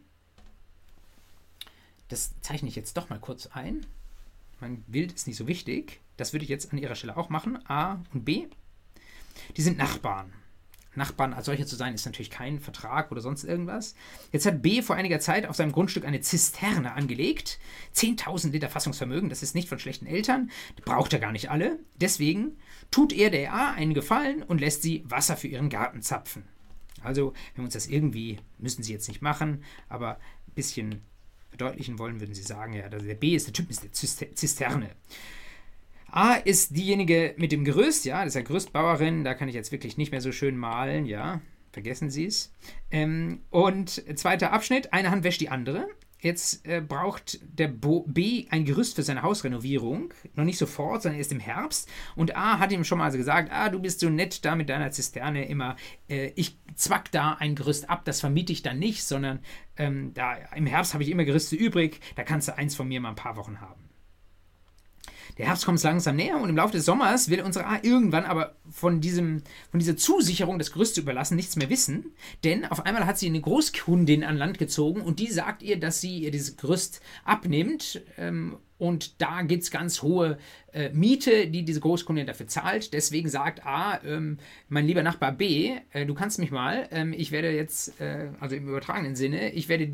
Das zeichne ich jetzt doch mal kurz ein. Mein Bild ist nicht so wichtig. Das würde ich jetzt an Ihrer Stelle auch machen. A und B. Die sind Nachbarn. Nachbarn als solche zu sein, ist natürlich kein Vertrag oder sonst irgendwas. Jetzt hat B vor einiger Zeit auf seinem Grundstück eine Zisterne angelegt. 10.000 Liter Fassungsvermögen, das ist nicht von schlechten Eltern. Die braucht er gar nicht alle. Deswegen tut er der A einen Gefallen und lässt sie Wasser für ihren Garten zapfen. Also, wenn wir uns das irgendwie, müssen Sie jetzt nicht machen, aber ein bisschen verdeutlichen wollen, würden Sie sagen, ja, der B ist der Typ, ist der Zisterne. A ist diejenige mit dem Gerüst, ja, das ist ja Gerüstbauerin, da kann ich jetzt wirklich nicht mehr so schön malen, ja, vergessen Sie es. Und zweiter Abschnitt, eine Hand wäscht die andere. Jetzt braucht der B ein Gerüst für seine Hausrenovierung, noch nicht sofort, sondern erst im Herbst. Und A hat ihm schon mal gesagt, du bist so nett da mit deiner Zisterne immer, ich zwack da ein Gerüst ab, das vermiete ich dann nicht, sondern da im Herbst habe ich immer Gerüste übrig, da kannst du eins von mir mal ein paar Wochen haben. Der Herbst kommt langsam näher und im Laufe des Sommers will unsere A irgendwann aber von dieser Zusicherung des Gerüsts zu überlassen nichts mehr wissen, denn auf einmal hat sie eine Großkundin an Land gezogen und die sagt ihr, dass sie ihr dieses Gerüst abnimmt und da gibt es ganz hohe Miete, die diese Großkundin dafür zahlt. Deswegen sagt A, mein lieber Nachbar B, du kannst mich mal, ich werde jetzt, also im übertragenen Sinne, ich werde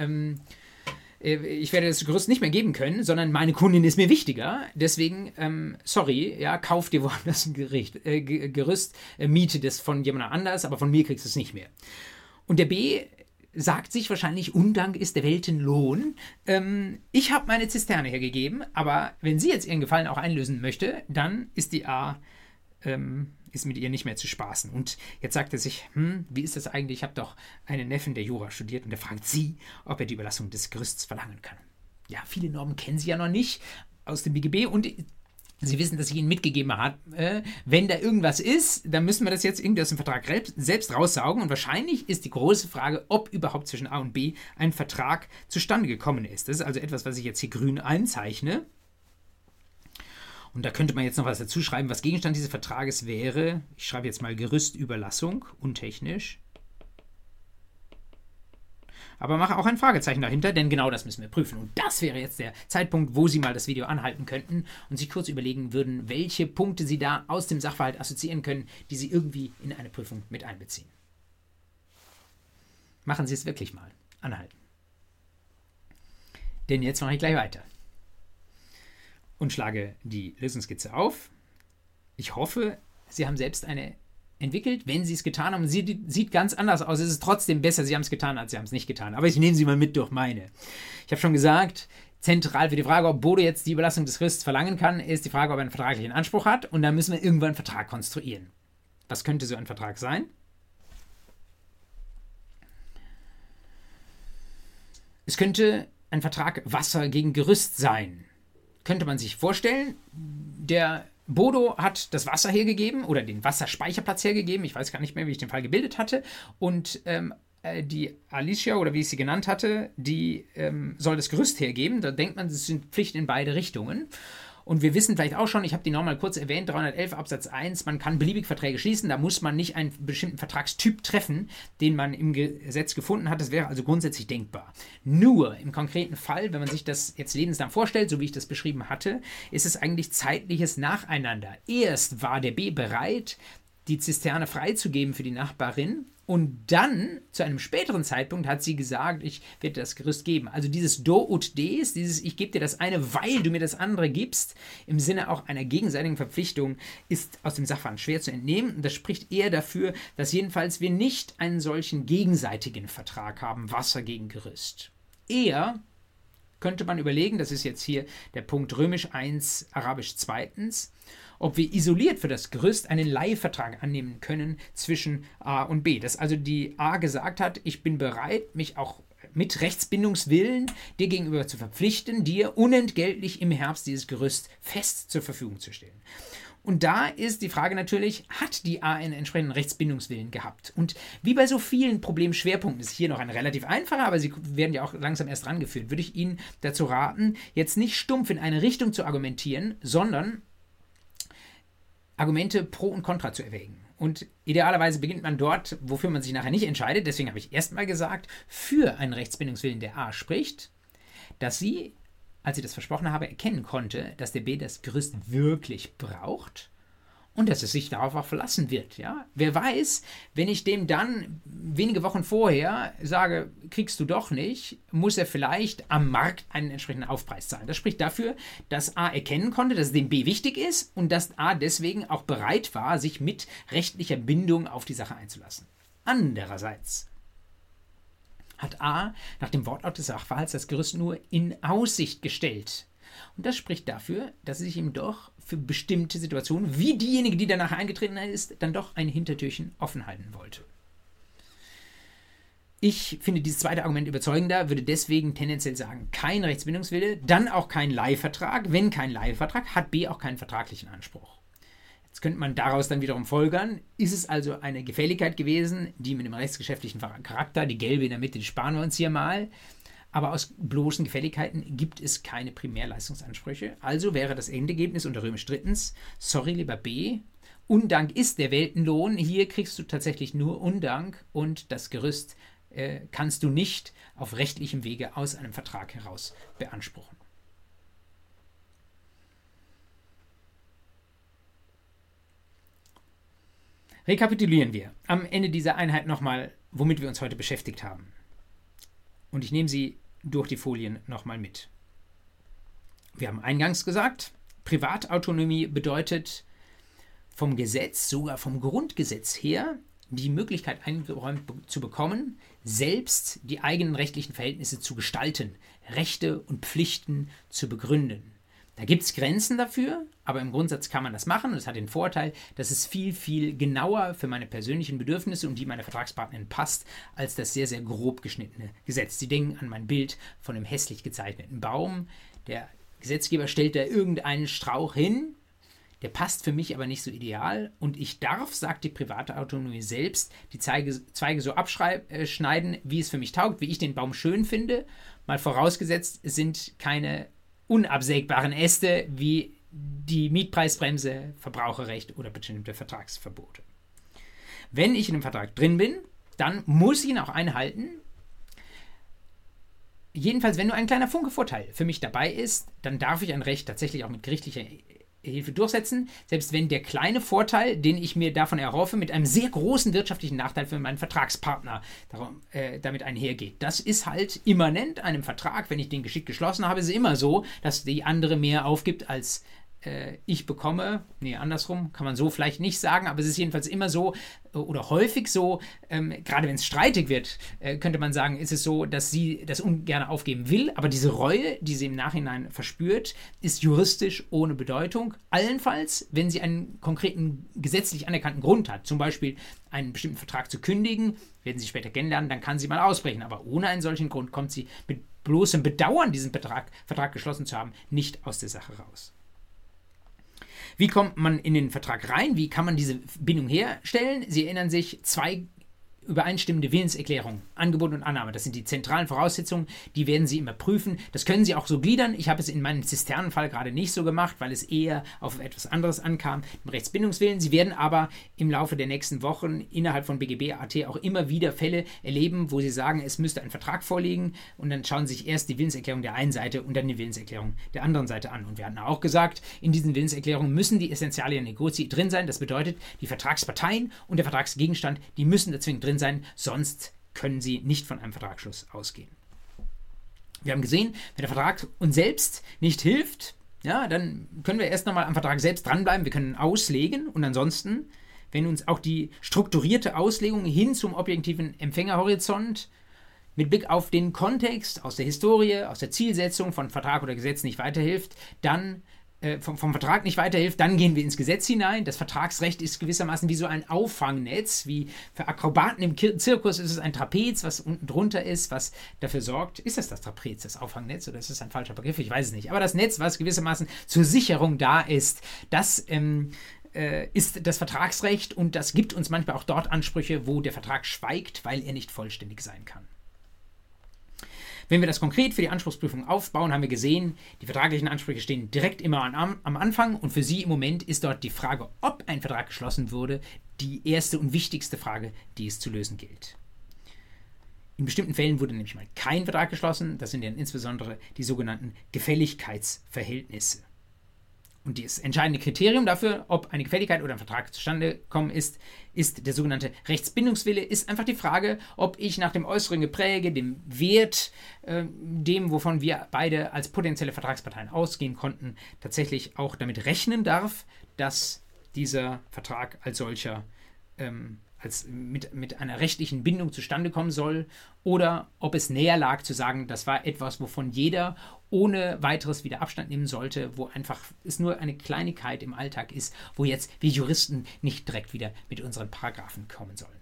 das Gerüst nicht mehr geben können, sondern meine Kundin ist mir wichtiger. Deswegen, sorry, ja, kauf dir woanders ein Gerüst, miete das von jemand anders, aber von mir kriegst du es nicht mehr. Und der B sagt sich wahrscheinlich, Undank ist der Weltenlohn. Ich habe meine Zisterne hergegeben, aber wenn sie jetzt ihren Gefallen auch einlösen möchte, dann ist die A ist mit ihr nicht mehr zu spaßen. Und jetzt sagt er sich, wie ist das eigentlich? Ich habe doch einen Neffen, der Jura studiert und der fragt sie, ob er die Überlassung des Gerüsts verlangen kann. Ja, viele Normen kennen sie ja noch nicht aus dem BGB und Sie wissen, dass ich Ihnen mitgegeben habe, wenn da irgendwas ist, dann müssen wir das jetzt irgendwie aus dem Vertrag selbst raussaugen und wahrscheinlich ist die große Frage, ob überhaupt zwischen A und B ein Vertrag zustande gekommen ist. Das ist also etwas, was ich jetzt hier grün einzeichne. Und da könnte man jetzt noch was dazu schreiben, was Gegenstand dieses Vertrages wäre. Ich schreibe jetzt mal Gerüstüberlassung, untechnisch. Aber mache auch ein Fragezeichen dahinter, denn genau das müssen wir prüfen. Und das wäre jetzt der Zeitpunkt, wo Sie mal das Video anhalten könnten und sich kurz überlegen würden, welche Punkte Sie da aus dem Sachverhalt assoziieren können, die Sie irgendwie in eine Prüfung mit einbeziehen. Machen Sie es wirklich mal. Anhalten. Denn jetzt mache ich gleich weiter. Und schlage die Lösungskizze auf. Ich hoffe, Sie haben selbst eine entwickelt. Wenn Sie es getan haben, sie sieht ganz anders aus. Es ist trotzdem besser, Sie haben es getan, als Sie haben es nicht getan. Aber ich nehme Sie mal mit durch meine. Ich habe schon gesagt, zentral für die Frage, ob Bodo jetzt die Überlassung des Gerüsts verlangen kann, ist die Frage, ob er einen vertraglichen Anspruch hat. Und da müssen wir irgendwann einen Vertrag konstruieren. Was könnte so ein Vertrag sein? Es könnte ein Vertrag Wasser gegen Gerüst sein. Könnte man sich vorstellen, der Bodo hat das Wasser hergegeben oder den Wasserspeicherplatz hergegeben. Ich weiß gar nicht mehr, wie ich den Fall gebildet hatte. Und die Alicia, oder wie ich sie genannt hatte, die soll das Gerüst hergeben. Da denkt man, es sind Pflichten in beide Richtungen. Und wir wissen vielleicht auch schon, ich habe die nochmal kurz erwähnt, 311 Absatz 1, man kann beliebig Verträge schließen, da muss man nicht einen bestimmten Vertragstyp treffen, den man im Gesetz gefunden hat. Das wäre also grundsätzlich denkbar. Nur im konkreten Fall, wenn man sich das jetzt lebenslang vorstellt, so wie ich das beschrieben hatte, ist es eigentlich zeitliches Nacheinander. Erst war der B bereit, die Zisterne freizugeben für die Nachbarin Und dann, zu einem späteren Zeitpunkt, hat sie gesagt, ich werde das Gerüst geben. Also dieses Do ut des, dieses ich gebe dir das eine, weil du mir das andere gibst, im Sinne auch einer gegenseitigen Verpflichtung, ist aus dem Sachverhalt schwer zu entnehmen. Und das spricht eher dafür, dass jedenfalls wir nicht einen solchen gegenseitigen Vertrag haben, Wasser gegen Gerüst. Eher könnte man überlegen, das ist jetzt hier der Punkt römisch 1, arabisch 2, ob wir isoliert für das Gerüst einen Leihvertrag annehmen können zwischen A und B. Dass also die A gesagt hat, ich bin bereit, mich auch mit Rechtsbindungswillen dir gegenüber zu verpflichten, dir unentgeltlich im Herbst dieses Gerüst fest zur Verfügung zu stellen. Und da ist die Frage natürlich, hat die A einen entsprechenden Rechtsbindungswillen gehabt? Und wie bei so vielen Problemschwerpunkten ist hier noch ein relativ einfacher, aber sie werden ja auch langsam erst rangeführt, würde ich Ihnen dazu raten, jetzt nicht stumpf in eine Richtung zu argumentieren, sondern Argumente pro und contra zu erwägen. Und idealerweise beginnt man dort, wofür man sich nachher nicht entscheidet. Deswegen habe ich erstmal gesagt, für einen Rechtsbindungswillen der A spricht, dass sie, als sie das versprochen habe, erkennen konnte, dass der B das Gerüst wirklich braucht und dass es sich darauf auch verlassen wird. Ja? Wer weiß, wenn ich dem dann wenige Wochen vorher sage, kriegst du doch nicht, muss er vielleicht am Markt einen entsprechenden Aufpreis zahlen. Das spricht dafür, dass A erkennen konnte, dass es dem B wichtig ist und dass A deswegen auch bereit war, sich mit rechtlicher Bindung auf die Sache einzulassen. Andererseits hat A nach dem Wortlaut des Sachverhalts das Gerüst nur in Aussicht gestellt. Und das spricht dafür, dass sie sich ihm doch für bestimmte Situationen, wie diejenige, die danach eingetreten ist, dann doch ein Hintertürchen offen halten wollte. Ich finde dieses zweite Argument überzeugender, würde deswegen tendenziell sagen, kein Rechtsbindungswille, dann auch kein Leihvertrag. Wenn kein Leihvertrag, hat B auch keinen vertraglichen Anspruch. Jetzt könnte man daraus dann wiederum folgern, ist es also eine Gefälligkeit gewesen, die mit dem rechtsgeschäftlichen Charakter, die gelbe in der Mitte, die sparen wir uns hier mal, aber aus bloßen Gefälligkeiten gibt es keine Primärleistungsansprüche. Also wäre das Endergebnis unter römisch 3, sorry lieber B, Undank ist der Weltenlohn, hier kriegst du tatsächlich nur Undank und das Gerüst kannst du nicht auf rechtlichem Wege aus einem Vertrag heraus beanspruchen. Rekapitulieren wir am Ende dieser Einheit nochmal, womit wir uns heute beschäftigt haben. Und ich nehme Sie durch die Folien nochmal mit. Wir haben eingangs gesagt, Privatautonomie bedeutet vom Gesetz, sogar vom Grundgesetz her, die Möglichkeit eingeräumt zu bekommen, selbst die eigenen rechtlichen Verhältnisse zu gestalten, Rechte und Pflichten zu begründen. Da gibt es Grenzen dafür, aber im Grundsatz kann man das machen und es hat den Vorteil, dass es viel, viel genauer für meine persönlichen Bedürfnisse und die meiner Vertragspartnerin passt, als das sehr, sehr grob geschnittene Gesetz. Sie denken an mein Bild von einem hässlich gezeichneten Baum. Der Gesetzgeber stellt da irgendeinen Strauch hin, der passt für mich aber nicht so ideal und ich darf, sagt die private Autonomie selbst, die Zweige so abschneiden, wie es für mich taugt, wie ich den Baum schön finde, mal vorausgesetzt, es sind keine unabsägbaren Äste wie die Mietpreisbremse, Verbraucherrecht oder bestimmte Vertragsverbote. Wenn ich in einem Vertrag drin bin, dann muss ich ihn auch einhalten. Jedenfalls, wenn nur ein kleiner Funke-Vorteil für mich dabei ist, dann darf ich ein Recht tatsächlich auch mit gerichtlicher Hilfe durchsetzen, selbst wenn der kleine Vorteil, den ich mir davon erhoffe, mit einem sehr großen wirtschaftlichen Nachteil für meinen Vertragspartner damit einhergeht. Das ist halt immanent einem Vertrag. Wenn ich den geschickt geschlossen habe, ist es immer so, dass die andere mehr aufgibt, als ich bekomme. Nee, andersrum kann man so vielleicht nicht sagen, aber es ist jedenfalls immer so oder häufig so, gerade wenn es streitig wird, könnte man sagen, ist es so, dass sie das ungern aufgeben will, aber diese Reue, die sie im Nachhinein verspürt, ist juristisch ohne Bedeutung. Allenfalls, wenn sie einen konkreten gesetzlich anerkannten Grund hat, zum Beispiel einen bestimmten Vertrag zu kündigen, werden sie später kennenlernen, dann kann sie mal ausbrechen, aber ohne einen solchen Grund kommt sie mit bloßem Bedauern, diesen Vertrag geschlossen zu haben, nicht aus der Sache raus. Wie kommt man in den Vertrag rein? Wie kann man diese Bindung herstellen? Sie erinnern sich, 2 übereinstimmende Willenserklärungen, Angebot und Annahme. Das sind die zentralen Voraussetzungen, die werden Sie immer prüfen. Das können Sie auch so gliedern. Ich habe es in meinem Zisternenfall gerade nicht so gemacht, weil es eher auf etwas anderes ankam, im Rechtsbindungswillen. Sie werden aber im Laufe der nächsten Wochen innerhalb von BGB.at auch immer wieder Fälle erleben, wo Sie sagen, es müsste ein Vertrag vorliegen und dann schauen Sie sich erst die Willenserklärung der einen Seite und dann die Willenserklärung der anderen Seite an. Und wir hatten auch gesagt, in diesen Willenserklärungen müssen die Essentialia negotii drin sein. Das bedeutet, die Vertragsparteien und der Vertragsgegenstand, die müssen da zwingend drin drin sein, sonst können Sie nicht von einem Vertragsschluss ausgehen. Wir haben gesehen, wenn der Vertrag uns selbst nicht hilft, ja, dann können wir erst nochmal am Vertrag selbst dranbleiben, wir können auslegen und ansonsten, wenn uns auch die strukturierte Auslegung hin zum objektiven Empfängerhorizont mit Blick auf den Kontext aus der Historie, aus der Zielsetzung von Vertrag oder Gesetz nicht weiterhilft, dann vom Vertrag nicht weiterhilft, dann gehen wir ins Gesetz hinein. Das Vertragsrecht ist gewissermaßen wie so ein Auffangnetz, wie für Akrobaten im Zirkus ist es ein Trapez, was unten drunter ist, was dafür sorgt, ist das Trapez, das Auffangnetz, oder ist das ein falscher Begriff? Ich weiß es nicht. Aber das Netz, was gewissermaßen zur Sicherung da ist, das ist das Vertragsrecht und das gibt uns manchmal auch dort Ansprüche, wo der Vertrag schweigt, weil er nicht vollständig sein kann. Wenn wir das konkret für die Anspruchsprüfung aufbauen, haben wir gesehen, die vertraglichen Ansprüche stehen direkt immer am Anfang und für Sie im Moment ist dort die Frage, ob ein Vertrag geschlossen wurde, die erste und wichtigste Frage, die es zu lösen gilt. In bestimmten Fällen wurde nämlich mal kein Vertrag geschlossen, das sind dann insbesondere die sogenannten Gefälligkeitsverhältnisse. Und das entscheidende Kriterium dafür, ob eine Gefälligkeit oder ein Vertrag zustande gekommen ist, ist der sogenannte Rechtsbindungswille, ist einfach die Frage, ob ich nach dem äußeren Gepräge, dem Wert, dem, wovon wir beide als potenzielle Vertragsparteien ausgehen konnten, tatsächlich auch damit rechnen darf, dass dieser Vertrag als solcher mit einer rechtlichen Bindung zustande kommen soll oder ob es näher lag zu sagen, das war etwas, wovon jeder ohne weiteres wieder Abstand nehmen sollte, wo einfach es nur eine Kleinigkeit im Alltag ist, wo jetzt wir Juristen nicht direkt wieder mit unseren Paragraphen kommen sollen.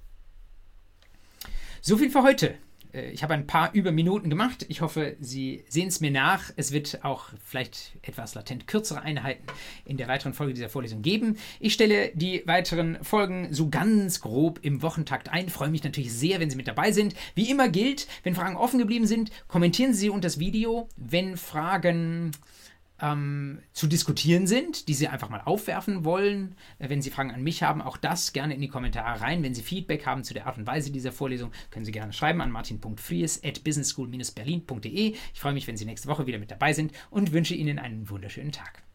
So viel für heute. Ich habe ein paar Überminuten gemacht. Ich hoffe, Sie sehen es mir nach. Es wird auch vielleicht etwas latent kürzere Einheiten in der weiteren Folge dieser Vorlesung geben. Ich stelle die weiteren Folgen so ganz grob im Wochentakt ein. Ich freue mich natürlich sehr, wenn Sie mit dabei sind. Wie immer gilt, wenn Fragen offen geblieben sind, kommentieren Sie unter das Video. Wenn Fragen zu diskutieren sind, die Sie einfach mal aufwerfen wollen. Wenn Sie Fragen an mich haben, auch das gerne in die Kommentare rein. Wenn Sie Feedback haben zu der Art und Weise dieser Vorlesung, können Sie gerne schreiben an martin.fries@businessschool-berlin.de. Ich freue mich, wenn Sie nächste Woche wieder mit dabei sind und wünsche Ihnen einen wunderschönen Tag.